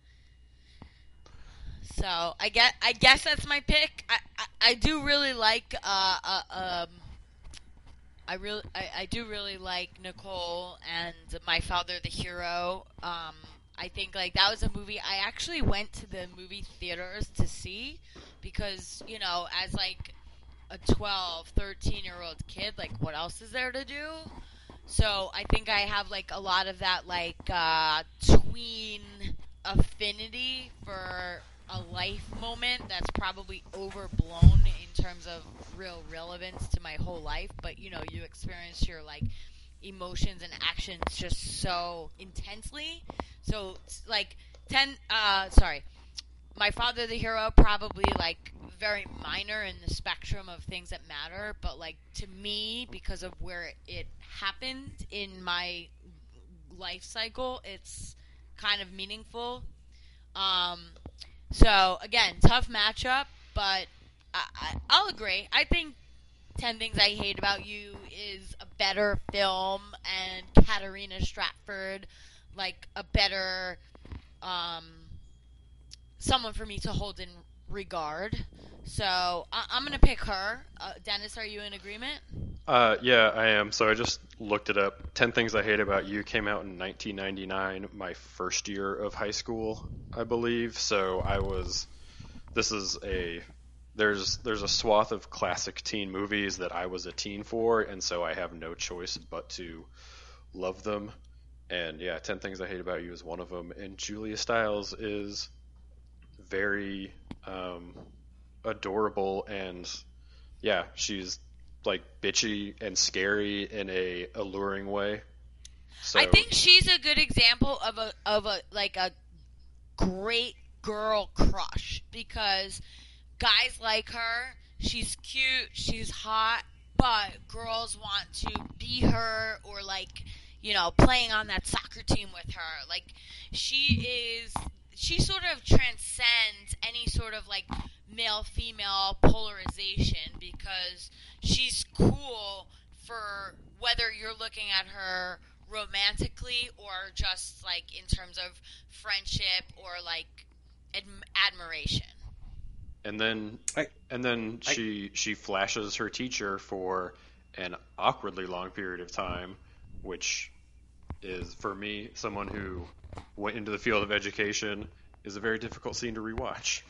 Speaker 2: So I guess I guess that's my pick. I I, I do really like uh, uh um I really I, I do really like Nicole and My Father the Hero. Um, I think like that was a movie I actually went to the movie theaters to see because you know as like a twelve, thirteen year old kid, like what else is there to do? So I think I have like a lot of that like uh, tween affinity for a life moment that's probably overblown in terms of real relevance to my whole life. But you know, you experience your like emotions and actions just so intensely. So like ten, uh, sorry, My Father the Hero probably like very minor in the spectrum of things that matter, but like to me, because of where it happened in my life cycle, it's kind of meaningful. Um, so again, tough matchup, but I, I, I'll agree. I think ten Things I Hate About You is a better film, and Katarina Stratford, like a better um, someone for me to hold in regard. So I- I'm gonna pick her. Uh, Dennis, are you in agreement?
Speaker 3: Uh, yeah, I am. So I just looked it up. ten Things I Hate About You came out in nineteen ninety-nine, my first year of high school, I believe. So I was. This is a. There's there's a swath of classic teen movies that I was a teen for, and so I have no choice but to love them. And yeah, ten Things I Hate About You is one of them. And Julia Stiles is very um, adorable, and yeah, she's like bitchy and scary in a alluring way. So
Speaker 2: I think she's a good example of a of a like a great girl crush because guys like her. She's cute, she's hot, but girls want to be her or like, you know, playing on that soccer team with her. Like she is she sort of transcends any sort of like male-female polarization because she's cool for whether you're looking at her romantically or just like in terms of friendship or like ad- admiration.
Speaker 3: And then,
Speaker 1: I-
Speaker 3: and then
Speaker 1: I-
Speaker 3: she she flashes her teacher for an awkwardly long period of time, which is for me, someone who went into the field of education, is a very difficult scene to rewatch.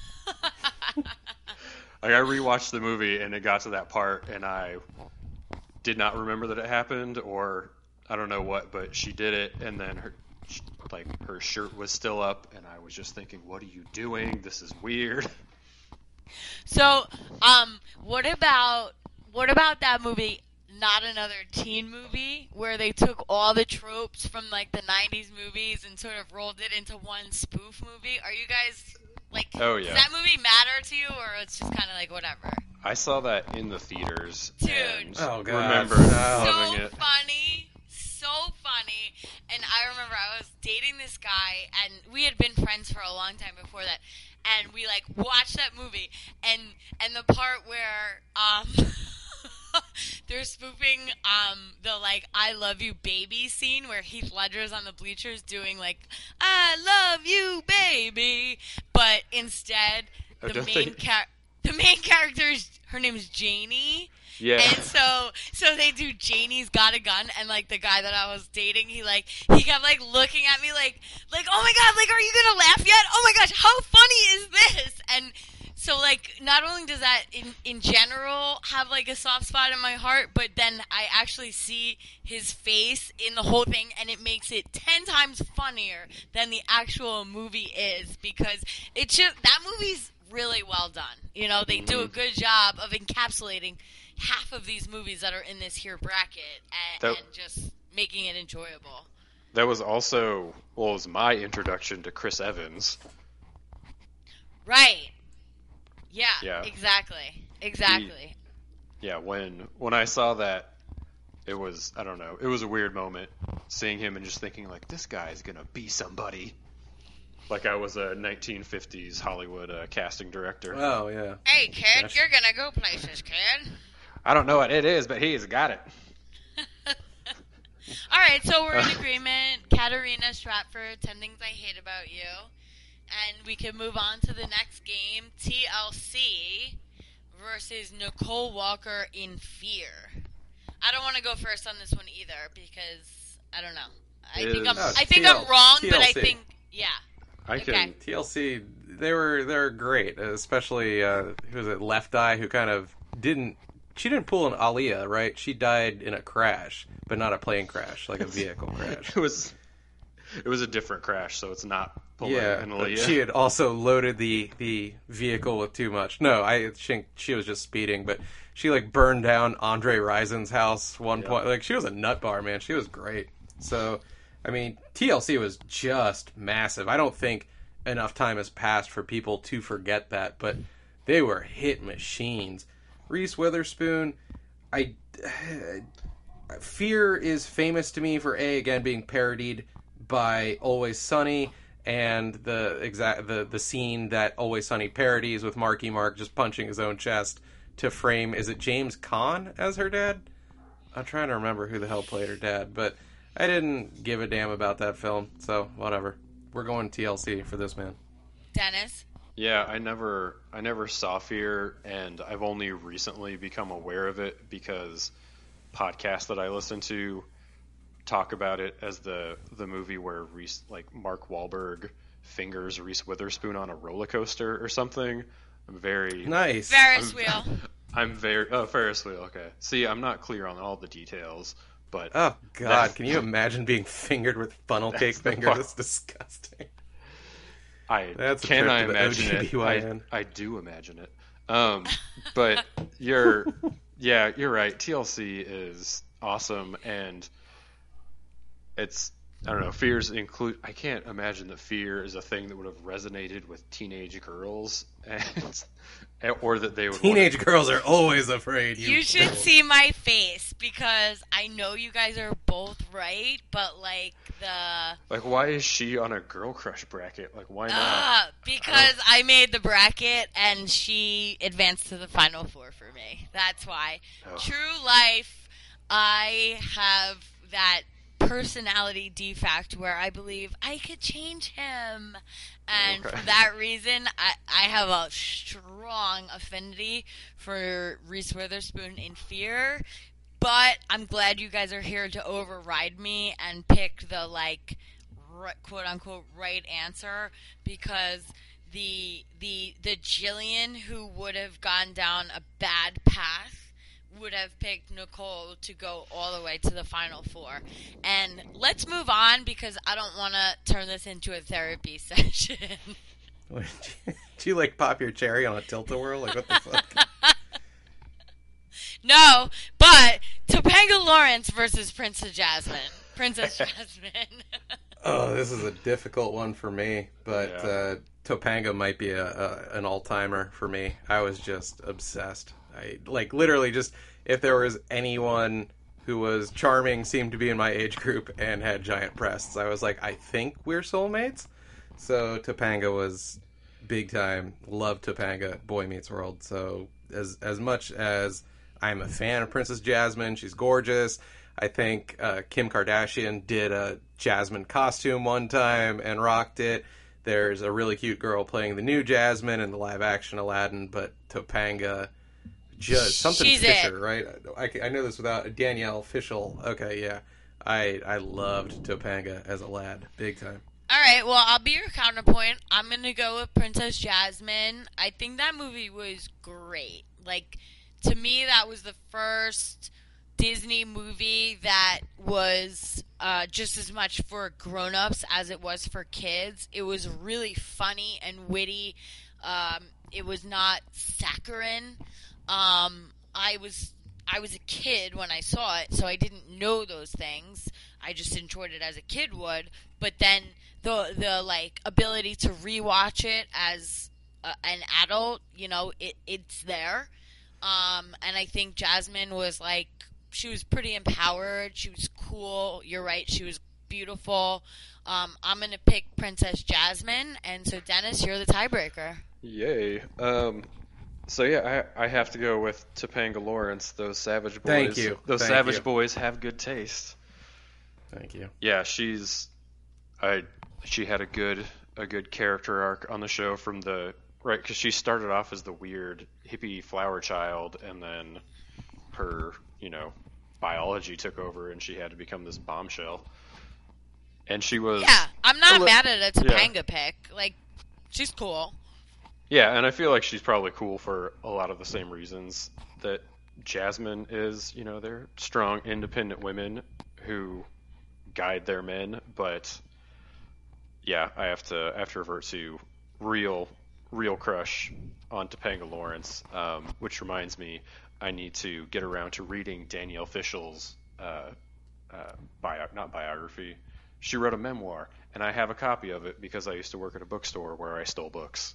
Speaker 3: Like I rewatched the movie and it got to that part and I did not remember that it happened, or I don't know what, but she did it, and then her like her shirt was still up, and I was just thinking, "What are you doing? This is weird."
Speaker 2: So, um, what about what about that movie, Not Another Teen Movie, where they took all the tropes from like the nineties movies and sort of rolled it into one spoof movie? Are you guys like?
Speaker 3: Oh, yeah.
Speaker 2: Does that movie matter to you, or it's just kind of like whatever?
Speaker 3: I saw that in the theaters
Speaker 2: Dude.
Speaker 3: and
Speaker 1: Oh, God.
Speaker 3: remember
Speaker 1: No.
Speaker 3: loving
Speaker 2: So
Speaker 3: it.
Speaker 2: funny, so funny. And I remember I was dating this guy, and we had been friends for a long time before that. And we like watched that movie, and and the part where um they're spoofing um the like "I love you, baby" scene where Heath Ledger's on the bleachers doing like "I love you, baby," but instead
Speaker 3: I
Speaker 2: the
Speaker 3: don't
Speaker 2: main
Speaker 3: think-
Speaker 2: char- the main character is her name is Janie.
Speaker 3: Yeah.
Speaker 2: And so, so they do Janie's Got a Gun, and like the guy that I was dating, he like he kept like looking at me like like oh my god, like are you gonna laugh yet? Oh my gosh, how funny is this? And So, like, not only does that in, in general have, like, a soft spot in my heart, but then I actually see his face in the whole thing, and it makes it ten times funnier than the actual movie is, because it's just, that movie's really well done. You know, they do a good job of encapsulating half of these movies that are in this here bracket and,
Speaker 3: That-
Speaker 2: and just making it enjoyable.
Speaker 3: That was also, well, it was my introduction to Chris Evans.
Speaker 2: Right. Yeah,
Speaker 3: Yeah.
Speaker 2: exactly. Exactly.
Speaker 3: Yeah, when when I saw that, it was, I don't know, it was a weird moment seeing him and just thinking, like, this guy's gonna be somebody. Like I was a nineteen fifties Hollywood uh, casting director.
Speaker 1: Oh yeah.
Speaker 2: Hey, kid,
Speaker 1: Gosh.
Speaker 2: you're gonna go places, kid.
Speaker 3: I don't know what it is, but he's got it.
Speaker 2: All right, so we're in agreement. Katarina Stratford, ten Things I Hate About You. And we can move on to the next game, T L C versus Nicole Walker in Fear. I don't want to go first on this one either because, I don't know. I
Speaker 3: It
Speaker 2: think I'm,
Speaker 3: is-
Speaker 1: No,
Speaker 2: I think
Speaker 1: T L-
Speaker 2: I'm wrong, but I
Speaker 1: T L C.
Speaker 2: think, yeah.
Speaker 3: I can.
Speaker 2: Okay.
Speaker 1: T L C, they were they're great, especially uh, who was it, Left Eye, who kind of didn't. She didn't pull an Aaliyah, right? She died in a crash, but not a plane crash, like a vehicle crash.
Speaker 3: It was it was a different crash, so it's not pulling
Speaker 1: Yeah,
Speaker 3: an
Speaker 1: but
Speaker 3: Aaliyah.
Speaker 1: she had also loaded the the vehicle with too much. No, I think she was just speeding, but she like burned down Andre Risen's house one
Speaker 3: Yeah.
Speaker 1: point. Like she was a nut bar, man. She was great. So, I mean, T L C was just massive. I don't think enough time has passed for people to forget that, but they were hit machines. Reese Witherspoon, I Fear is famous to me for A, again being parodied by Always Sunny, and the exact the the scene that Always Sunny parodies with Marky Mark just punching his own chest to frame, is it James Caan as her dad? I'm trying to remember who the hell played her dad, but I didn't give a damn about that film, so whatever. We're going T L C for this man.
Speaker 2: Dennis?
Speaker 3: Yeah, I never I never saw Fear, and I've only recently become aware of it because podcasts that I listen to talk about it as the the movie where Reese, like Mark Wahlberg fingers Reese Witherspoon on a roller coaster or something. I'm very
Speaker 1: Nice.
Speaker 2: Ferris wheel.
Speaker 3: I'm very oh Ferris wheel. Okay, see, I'm not clear on all the details, but
Speaker 1: Oh God!
Speaker 3: That-
Speaker 1: Can you imagine being fingered with funnel cake
Speaker 3: That's the
Speaker 1: finger?
Speaker 3: part.
Speaker 1: That's disgusting.
Speaker 3: I
Speaker 1: That's a
Speaker 3: can
Speaker 1: trip
Speaker 3: I
Speaker 1: to the
Speaker 3: imagine
Speaker 1: O G B Y N.
Speaker 3: it. I, I do imagine it. Um, but you're yeah, you're right. T L C is awesome, and it's I don't know. Fears include. I can't imagine that fear is a thing that would have resonated with teenage girls, and or that they would
Speaker 1: Teenage
Speaker 3: want
Speaker 1: girls are always afraid. You,
Speaker 2: You should
Speaker 1: fool.
Speaker 2: see my face because I know you guys are both right, but like the
Speaker 3: like why is she on a girl crush bracket? Like why not?
Speaker 2: uh, because I made the bracket and she advanced to the final four for me. That's why.
Speaker 3: Oh.
Speaker 2: True life, I have that personality defect where I believe I could change him. And
Speaker 3: Okay.
Speaker 2: for that reason, I, I have a strong affinity for Reese Witherspoon in Fear. But I'm glad you guys are here to override me and pick the, like, r- quote-unquote right answer, because the the the Jillian who would have gone down a bad path would have picked Nicole to go all the way to the final four. And let's move on because I don't want to turn this into a therapy session.
Speaker 1: Do you like pop your cherry on a tilt-a-whirl? Like what the fuck?
Speaker 2: No, but Topanga Lawrence versus Princess Jasmine. Princess Jasmine.
Speaker 1: Oh, this is a difficult one for me, but
Speaker 3: Yeah.
Speaker 1: uh, Topanga might be a, a an all-timer for me. I was just obsessed. I like literally just if there was anyone who was charming, seemed to be in my age group, and had giant breasts, I was like, I think we're soulmates. So Topanga was big time. Love Topanga. Boy Meets World. So as as much as I'm a fan of Princess Jasmine, she's gorgeous. I think uh, Kim Kardashian did a Jasmine costume one time and rocked it. There's a really cute girl playing the new Jasmine in the live-action Aladdin, but Topanga, just something
Speaker 2: She's
Speaker 1: Fisher,
Speaker 2: it.
Speaker 1: right? I, I know this without Danielle Fishel. Okay, yeah, I I loved Topanga as a lad, big time.
Speaker 2: All right, well, I'll be your counterpoint. I'm going to go with Princess Jasmine. I think that movie was great. Like, to me, that was the first Disney movie that was uh, just as much for grown-ups as it was for kids. It was really funny and witty. Um, it was not saccharine. Um, I was I was a kid when I saw it, so I didn't know those things. I just enjoyed it as a kid would. But then the the like ability to rewatch it as a, an adult, you know, it it's there. Um, and I think Jasmine was like, she was pretty empowered. She was cool. You're right. She was beautiful. Um, I'm going to pick Princess Jasmine. And so, Dennis, you're the tiebreaker.
Speaker 3: Yay. Um, so, yeah, I, I have to go with Topanga Lawrence. Those Savage Boys.
Speaker 1: Thank you.
Speaker 3: Those
Speaker 1: Thank
Speaker 3: Savage
Speaker 1: you.
Speaker 3: Boys have good taste.
Speaker 1: Thank you.
Speaker 3: Yeah, she's... I. She had a good a good character arc on the show from the... Right, because she started off as the weird hippie flower child, and then her, you know, biology took over, and she had to become this bombshell. And she was...
Speaker 2: Yeah, I'm not
Speaker 3: li-
Speaker 2: mad at a Topanga
Speaker 3: yeah.
Speaker 2: pick. Like, she's cool.
Speaker 3: Yeah, and I feel like she's probably cool for a lot of the same reasons that Jasmine is. You know, they're strong, independent women who guide their men, but yeah, I have to I have to revert to real real crush on Topanga Lawrence, um, which reminds me, I need to get around to reading Danielle Fishel's uh, uh, bio, not biography. She wrote a memoir, and I have a copy of it because I used to work at a bookstore where I stole books.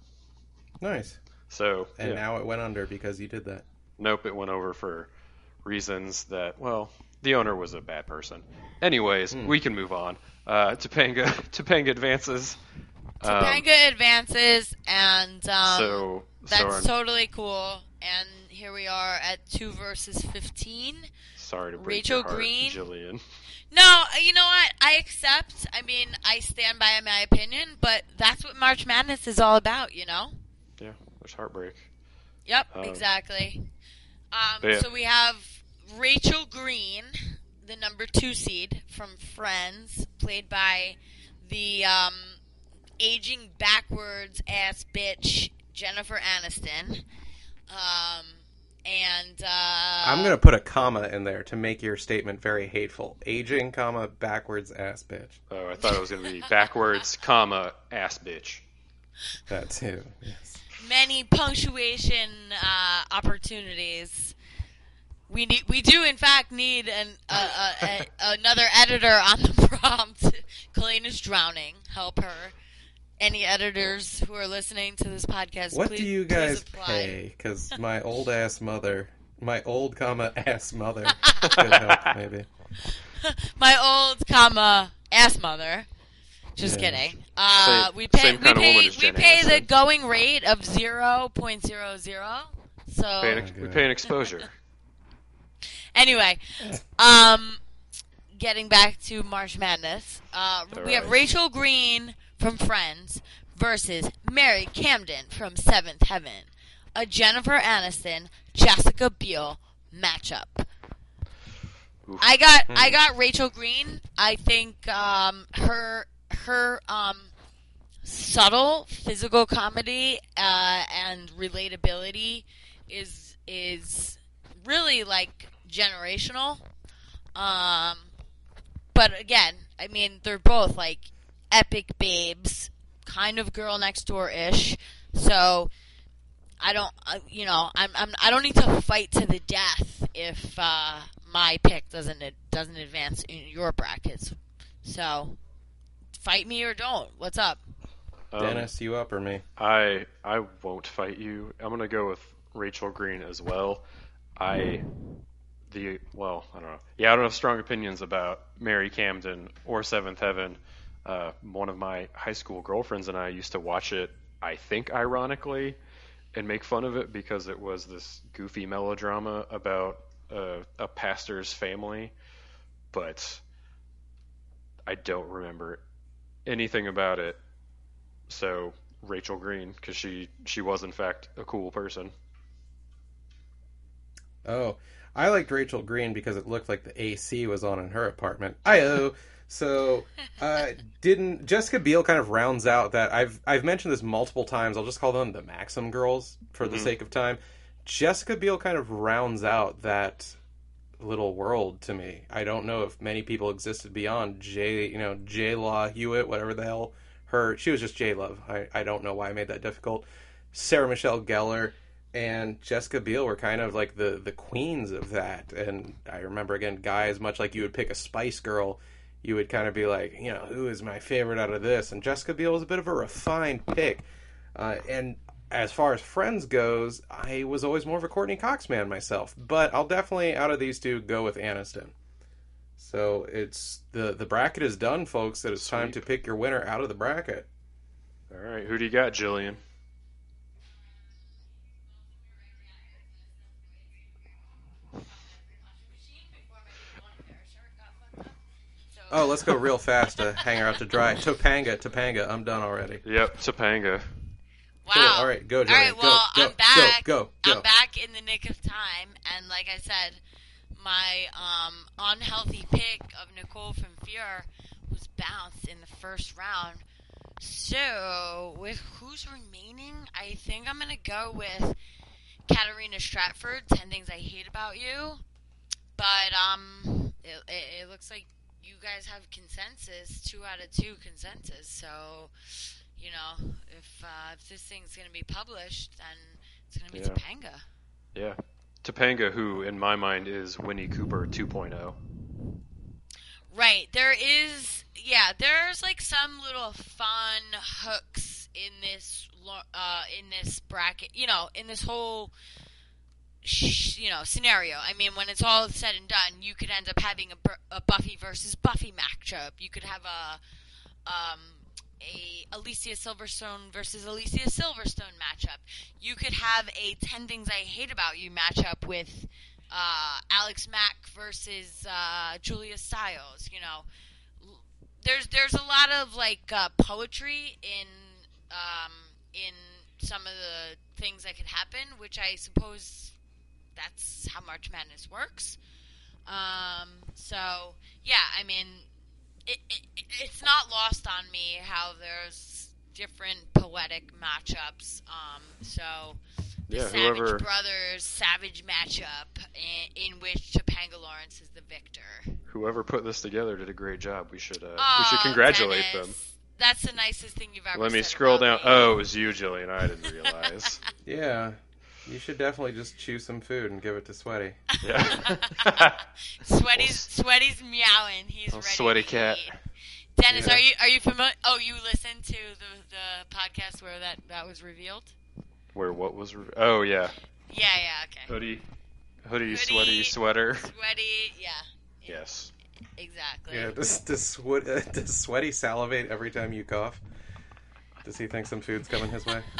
Speaker 1: Nice.
Speaker 3: So,
Speaker 1: And
Speaker 3: yeah.
Speaker 1: now it went under because you did that.
Speaker 3: Nope, it went over for reasons that, well, the owner was a bad person. Anyways,
Speaker 1: Hmm.
Speaker 3: we can move on. Uh, Topanga, Topanga advances. Um,
Speaker 2: Topanga advances, and um,
Speaker 3: so,
Speaker 2: that's
Speaker 3: so our-
Speaker 2: totally cool. And here we are at two versus fifteen.
Speaker 3: sorry to break
Speaker 2: Rachel
Speaker 3: your heart,
Speaker 2: Green.
Speaker 3: Jillian.
Speaker 2: No, you know what? I accept. I mean, I stand by my opinion, but that's what March Madness is all about, you know?
Speaker 3: Yeah, there's heartbreak.
Speaker 2: Yep,
Speaker 3: Um,
Speaker 2: exactly. Um,
Speaker 3: but yeah.
Speaker 2: So we have Rachel Green, the number two seed from Friends, played by the um, aging backwards ass bitch Jennifer Aniston. Um, and uh,
Speaker 1: I'm going to put a comma in there to make your statement very hateful. Aging, comma, backwards ass bitch.
Speaker 3: Oh, I thought it was going to be backwards, comma, ass bitch.
Speaker 1: That too. Yes.
Speaker 2: many punctuation uh, opportunities. We need, we do in fact need an uh, uh, a, another editor on the prompt. Colleen is drowning. Help her. Any editors who are listening to this podcast,
Speaker 1: What
Speaker 2: please,
Speaker 1: do you
Speaker 2: please
Speaker 1: guys
Speaker 2: apply.
Speaker 1: pay? Because my old ass mother, my old comma ass mother, could help maybe.
Speaker 2: My old comma ass mother. Just
Speaker 1: Yeah.
Speaker 2: kidding. Uh,
Speaker 3: Same-
Speaker 2: we pay
Speaker 3: same
Speaker 2: we
Speaker 3: kind of
Speaker 2: pay
Speaker 3: woman as
Speaker 2: we
Speaker 3: Jen
Speaker 2: pay the
Speaker 3: Aniston.
Speaker 2: going rate of zero point zero zero. So
Speaker 3: Pay an, we pay an exposure.
Speaker 2: anyway, um, getting back to March Madness, uh,
Speaker 3: All
Speaker 2: we have
Speaker 3: right.
Speaker 2: Rachel Green from Friends versus Mary Camden from Seventh Heaven, a Jennifer Aniston, Jessica Biel matchup.
Speaker 3: Oof.
Speaker 2: I got
Speaker 1: Hmm.
Speaker 2: I got Rachel Green. I think um, her her um, subtle physical comedy uh, and relatability is is really like generational. Um, but again, I mean they're both like epic babes, kind of girl next door ish. So I don't, uh, you know, I'm, I'm I don't need to fight to the death if uh, my pick doesn't it doesn't advance in your brackets. So fight me or don't. What's up?
Speaker 3: Um,
Speaker 1: Dennis, you up or me?
Speaker 3: I I won't fight you. I'm gonna go with Rachel Green as well. I the well, I don't know. Yeah, I don't have strong opinions about Mary Camden or Seventh Heaven. Uh, one of my high school girlfriends and I used to watch it, I think ironically, and make fun of it because it was this goofy melodrama about uh, a pastor's family, but I don't remember anything about it. So Rachel Green, because she she was in fact a cool person.
Speaker 1: Oh, I liked Rachel Green because it looked like the A C was on in her apartment. I-oh. So, uh, didn't Jessica Biel kind of rounds out that I've I've mentioned this multiple times. I'll just call them the Maxim girls for the mm-hmm. sake of time. Jessica Biel kind of rounds out that little world to me. I don't know if many people existed beyond J, you know, J Law Hewitt, whatever the hell her. She was just J Love. I I don't know why I made that difficult. Sarah Michelle Gellar and Jessica Biel were kind of like the the queens of that. And I remember again, guys, much like you would pick a Spice Girl, you would kind of be like, you know, who is my favorite out of this? And Jessica Biel was a bit of a refined pick. Uh, and as far as Friends goes, I was always more of a Courtney Cox man myself. But I'll definitely, out of these two, go with Aniston. So it's the, the bracket is done, folks. It is
Speaker 3: Sweet.
Speaker 1: time to pick your winner out of the bracket.
Speaker 3: All right, who do you got, Jillian?
Speaker 1: Oh, let's go real fast to hang her out to dry. Topanga, Topanga, I'm done already.
Speaker 3: Yep, Topanga.
Speaker 2: Wow.
Speaker 1: Cool. All right, go, Joey.
Speaker 2: All right, well,
Speaker 1: go,
Speaker 2: I'm back.
Speaker 1: Go, go, go.
Speaker 2: I'm back in the nick of time, and like I said, my um, unhealthy pick of Nicole from Fear was bounced in the first round. So, with who's remaining, I think I'm going to go with Katarina Stratford, ten Things I Hate About You. But um, it, it, it looks like you guys have consensus, two out of two consensus. So, you know, if uh, if this thing's going to be published, then it's going to be
Speaker 3: yeah.
Speaker 2: Topanga.
Speaker 3: Yeah. Topanga, who, in my mind, is Winnie Cooper two point oh.
Speaker 2: Right. There is, yeah, there's like some little fun hooks in this, uh, in this bracket, you know, in this whole, sh- you know, scenario. I mean, when it's all said and done, you could end up having a, a Buffy versus Buffy matchup. You could have a, um, a Alicia Silverstone versus Alicia Silverstone matchup. You could have a ten Things I Hate About You matchup with uh, Alex Mack versus uh, Julia Stiles. You know, there's there's a lot of like uh, poetry in um, in some of the things that could happen, which I suppose that's how March Madness works. Um, so yeah, I mean. It, it, it's not lost on me how there's different poetic matchups. Um, so the
Speaker 3: yeah,
Speaker 2: Savage
Speaker 3: whoever...
Speaker 2: Brothers Savage matchup in, in which Topanga Lawrence is the victor.
Speaker 3: Whoever put this together did a great job. We should uh,
Speaker 2: oh,
Speaker 3: we should congratulate
Speaker 2: Dennis.
Speaker 3: them.
Speaker 2: That's the nicest thing you've ever
Speaker 3: Let
Speaker 2: said.
Speaker 3: me scroll down.
Speaker 2: Me.
Speaker 3: Oh, it was you, Jillian. I didn't realize.
Speaker 1: Yeah. You should definitely just chew some food and give it to Sweaty.
Speaker 3: Yeah.
Speaker 2: Sweaty's Sweaty's meowing. He's
Speaker 3: Oh,
Speaker 2: ready.
Speaker 3: sweaty
Speaker 2: to
Speaker 3: cat.
Speaker 2: eat. Dennis,
Speaker 1: Yeah.
Speaker 2: are you are you familiar? Oh, you listened to the the podcast where that, that was revealed?
Speaker 3: Where what was? Re- oh yeah.
Speaker 2: Yeah, yeah, okay.
Speaker 3: Hoodie, hoodie,
Speaker 2: Hoodie,
Speaker 3: sweaty sweater.
Speaker 2: Sweaty, yeah.
Speaker 3: Yes.
Speaker 2: Exactly.
Speaker 1: Yeah, does, does, sweat, uh, does Sweaty salivate every time you cough? Does he think some food's coming his way?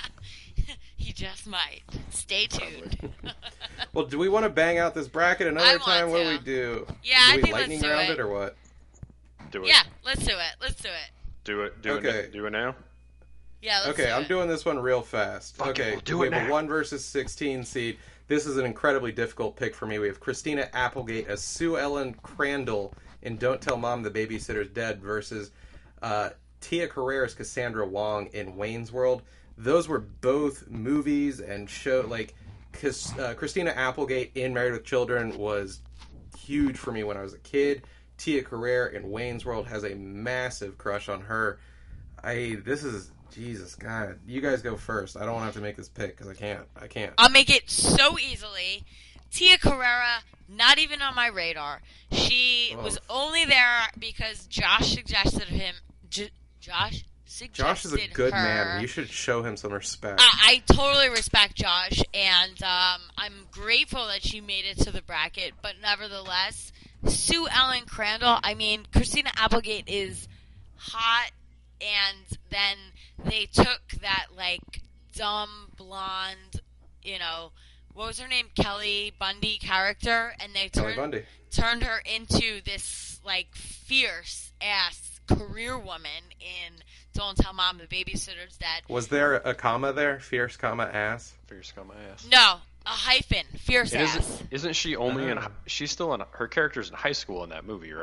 Speaker 2: He just might. Stay tuned.
Speaker 1: Well, do we want to bang out this bracket another
Speaker 2: I
Speaker 1: time?
Speaker 2: want
Speaker 1: What
Speaker 2: to.
Speaker 1: do we do?
Speaker 2: Yeah,
Speaker 1: do
Speaker 2: I
Speaker 1: we
Speaker 2: think
Speaker 1: lightning
Speaker 2: let's do
Speaker 1: round
Speaker 2: it.
Speaker 1: it or what?
Speaker 3: Do it.
Speaker 2: Yeah, let's do it. Let's do it.
Speaker 3: Do it. Do
Speaker 1: Okay.
Speaker 3: it. Do it now.
Speaker 2: Yeah, let's
Speaker 1: Okay,
Speaker 2: do
Speaker 1: I'm
Speaker 2: it.
Speaker 1: doing this one real fast.
Speaker 3: Fuck it,
Speaker 1: okay,
Speaker 3: we'll do
Speaker 1: we
Speaker 3: it
Speaker 1: have a
Speaker 3: now.
Speaker 1: one versus sixteen seed. This is an incredibly difficult pick for me. We have Christina Applegate as Sue Ellen Crandall in Don't Tell Mom the Babysitter's Dead versus uh, Tia Carrere's Cassandra Wong in Wayne's World. Those were both movies and show like cause, uh, Christina Applegate in Married with Children was huge for me when I was a kid. Tia Carrere in Wayne's World has a massive crush on her. I this is Jesus God. You guys go first. I don't want to have to make this pick because I can't. I can't.
Speaker 2: I'll make it so easily. Tia Carrere, not even on my radar. She
Speaker 1: Oh.
Speaker 2: was only there because Josh suggested him. J- Josh suggested
Speaker 1: Josh is a good
Speaker 2: her.
Speaker 1: man. You should show him some respect.
Speaker 2: I, I totally respect Josh, and um, I'm grateful that she made it to the bracket. But nevertheless, Sue Ellen Crandall. I mean, Christina Applegate is hot, and then they took that like dumb blonde, you know, what was her name, Kelly Bundy character, and they
Speaker 1: Kelly
Speaker 2: turned
Speaker 1: Bundy.
Speaker 2: turned her into this like fierce ass career woman in Don't Tell Mom the Babysitter's Dead.
Speaker 1: Was there a comma there? Fierce comma ass?
Speaker 3: Fierce on my ass.
Speaker 2: No, a hyphen, fierce
Speaker 3: It
Speaker 2: ass.
Speaker 3: isn't, isn't she only in?
Speaker 1: Oh.
Speaker 3: She's still in. Her character's in high school in that movie, right?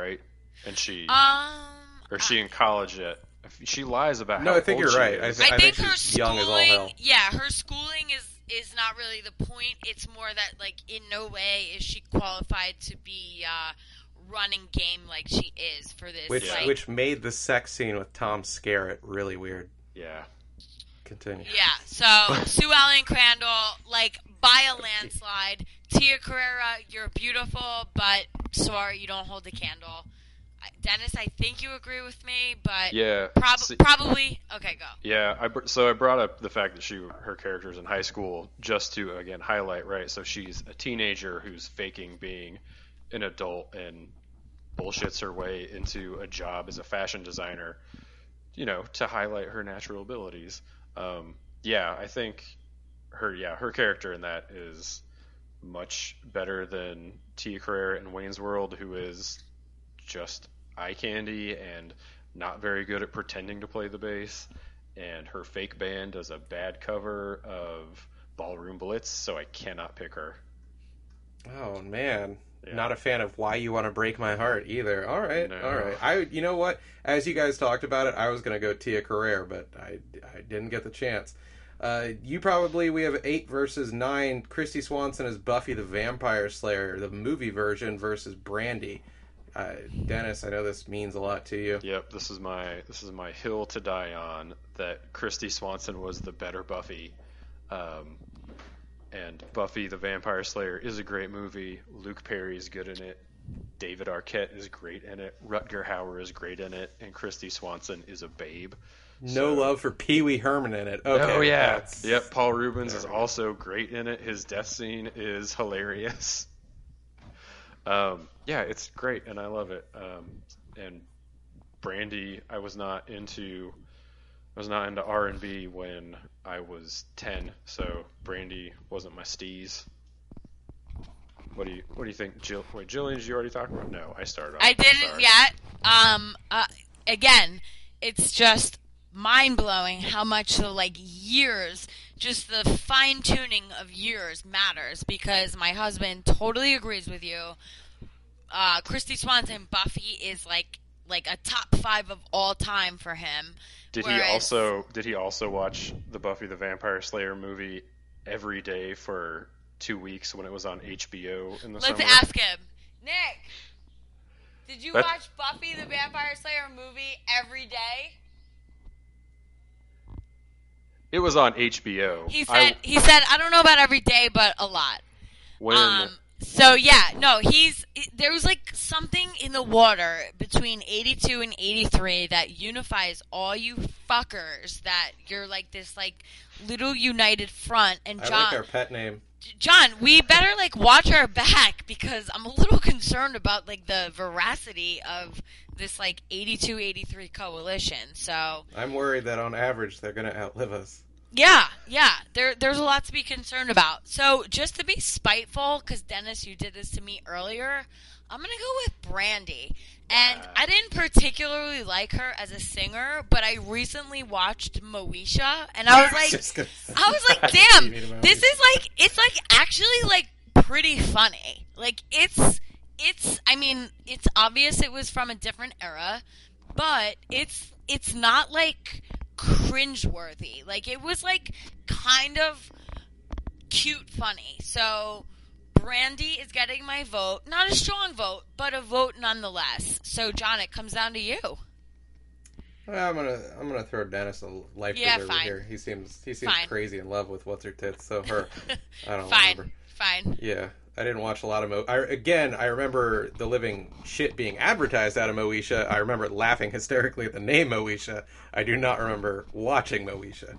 Speaker 3: And she,
Speaker 2: Um,
Speaker 3: or is she in college yet? She lies about
Speaker 1: No,
Speaker 3: how
Speaker 1: I think
Speaker 3: old
Speaker 1: you're
Speaker 3: she
Speaker 1: right. I
Speaker 3: is.
Speaker 1: th-
Speaker 2: I, think,
Speaker 1: think
Speaker 2: her
Speaker 1: she's young as all
Speaker 2: schooling,
Speaker 1: hell.
Speaker 2: yeah, her schooling is is not really the point. It's more that like in no way is she qualified to be uh, running game like she is for this.
Speaker 1: Which
Speaker 2: like,
Speaker 1: which made the sex scene with Tom Skerritt really weird.
Speaker 3: Yeah.
Speaker 1: Continue.
Speaker 2: Yeah, so Sue Ellen Crandall, like, by a landslide. Tia Carrera, you're beautiful, but sorry, you don't hold the candle. I- Dennis, I think you agree with me, but
Speaker 3: Yeah.
Speaker 2: prob-
Speaker 3: See-
Speaker 2: probably. Okay, go.
Speaker 3: Yeah, I br- so I brought up the fact that she her character's in high school just to again highlight, right? So she's a teenager who's faking being an adult and bullshits her way into a job as a fashion designer, you know, to highlight her natural abilities. Um, yeah, I think her yeah her character in that is much better than Tia Carrere in Wayne's World, who is just eye candy and not very good at pretending to play the bass. And her fake band does a bad cover of Ballroom Blitz, so I cannot pick her.
Speaker 1: Oh man,
Speaker 3: Yeah.
Speaker 1: not a fan of Why You Want to Break My Heart either. All right,
Speaker 3: No.
Speaker 1: all right. I, you know what? As you guys talked about it, I was gonna go Tia Carrere, but I, I didn't get the chance. Uh, you probably we have eight versus nine. Christy Swanson as Buffy the Vampire Slayer, the movie version versus Brandy. Uh, Dennis, I know this means a lot to you.
Speaker 3: Yep, this is my this is my hill to die on. That Christy Swanson was the better Buffy, um, and Buffy the Vampire Slayer is a great movie. Luke Perry is good in it. David Arquette is great in it. Rutger Hauer is great in it, and Christy Swanson is a babe.
Speaker 1: No
Speaker 3: So-
Speaker 1: love for Pee Wee Herman in it. Okay,
Speaker 3: oh yeah,
Speaker 1: that's-
Speaker 3: yep. Paul Rubens is also great in it. His death scene is hilarious. Um, yeah, it's great, and I love it. Um, and Brandy, I was not into, I was not into R and B when I was ten, so Brandy wasn't my steez. What do you What do you think, Jill? Wait, Jillian, did you already talk about? No, I started. Off.
Speaker 2: I didn't
Speaker 3: Sorry.
Speaker 2: yet. Um, uh, again, it's just mind blowing how much the like years, just the fine tuning of years matters. Because my husband totally agrees with you. Uh, Christy Swanson, Buffy is like like a top five of all time for him.
Speaker 3: Did
Speaker 2: whereas-
Speaker 3: he also Did he also watch the Buffy the Vampire Slayer movie every day for two weeks when it was on H B O in the
Speaker 2: Let's
Speaker 3: summer?
Speaker 2: ask him. Nick, did you
Speaker 3: That-
Speaker 2: watch Buffy the Vampire Slayer movie every day?
Speaker 3: It was on H B O.
Speaker 2: He
Speaker 3: I-
Speaker 2: said. he said, I don't know about every day, but a lot.
Speaker 3: when
Speaker 2: Um, so yeah, no, he's there was like something in the water between eighty-two and eighty-three that unifies all you fuckers. That you're like this like little united front. And
Speaker 1: I
Speaker 2: John,
Speaker 1: like our pet name.
Speaker 2: John, we better like watch our back because I'm a little concerned about like the veracity of this like eighty-two eighty-three coalition. So
Speaker 1: I'm worried that on average they're going to outlive us.
Speaker 2: yeah, yeah, there there's a lot to be concerned about. So just to be spiteful, because Dennis, you did this to me earlier, I'm gonna go with Brandy. And I didn't particularly like her as a singer, but I recently watched Moesha, and I was like,
Speaker 1: Just gonna-
Speaker 2: I was like,
Speaker 1: You
Speaker 2: damn,
Speaker 1: need a moment.
Speaker 2: this is like, it's like actually like pretty funny. Like it's, it's, I mean, it's obvious it was from a different era, but it's, it's not like cringeworthy. Like it was like kind of cute funny. So Brandy is getting my vote. Not a strong vote, but a vote nonetheless. So John, it comes down to you.
Speaker 1: Well, I'm gonna I'm gonna throw Dennis a life
Speaker 2: Yeah,
Speaker 1: preserver
Speaker 2: fine.
Speaker 1: here. He seems he seems
Speaker 2: Fine.
Speaker 1: crazy in love with what's her tits. So her, I don't
Speaker 2: Fine,
Speaker 1: remember.
Speaker 2: fine.
Speaker 1: Yeah, I didn't watch a lot of Mo. I, again, I remember the living shit being advertised out of Moesha. I remember laughing hysterically at the name Moesha. I do not remember watching Moesha.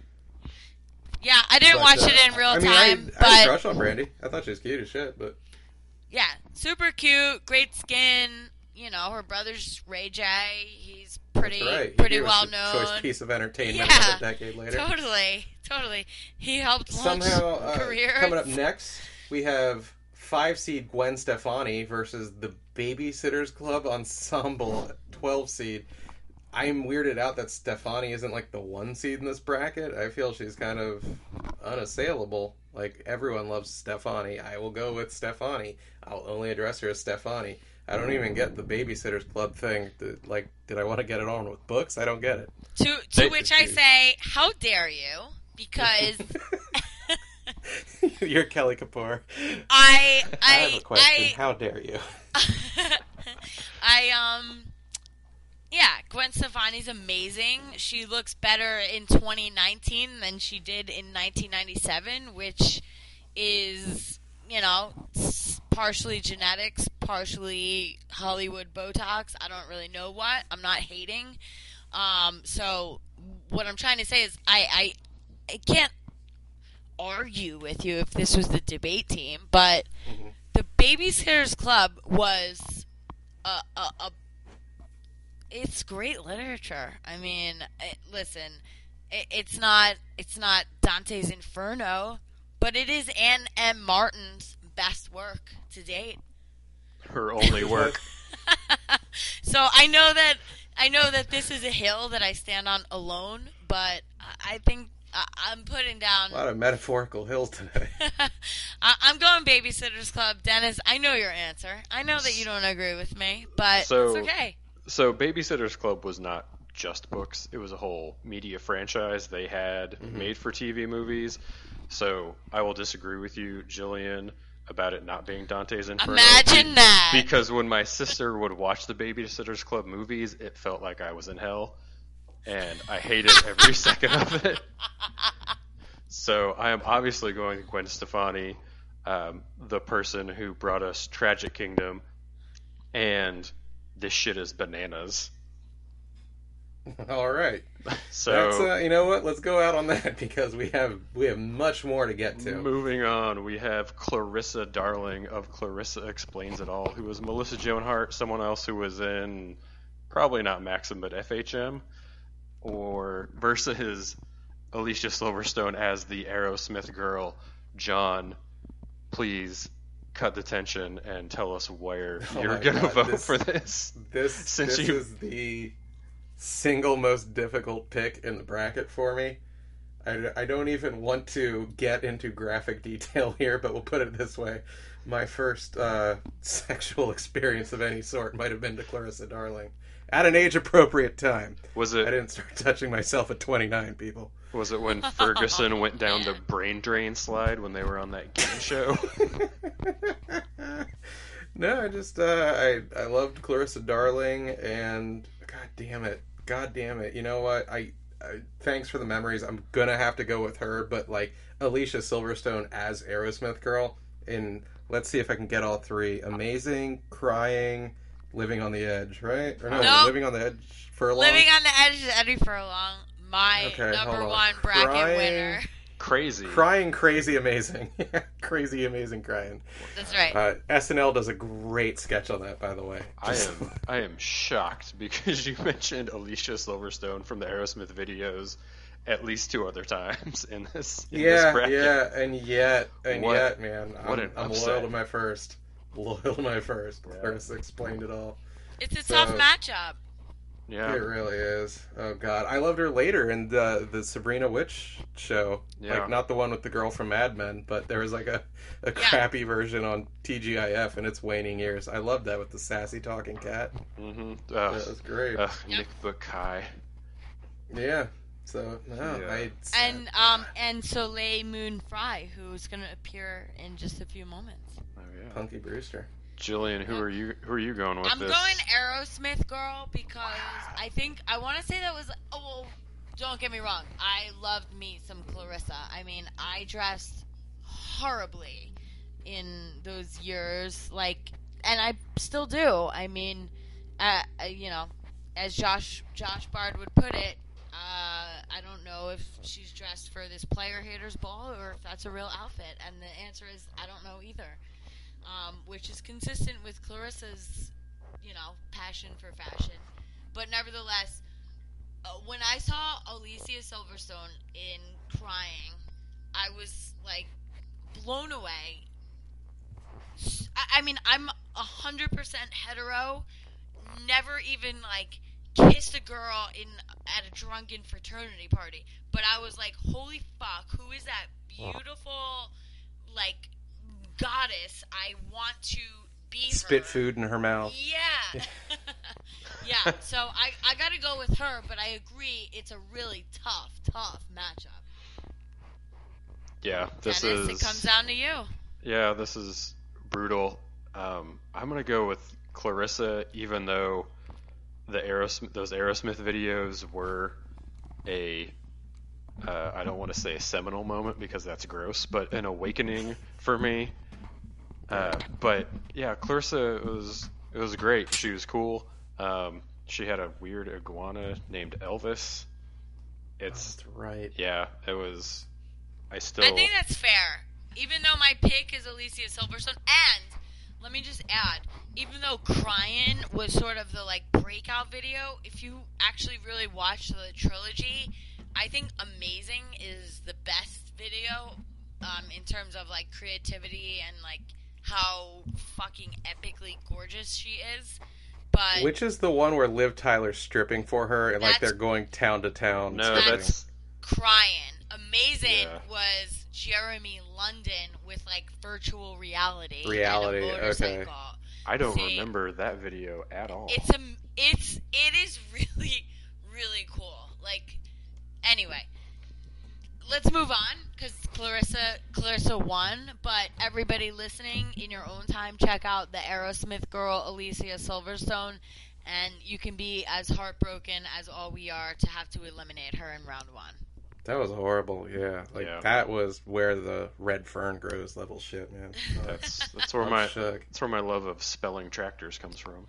Speaker 2: Yeah, I didn't
Speaker 1: But,
Speaker 2: watch
Speaker 1: uh,
Speaker 2: it in real
Speaker 1: I mean,
Speaker 2: time,
Speaker 1: I, I had a
Speaker 2: but
Speaker 1: crush on Brandy. I thought she was cute as shit, but
Speaker 2: yeah, super cute, great skin. You know, her brother's Ray J. He's pretty,
Speaker 1: that's right. He
Speaker 2: pretty
Speaker 1: gave us
Speaker 2: well
Speaker 1: a
Speaker 2: known.
Speaker 1: choice piece of entertainment
Speaker 2: Yeah,
Speaker 1: about a decade later.
Speaker 2: Totally, totally. He helped launch
Speaker 1: Somehow, uh,
Speaker 2: careers.
Speaker 1: coming up next, we have five seed Gwen Stefani versus the Babysitters Club Ensemble twelve seed. I'm weirded out that Stefani isn't like the one seed in this bracket. I feel she's kind of unassailable. Like, everyone loves Stefani. I will go with Stefani. I'll only address her as Stefani. I don't even get the Babysitters Club thing. The, like, did I want to get it on with books? I don't get it.
Speaker 2: To to
Speaker 3: They-
Speaker 2: which I say, how dare you? Because
Speaker 1: You're Kelly Kapoor.
Speaker 2: I
Speaker 1: I,
Speaker 2: I
Speaker 1: have a question.
Speaker 2: I,
Speaker 1: How dare you?
Speaker 2: I um yeah, Gwen Stefani's amazing. She looks better in twenty nineteen than she did in nineteen ninety-seven, which is, you know, s- partially genetics, partially Hollywood Botox. I don't really know what. I'm not hating. Um, so what I'm trying to say is I, I I can't argue with you if this was the debate team, but
Speaker 1: Mhm.
Speaker 2: the Babysitters Club was a, a, a it's great literature. I mean, it, listen, it, it's not it's not Dante's Inferno, but it is Anne M. Martin's best work to date.
Speaker 3: Her only work.
Speaker 2: So I know that I know that this is a hill that I stand on alone, but I I think I, I'm putting down.
Speaker 1: A lot of metaphorical hills today.
Speaker 2: I, I'm going Babysitters Club. Dennis, I know your answer. I know that you don't agree with me, but
Speaker 3: So-
Speaker 2: it's okay.
Speaker 3: So Babysitter's Club was not just books. It was a whole media franchise they had
Speaker 1: Mhm.
Speaker 3: made for T V movies. So I will disagree with you, Jillian, about it not being Dante's Inferno.
Speaker 2: Imagine that.
Speaker 3: Because when my sister would watch the Babysitter's Club movies, it felt like I was in hell. And I hated every second of it. So I am obviously going to Gwen Stefani, um, the person who brought us Tragic Kingdom, and this shit is bananas.
Speaker 1: All right.
Speaker 3: So
Speaker 1: That's, uh, you know what? Let's go out on that because we have we have much more to get to.
Speaker 3: moving on, we have Clarissa Darling of Clarissa Explains It All, who was Melissa Joan Hart, someone else who was in probably not Maxim but F H M, or versus Alicia Silverstone as the Aerosmith girl. John, please cut the tension and tell us where
Speaker 1: Oh
Speaker 3: you're
Speaker 1: my
Speaker 3: gonna
Speaker 1: God,
Speaker 3: vote
Speaker 1: this-
Speaker 3: for this.
Speaker 1: This
Speaker 3: Since
Speaker 1: this
Speaker 3: you-
Speaker 1: is the single most difficult pick in the bracket for me. I, I don't even want to get into graphic detail here, but we'll put it this way. My first uh, sexual experience of any sort might have been to Clarissa Darling at an age-appropriate time.
Speaker 3: Was
Speaker 1: I
Speaker 3: it
Speaker 1: didn't start touching myself at twenty-nine, people.
Speaker 3: was it when Ferguson went down the
Speaker 2: Man.
Speaker 3: brain drain slide when they were on that game show?
Speaker 1: No, I just uh, I I loved Clarissa Darling, and god damn it, god damn it. You know what? I, I thanks for the memories. I'm gonna have to go with her, but like Alicia Silverstone as Aerosmith girl. In let's see if I can get all three. Amazing, Crying, Living on the Edge, right? Or no,
Speaker 2: No.
Speaker 1: Living on the Edge for a long.
Speaker 2: Living on the Edge is Eddie Furlong, my
Speaker 1: Okay,
Speaker 2: number
Speaker 1: hold on.
Speaker 2: one bracket
Speaker 1: Crying.
Speaker 2: winner.
Speaker 3: Crazy.
Speaker 1: Crying, crazy, amazing, crazy, amazing, crying.
Speaker 2: That's right.
Speaker 1: Uh, S N L does a great sketch on that, by the way.
Speaker 3: I
Speaker 1: Just-
Speaker 3: am I am shocked because you mentioned Alicia Silverstone from the Aerosmith videos at least two other times in this. In this
Speaker 1: Yeah,
Speaker 3: bracket.
Speaker 1: yeah, and yet, and
Speaker 3: What-
Speaker 1: yet, man, I'm,
Speaker 3: what an
Speaker 1: I'm
Speaker 3: upset.
Speaker 1: loyal to my first. Loyal to my first.
Speaker 3: Yeah.
Speaker 1: Clarissa explained it all.
Speaker 2: It's a
Speaker 1: so-
Speaker 2: tough matchup.
Speaker 3: Yeah.
Speaker 1: It really is. Oh God, I loved her later in the the Sabrina Witch show.
Speaker 3: Yeah.
Speaker 1: Like not the one with the girl from Mad Men, but there was like a, a crappy version on T G I F in its waning years. I loved that with the sassy talking cat.
Speaker 3: Mm-hmm.
Speaker 1: That was great.
Speaker 3: Ugh,
Speaker 2: Yep.
Speaker 3: Nick Buckeye.
Speaker 1: Yeah. So no,
Speaker 3: Yeah.
Speaker 1: I
Speaker 2: And um and Soleil Moon Frye, who's going to appear in just a few moments.
Speaker 3: Oh yeah.
Speaker 1: Punky Brewster.
Speaker 3: Jillian, who are you? Who are you going with
Speaker 2: I'm
Speaker 3: this?
Speaker 2: going Aerosmith girl because I think I want to say that was. Oh, well, don't get me wrong. I loved me some Clarissa. I mean, I dressed horribly in those years, like, and I still do. I mean, uh, uh, you know, as Josh Josh Bard would put it, uh, I don't know if she's dressed for this player haters ball or if that's a real outfit, and the answer is I don't know either. Um, which is consistent with Clarissa's, you know, passion for fashion. But nevertheless, uh, when I saw Alicia Silverstone in Crying, I was, like, blown away. S- I, I mean, I'm one hundred percent hetero, never even, like, kissed a girl in at a drunken fraternity party. But I was like, holy fuck, who is that beautiful, like, goddess? I want to be
Speaker 1: Spit
Speaker 2: her.
Speaker 1: food in her mouth.
Speaker 2: Yeah. Yeah, so I, I gotta go with her, but I agree it's a really tough, tough matchup.
Speaker 3: Yeah, this
Speaker 2: Dennis,
Speaker 3: is.
Speaker 2: it comes down to you.
Speaker 3: Yeah, this is brutal. Um, I'm gonna go with Clarissa, even though the Aerosmith, those Aerosmith videos were a, uh, I don't want to say a seminal moment because that's gross, but an awakening for me. Uh, but yeah, Clarissa was it was great. She was cool. Um, she had a weird iguana named Elvis. It's
Speaker 1: That's right.
Speaker 3: yeah, it was. I still.
Speaker 2: I think that's fair. Even though my pick is Alicia Silverstone, and let me just add, even though Crying was sort of the like breakout video, if you actually really watch the trilogy, I think Amazing is the best video um, in terms of like creativity and like how fucking epically gorgeous she is. But
Speaker 1: Which is the one where Liv Tyler's stripping for her and like
Speaker 2: That's-
Speaker 1: they're going town to town?
Speaker 3: No,
Speaker 1: stripping?
Speaker 3: that's
Speaker 2: Crying. Amazing
Speaker 3: Yeah.
Speaker 2: was Jeremy London with like virtual reality.
Speaker 1: Reality,
Speaker 2: and a
Speaker 1: okay.
Speaker 2: motorcycle.
Speaker 3: I don't
Speaker 2: See,
Speaker 3: remember that video at all.
Speaker 2: It's a, it's, it is really, really cool. Like, anyway, let's move on because Clarissa, Clarissa won. But everybody listening, in your own time, check out the Aerosmith girl Alicia Silverstone, and you can be as heartbroken as all we are to have to eliminate her in round one.
Speaker 1: That was horrible, yeah. Like
Speaker 3: Yeah.
Speaker 1: that was where the red fern grows level shit, man. Oh,
Speaker 3: That's that's where
Speaker 1: I'm
Speaker 3: my
Speaker 1: shook.
Speaker 3: that's where my love of spelling tractors comes from.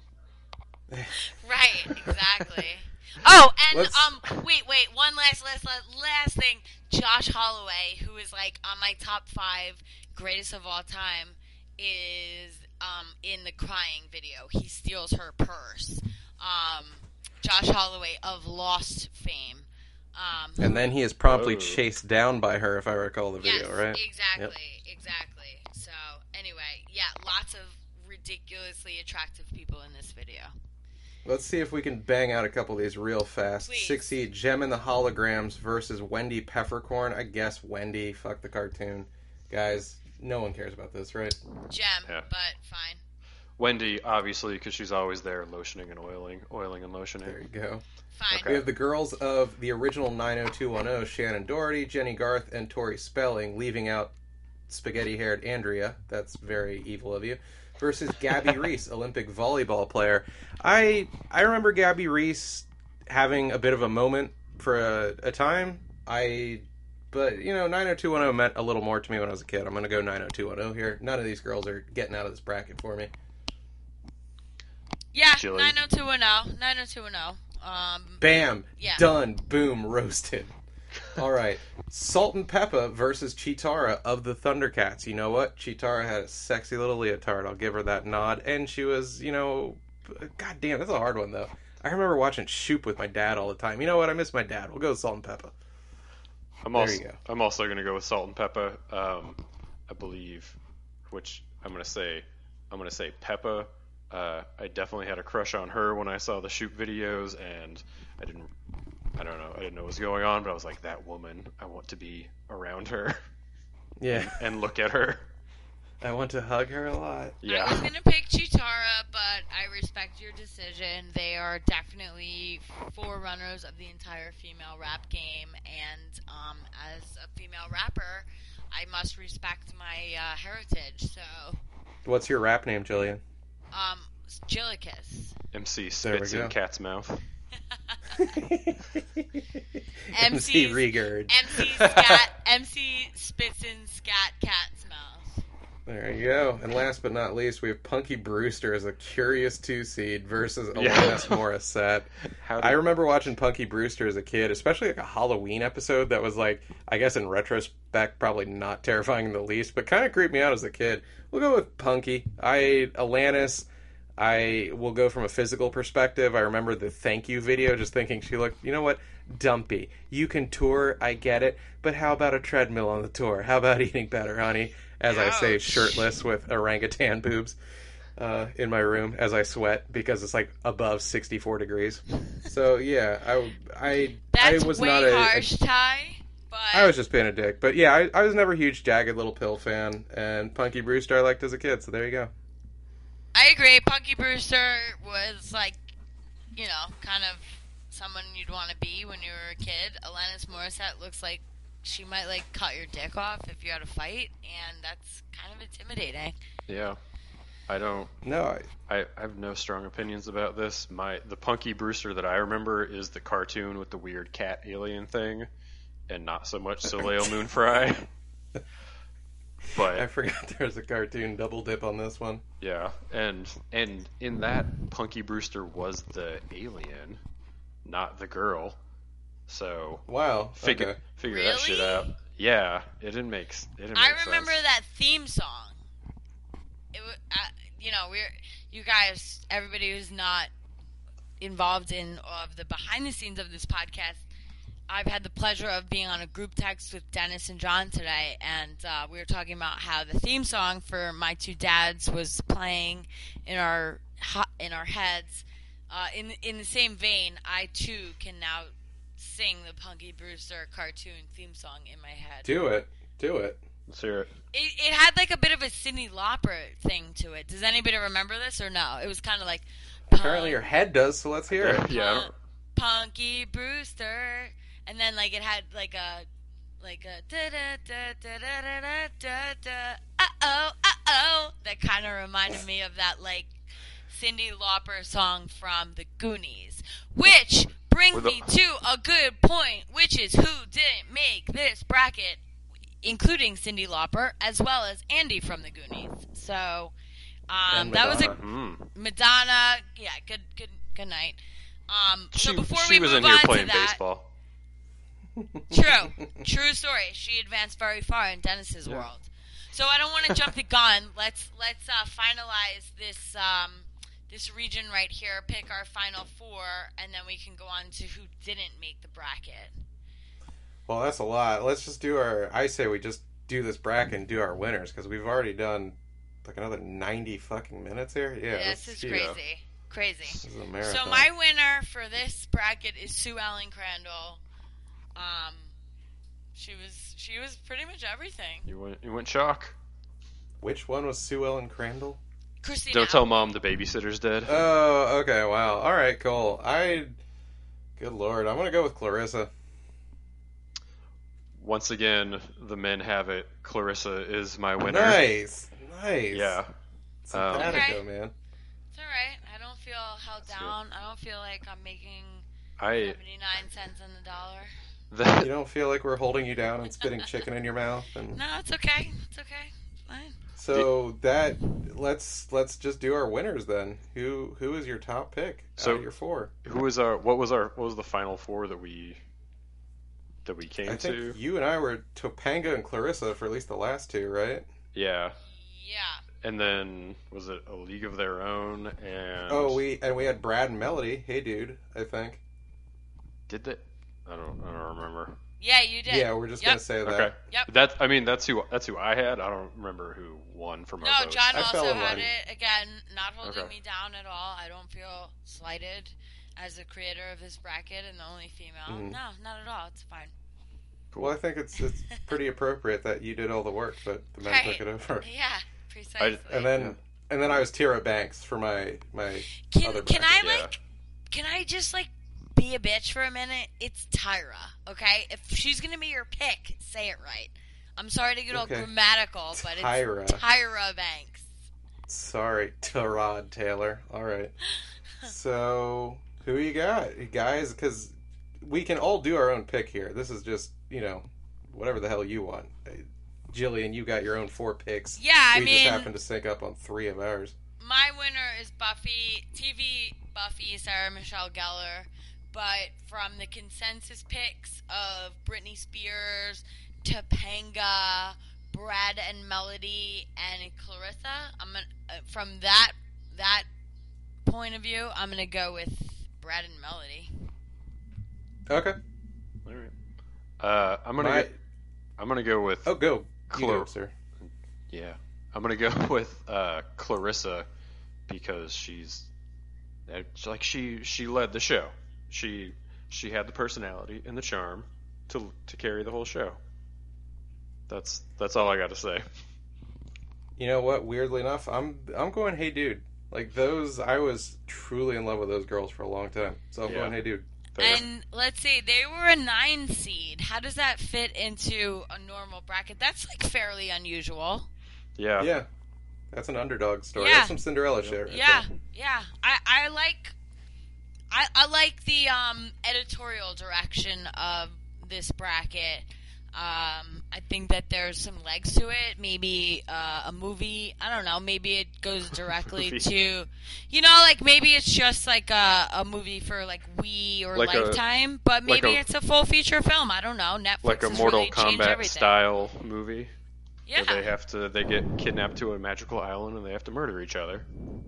Speaker 2: Right, exactly. Oh, and
Speaker 1: Let's-
Speaker 2: um, wait, wait, one last, last, last, last thing. Josh Holloway, who is like on my top five greatest of all time, is um in the Crying video. He steals her purse. Um, Josh Holloway of Lost fame. Um,
Speaker 1: And then he is promptly
Speaker 3: Oh.
Speaker 1: chased down by her, if I recall the video,
Speaker 2: yes,
Speaker 1: right?
Speaker 2: exactly, exactly. So anyway, yeah, lots of ridiculously attractive people in this video.
Speaker 1: Let's see if we can bang out a couple of these real fast.
Speaker 2: Please.
Speaker 1: Six seed Gem and the Holograms versus Wendy Peppercorn. I guess Wendy. Fuck the cartoon. Guys, no one cares about this, right?
Speaker 2: Gem,
Speaker 3: Yeah.
Speaker 2: but fine.
Speaker 3: Wendy, obviously, because she's always there, lotioning and oiling, oiling and
Speaker 1: There
Speaker 3: lotioning.
Speaker 1: you go.
Speaker 2: Fine.
Speaker 3: Okay.
Speaker 1: We have the girls of the original nine oh two one oh, Shannon Doherty, Jenny Garth, and Tori Spelling, leaving out spaghetti-haired Andrea. That's very evil of you. Versus Gabby Reese, Olympic volleyball player. I I remember Gabby Reese having a bit of a moment for a, a time. I, but you know, nine oh two one oh meant a little more to me when I was a kid. I'm gonna go nine oh two one oh here. None of these girls are getting out of this bracket for me.
Speaker 2: Yeah,
Speaker 3: Chili.
Speaker 2: nine oh two one oh. nine oh two one oh. Um,
Speaker 1: Bam!
Speaker 2: Yeah.
Speaker 1: Done. Boom. Roasted. All right. Salt and Peppa versus Chitara of the Thundercats. You know what? Chitara had a sexy little leotard. I'll give her that nod. And she was, you know... God damn, that's a hard one, though. I remember watching Shoop with my dad all the time. You know what? I miss my dad. We'll go with Salt and Peppa.
Speaker 3: I'm
Speaker 1: There
Speaker 3: also
Speaker 1: you go.
Speaker 3: I'm also going to go with Salt and Peppa. Um, I believe, which I'm going to say, I'm going to say Peppa. Uh, I definitely had a crush on her when I saw the Shoot videos, and I didn't, I don't know, I didn't know what was going on, but I was like, that woman, I want to be around her
Speaker 1: Yeah.
Speaker 3: and look at her.
Speaker 1: I want to hug her a lot.
Speaker 2: I was
Speaker 3: Yeah,
Speaker 2: going to pick Chitara, but I respect your decision. They are definitely forerunners of the entire female rap game, and um, as a female rapper, I must respect my uh, heritage. So,
Speaker 1: What's your rap name, Jillian?
Speaker 2: um, Jillicus.
Speaker 3: M C
Speaker 1: There we
Speaker 3: spits
Speaker 1: go.
Speaker 3: in cat's mouth.
Speaker 1: M C
Speaker 2: MC's
Speaker 1: Regard.
Speaker 2: M C scat, M C spits in scat cat's mouth.
Speaker 1: There you go. And last but not least, we have Punky Brewster as a curious two seed versus
Speaker 3: Yeah.
Speaker 1: Alanis Morissette.
Speaker 3: How did,
Speaker 1: I remember watching Punky Brewster as a kid, especially like a Halloween episode that was like, I guess in retrospect, probably not terrifying in the least, but kind of creeped me out as a kid. We'll go with Punky. I, Alanis, I will go from a physical perspective. I remember the thank you video, just thinking she looked, you know what, dumpy. You can tour, I get it, but how about a treadmill on the tour? How about eating better, honey? As I say,
Speaker 2: Ouch.
Speaker 1: shirtless with orangutan boobs uh, in my room as I sweat because it's like above sixty-four degrees. So yeah, I I
Speaker 2: That's
Speaker 1: I was
Speaker 2: way
Speaker 1: not a,
Speaker 2: harsh, Ty. But
Speaker 1: I was just being a dick, but yeah, I, I was never a huge Jagged Little Pill fan, and Punky Brewster I liked as a kid. So there you go.
Speaker 2: I agree. Punky Brewster was like, you know, kind of someone you'd want to be when you were a kid. Alanis Morissette looks like she might like cut your dick off if you had a fight, and that's kind of intimidating.
Speaker 3: Yeah. I don't.
Speaker 1: No, I,
Speaker 3: I, I have no strong opinions about this. My the Punky Brewster that I remember is the cartoon with the weird cat alien thing, and not so much Soleil Moon Frye. But
Speaker 1: I forgot there was a cartoon double dip on this one.
Speaker 3: yeah, and and in that, Punky Brewster was the alien, not the girl. So
Speaker 1: Wow.
Speaker 3: figure
Speaker 1: Okay.
Speaker 3: figure that shit
Speaker 2: Really?
Speaker 3: out. Yeah, it didn't make s- it didn't
Speaker 2: I
Speaker 3: make
Speaker 2: remember
Speaker 3: sense.
Speaker 2: that theme song. It was, uh, you know, we're you guys, everybody who's not involved in of the behind the scenes of this podcast. I've had the pleasure of being on a group text with Dennis and John today, and uh, we were talking about how the theme song for My Two Dads was playing in our ho- in our heads. Uh, in in the same vein, I too can now sing the Punky Brewster cartoon theme song in my head.
Speaker 1: Do it. Do it.
Speaker 3: Let's hear it.
Speaker 2: It, it had like a bit of a Cyndi Lauper thing to it. Does anybody remember this or no? It was kind of like
Speaker 1: Apparently your head does, so let's hear it.
Speaker 3: Yeah, I don't,
Speaker 2: Punky Brewster, and then like it had like a like a da da da da da da da da uh oh uh oh that kind of reminded me of that like Cyndi Lauper song from the Goonies, which brings
Speaker 3: With the-
Speaker 2: me to a good point, which is who didn't make this bracket, including Cyndi Lauper as well as Andy from the Goonies. So um,
Speaker 1: And
Speaker 2: that was a
Speaker 1: Madonna.
Speaker 3: mm.
Speaker 2: Madonna. Yeah, good good good night. Um, so
Speaker 3: She,
Speaker 2: before
Speaker 3: she
Speaker 2: we
Speaker 3: was
Speaker 2: move
Speaker 3: in here
Speaker 2: on
Speaker 3: playing
Speaker 2: to that,
Speaker 3: baseball.
Speaker 2: true, true story. She advanced very far in Dennis's
Speaker 1: Yeah.
Speaker 2: world. So I don't want to jump the gun. Let's let's uh, finalize this um, this region right here. Pick our final four, and then we can go on to who didn't make the bracket.
Speaker 1: Well, that's a lot. Let's just do our. I say we just do this bracket and do our winners because we've already done like another ninety fucking minutes here. Yeah,
Speaker 2: Yeah,
Speaker 1: let's
Speaker 2: this is
Speaker 1: do-
Speaker 2: crazy, crazy.
Speaker 1: This is a marathon.
Speaker 2: So my winner for this bracket is Sue Ellen Crandall. Um, she was she was pretty much everything.
Speaker 3: You went you went chalk.
Speaker 1: Which one was Sue Ellen Crandall?
Speaker 2: Christina.
Speaker 3: Don't tell mom the babysitter's dead.
Speaker 1: Oh, okay. Wow. All right. Cool. I. Good lord. I'm gonna go with Clarissa.
Speaker 3: Once again, the men have it. Clarissa is my winner.
Speaker 1: Nice. Nice.
Speaker 3: Yeah.
Speaker 1: Simpatico,
Speaker 2: Okay.
Speaker 1: man.
Speaker 2: It's all right. I don't feel held
Speaker 3: That's
Speaker 2: down. I don't feel like I'm making
Speaker 3: I
Speaker 2: seventy-nine cents on the dollar.
Speaker 3: that
Speaker 1: You don't feel like we're holding you down and spitting chicken in your mouth, and
Speaker 2: No, it's okay. It's okay. It's fine.
Speaker 1: so that let's let's just do our winners then. Who who is your top pick
Speaker 3: So-
Speaker 1: out of your four?
Speaker 3: who was our what was our what was the final four that we that we came
Speaker 1: I think
Speaker 3: to?
Speaker 1: you and I were Topanga and Clarissa for at least the last two, right?
Speaker 3: Yeah.
Speaker 2: Yeah.
Speaker 3: And then was it A League of Their Own and
Speaker 1: Oh, we and we had Brad and Melody. Hey, dude, I think.
Speaker 3: did that? I don't I don't remember.
Speaker 2: Yeah, you did.
Speaker 1: Yeah, we're just
Speaker 2: Yep.
Speaker 1: gonna say that.
Speaker 3: Okay.
Speaker 2: Yep.
Speaker 3: That I mean that's who that's who I had. I don't remember who won from our
Speaker 2: No,
Speaker 3: votes.
Speaker 2: John
Speaker 1: I fell
Speaker 2: also
Speaker 1: in
Speaker 2: had
Speaker 1: line.
Speaker 2: it. Again, not holding
Speaker 3: Okay.
Speaker 2: me down at all. I don't feel slighted as the creator of this bracket and the only female.
Speaker 1: Mhm.
Speaker 2: No, not at all. It's fine.
Speaker 1: Well, I think it's it's pretty appropriate that you did all the work, but the men
Speaker 2: Right.
Speaker 1: took it over.
Speaker 2: Yeah, precisely.
Speaker 1: And then
Speaker 3: Yeah.
Speaker 1: and then I was Tyra Banks for my my
Speaker 2: Can
Speaker 1: other
Speaker 2: can I
Speaker 1: bracket.
Speaker 3: Yeah.
Speaker 2: like can I just like be a bitch for a minute? It's Tyra, okay? If she's gonna be your pick, say it right. I'm sorry to get all
Speaker 1: Okay.
Speaker 2: grammatical, but
Speaker 1: Tyra.
Speaker 2: it's Tyra Banks.
Speaker 1: Sorry, Tyrod Taylor. All right. So who you got, you guys? Because we can all do our own pick here. This is just you know whatever the hell you want. Uh, Jillian, you got your own four picks.
Speaker 2: Yeah, I
Speaker 1: we
Speaker 2: mean,
Speaker 1: just happened to sync up on three of ours.
Speaker 2: my winner is Buffy, T V Buffy, Sarah Michelle Gellar. But from the consensus picks of Britney Spears, Topanga, Brad and Melody, and Clarissa, I'm gonna, uh, from that that point of view, I'm gonna go with Brad and Melody.
Speaker 1: Okay.
Speaker 3: All right. Uh, I'm gonna
Speaker 1: My-
Speaker 3: go, I'm gonna go with
Speaker 1: Oh, go. You
Speaker 3: Clo-
Speaker 1: go, sir.
Speaker 3: yeah. I'm gonna go with uh, Clarissa because she's it's like she she led the show. She she had the personality and the charm to to carry the whole show. That's that's all I got to say.
Speaker 1: You know what? Weirdly enough, I'm I'm going. Hey, dude. Like those, I was truly in love with those girls for a long time. So I'm
Speaker 3: Yeah.
Speaker 1: going, hey, dude.
Speaker 3: Fair.
Speaker 2: And let's see, they were a nine seed. How does that fit into a normal bracket? That's like fairly unusual.
Speaker 3: Yeah.
Speaker 1: Yeah, that's an underdog story.
Speaker 2: Yeah.
Speaker 1: That's some Cinderella shit. Right
Speaker 2: Yeah,
Speaker 1: there.
Speaker 2: yeah. I, I like I, I like the um, editorial direction of this bracket. Um, I think that there's some legs to it. Maybe uh, a movie. I don't know. Maybe it goes directly
Speaker 3: Movie.
Speaker 2: to, you know, like maybe it's just like a, a movie for like Wii or
Speaker 3: Like a-
Speaker 2: Lifetime, but
Speaker 3: like
Speaker 2: maybe
Speaker 3: a-
Speaker 2: it's a full feature film. I don't know. Netflix
Speaker 3: Like a
Speaker 2: has
Speaker 3: Mortal
Speaker 2: really changed
Speaker 3: Kombat
Speaker 2: everything.
Speaker 3: style movie.
Speaker 2: Yeah.
Speaker 3: Where they have to, they get kidnapped to a magical island and they have to murder each other.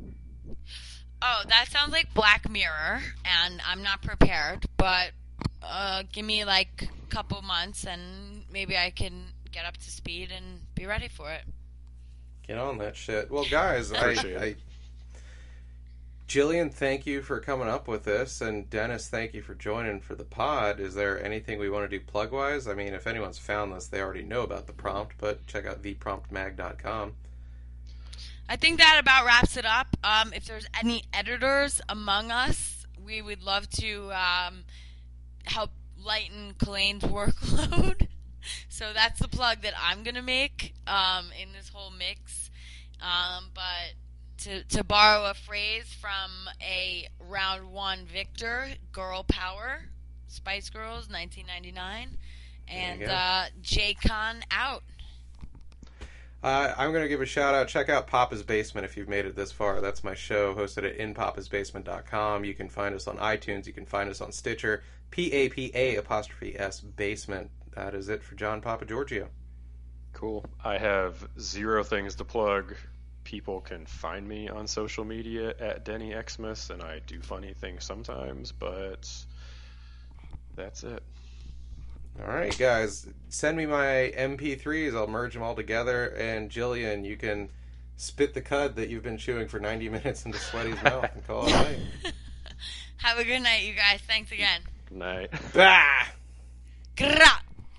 Speaker 2: Oh, that sounds like Black Mirror, and I'm not prepared, but uh, give me like a couple months and maybe I can get up to speed and be ready for it.
Speaker 1: Get on that shit. Well, guys, I,
Speaker 3: Appreciate
Speaker 1: I,
Speaker 3: it.
Speaker 1: Jillian, thank you for coming up with this, and Dennis, thank you for joining for the pod. Is there anything we want to do plug-wise? I mean, if anyone's found this, they already know about the prompt, but check out the prompt mag dot com.
Speaker 2: I think that about wraps it up. Um, if there's any editors among us, we would love to um, help lighten Colleen's workload. So that's the plug that I'm going to make um, in this whole mix. Um, but to, to borrow a phrase from a round one victor, Girl Power, Spice Girls, nineteen ninety-nine. And
Speaker 1: There you go.
Speaker 2: uh, J-Con out.
Speaker 1: Uh, I'm going to give a shout out. Check out Papa's Basement if you've made it this far. That's my show, hosted at in papas basement dot com. You can find us on iTunes. You can find us on Stitcher. P A P A apostrophe S Basement. That is it for John Papa Giorgio.
Speaker 3: Cool. I have zero things to plug. People can find me on social media at Denny Xmas, and I do funny things sometimes, but that's it.
Speaker 1: All right, guys. Send me my M P threes. I'll merge them all together. And Jillian, you can spit the cud that you've been chewing for ninety minutes into Sweaty's mouth and call it a night.
Speaker 2: Have a good night, you guys. Thanks again.
Speaker 3: Good night.
Speaker 1: Ah!
Speaker 2: Grrrah!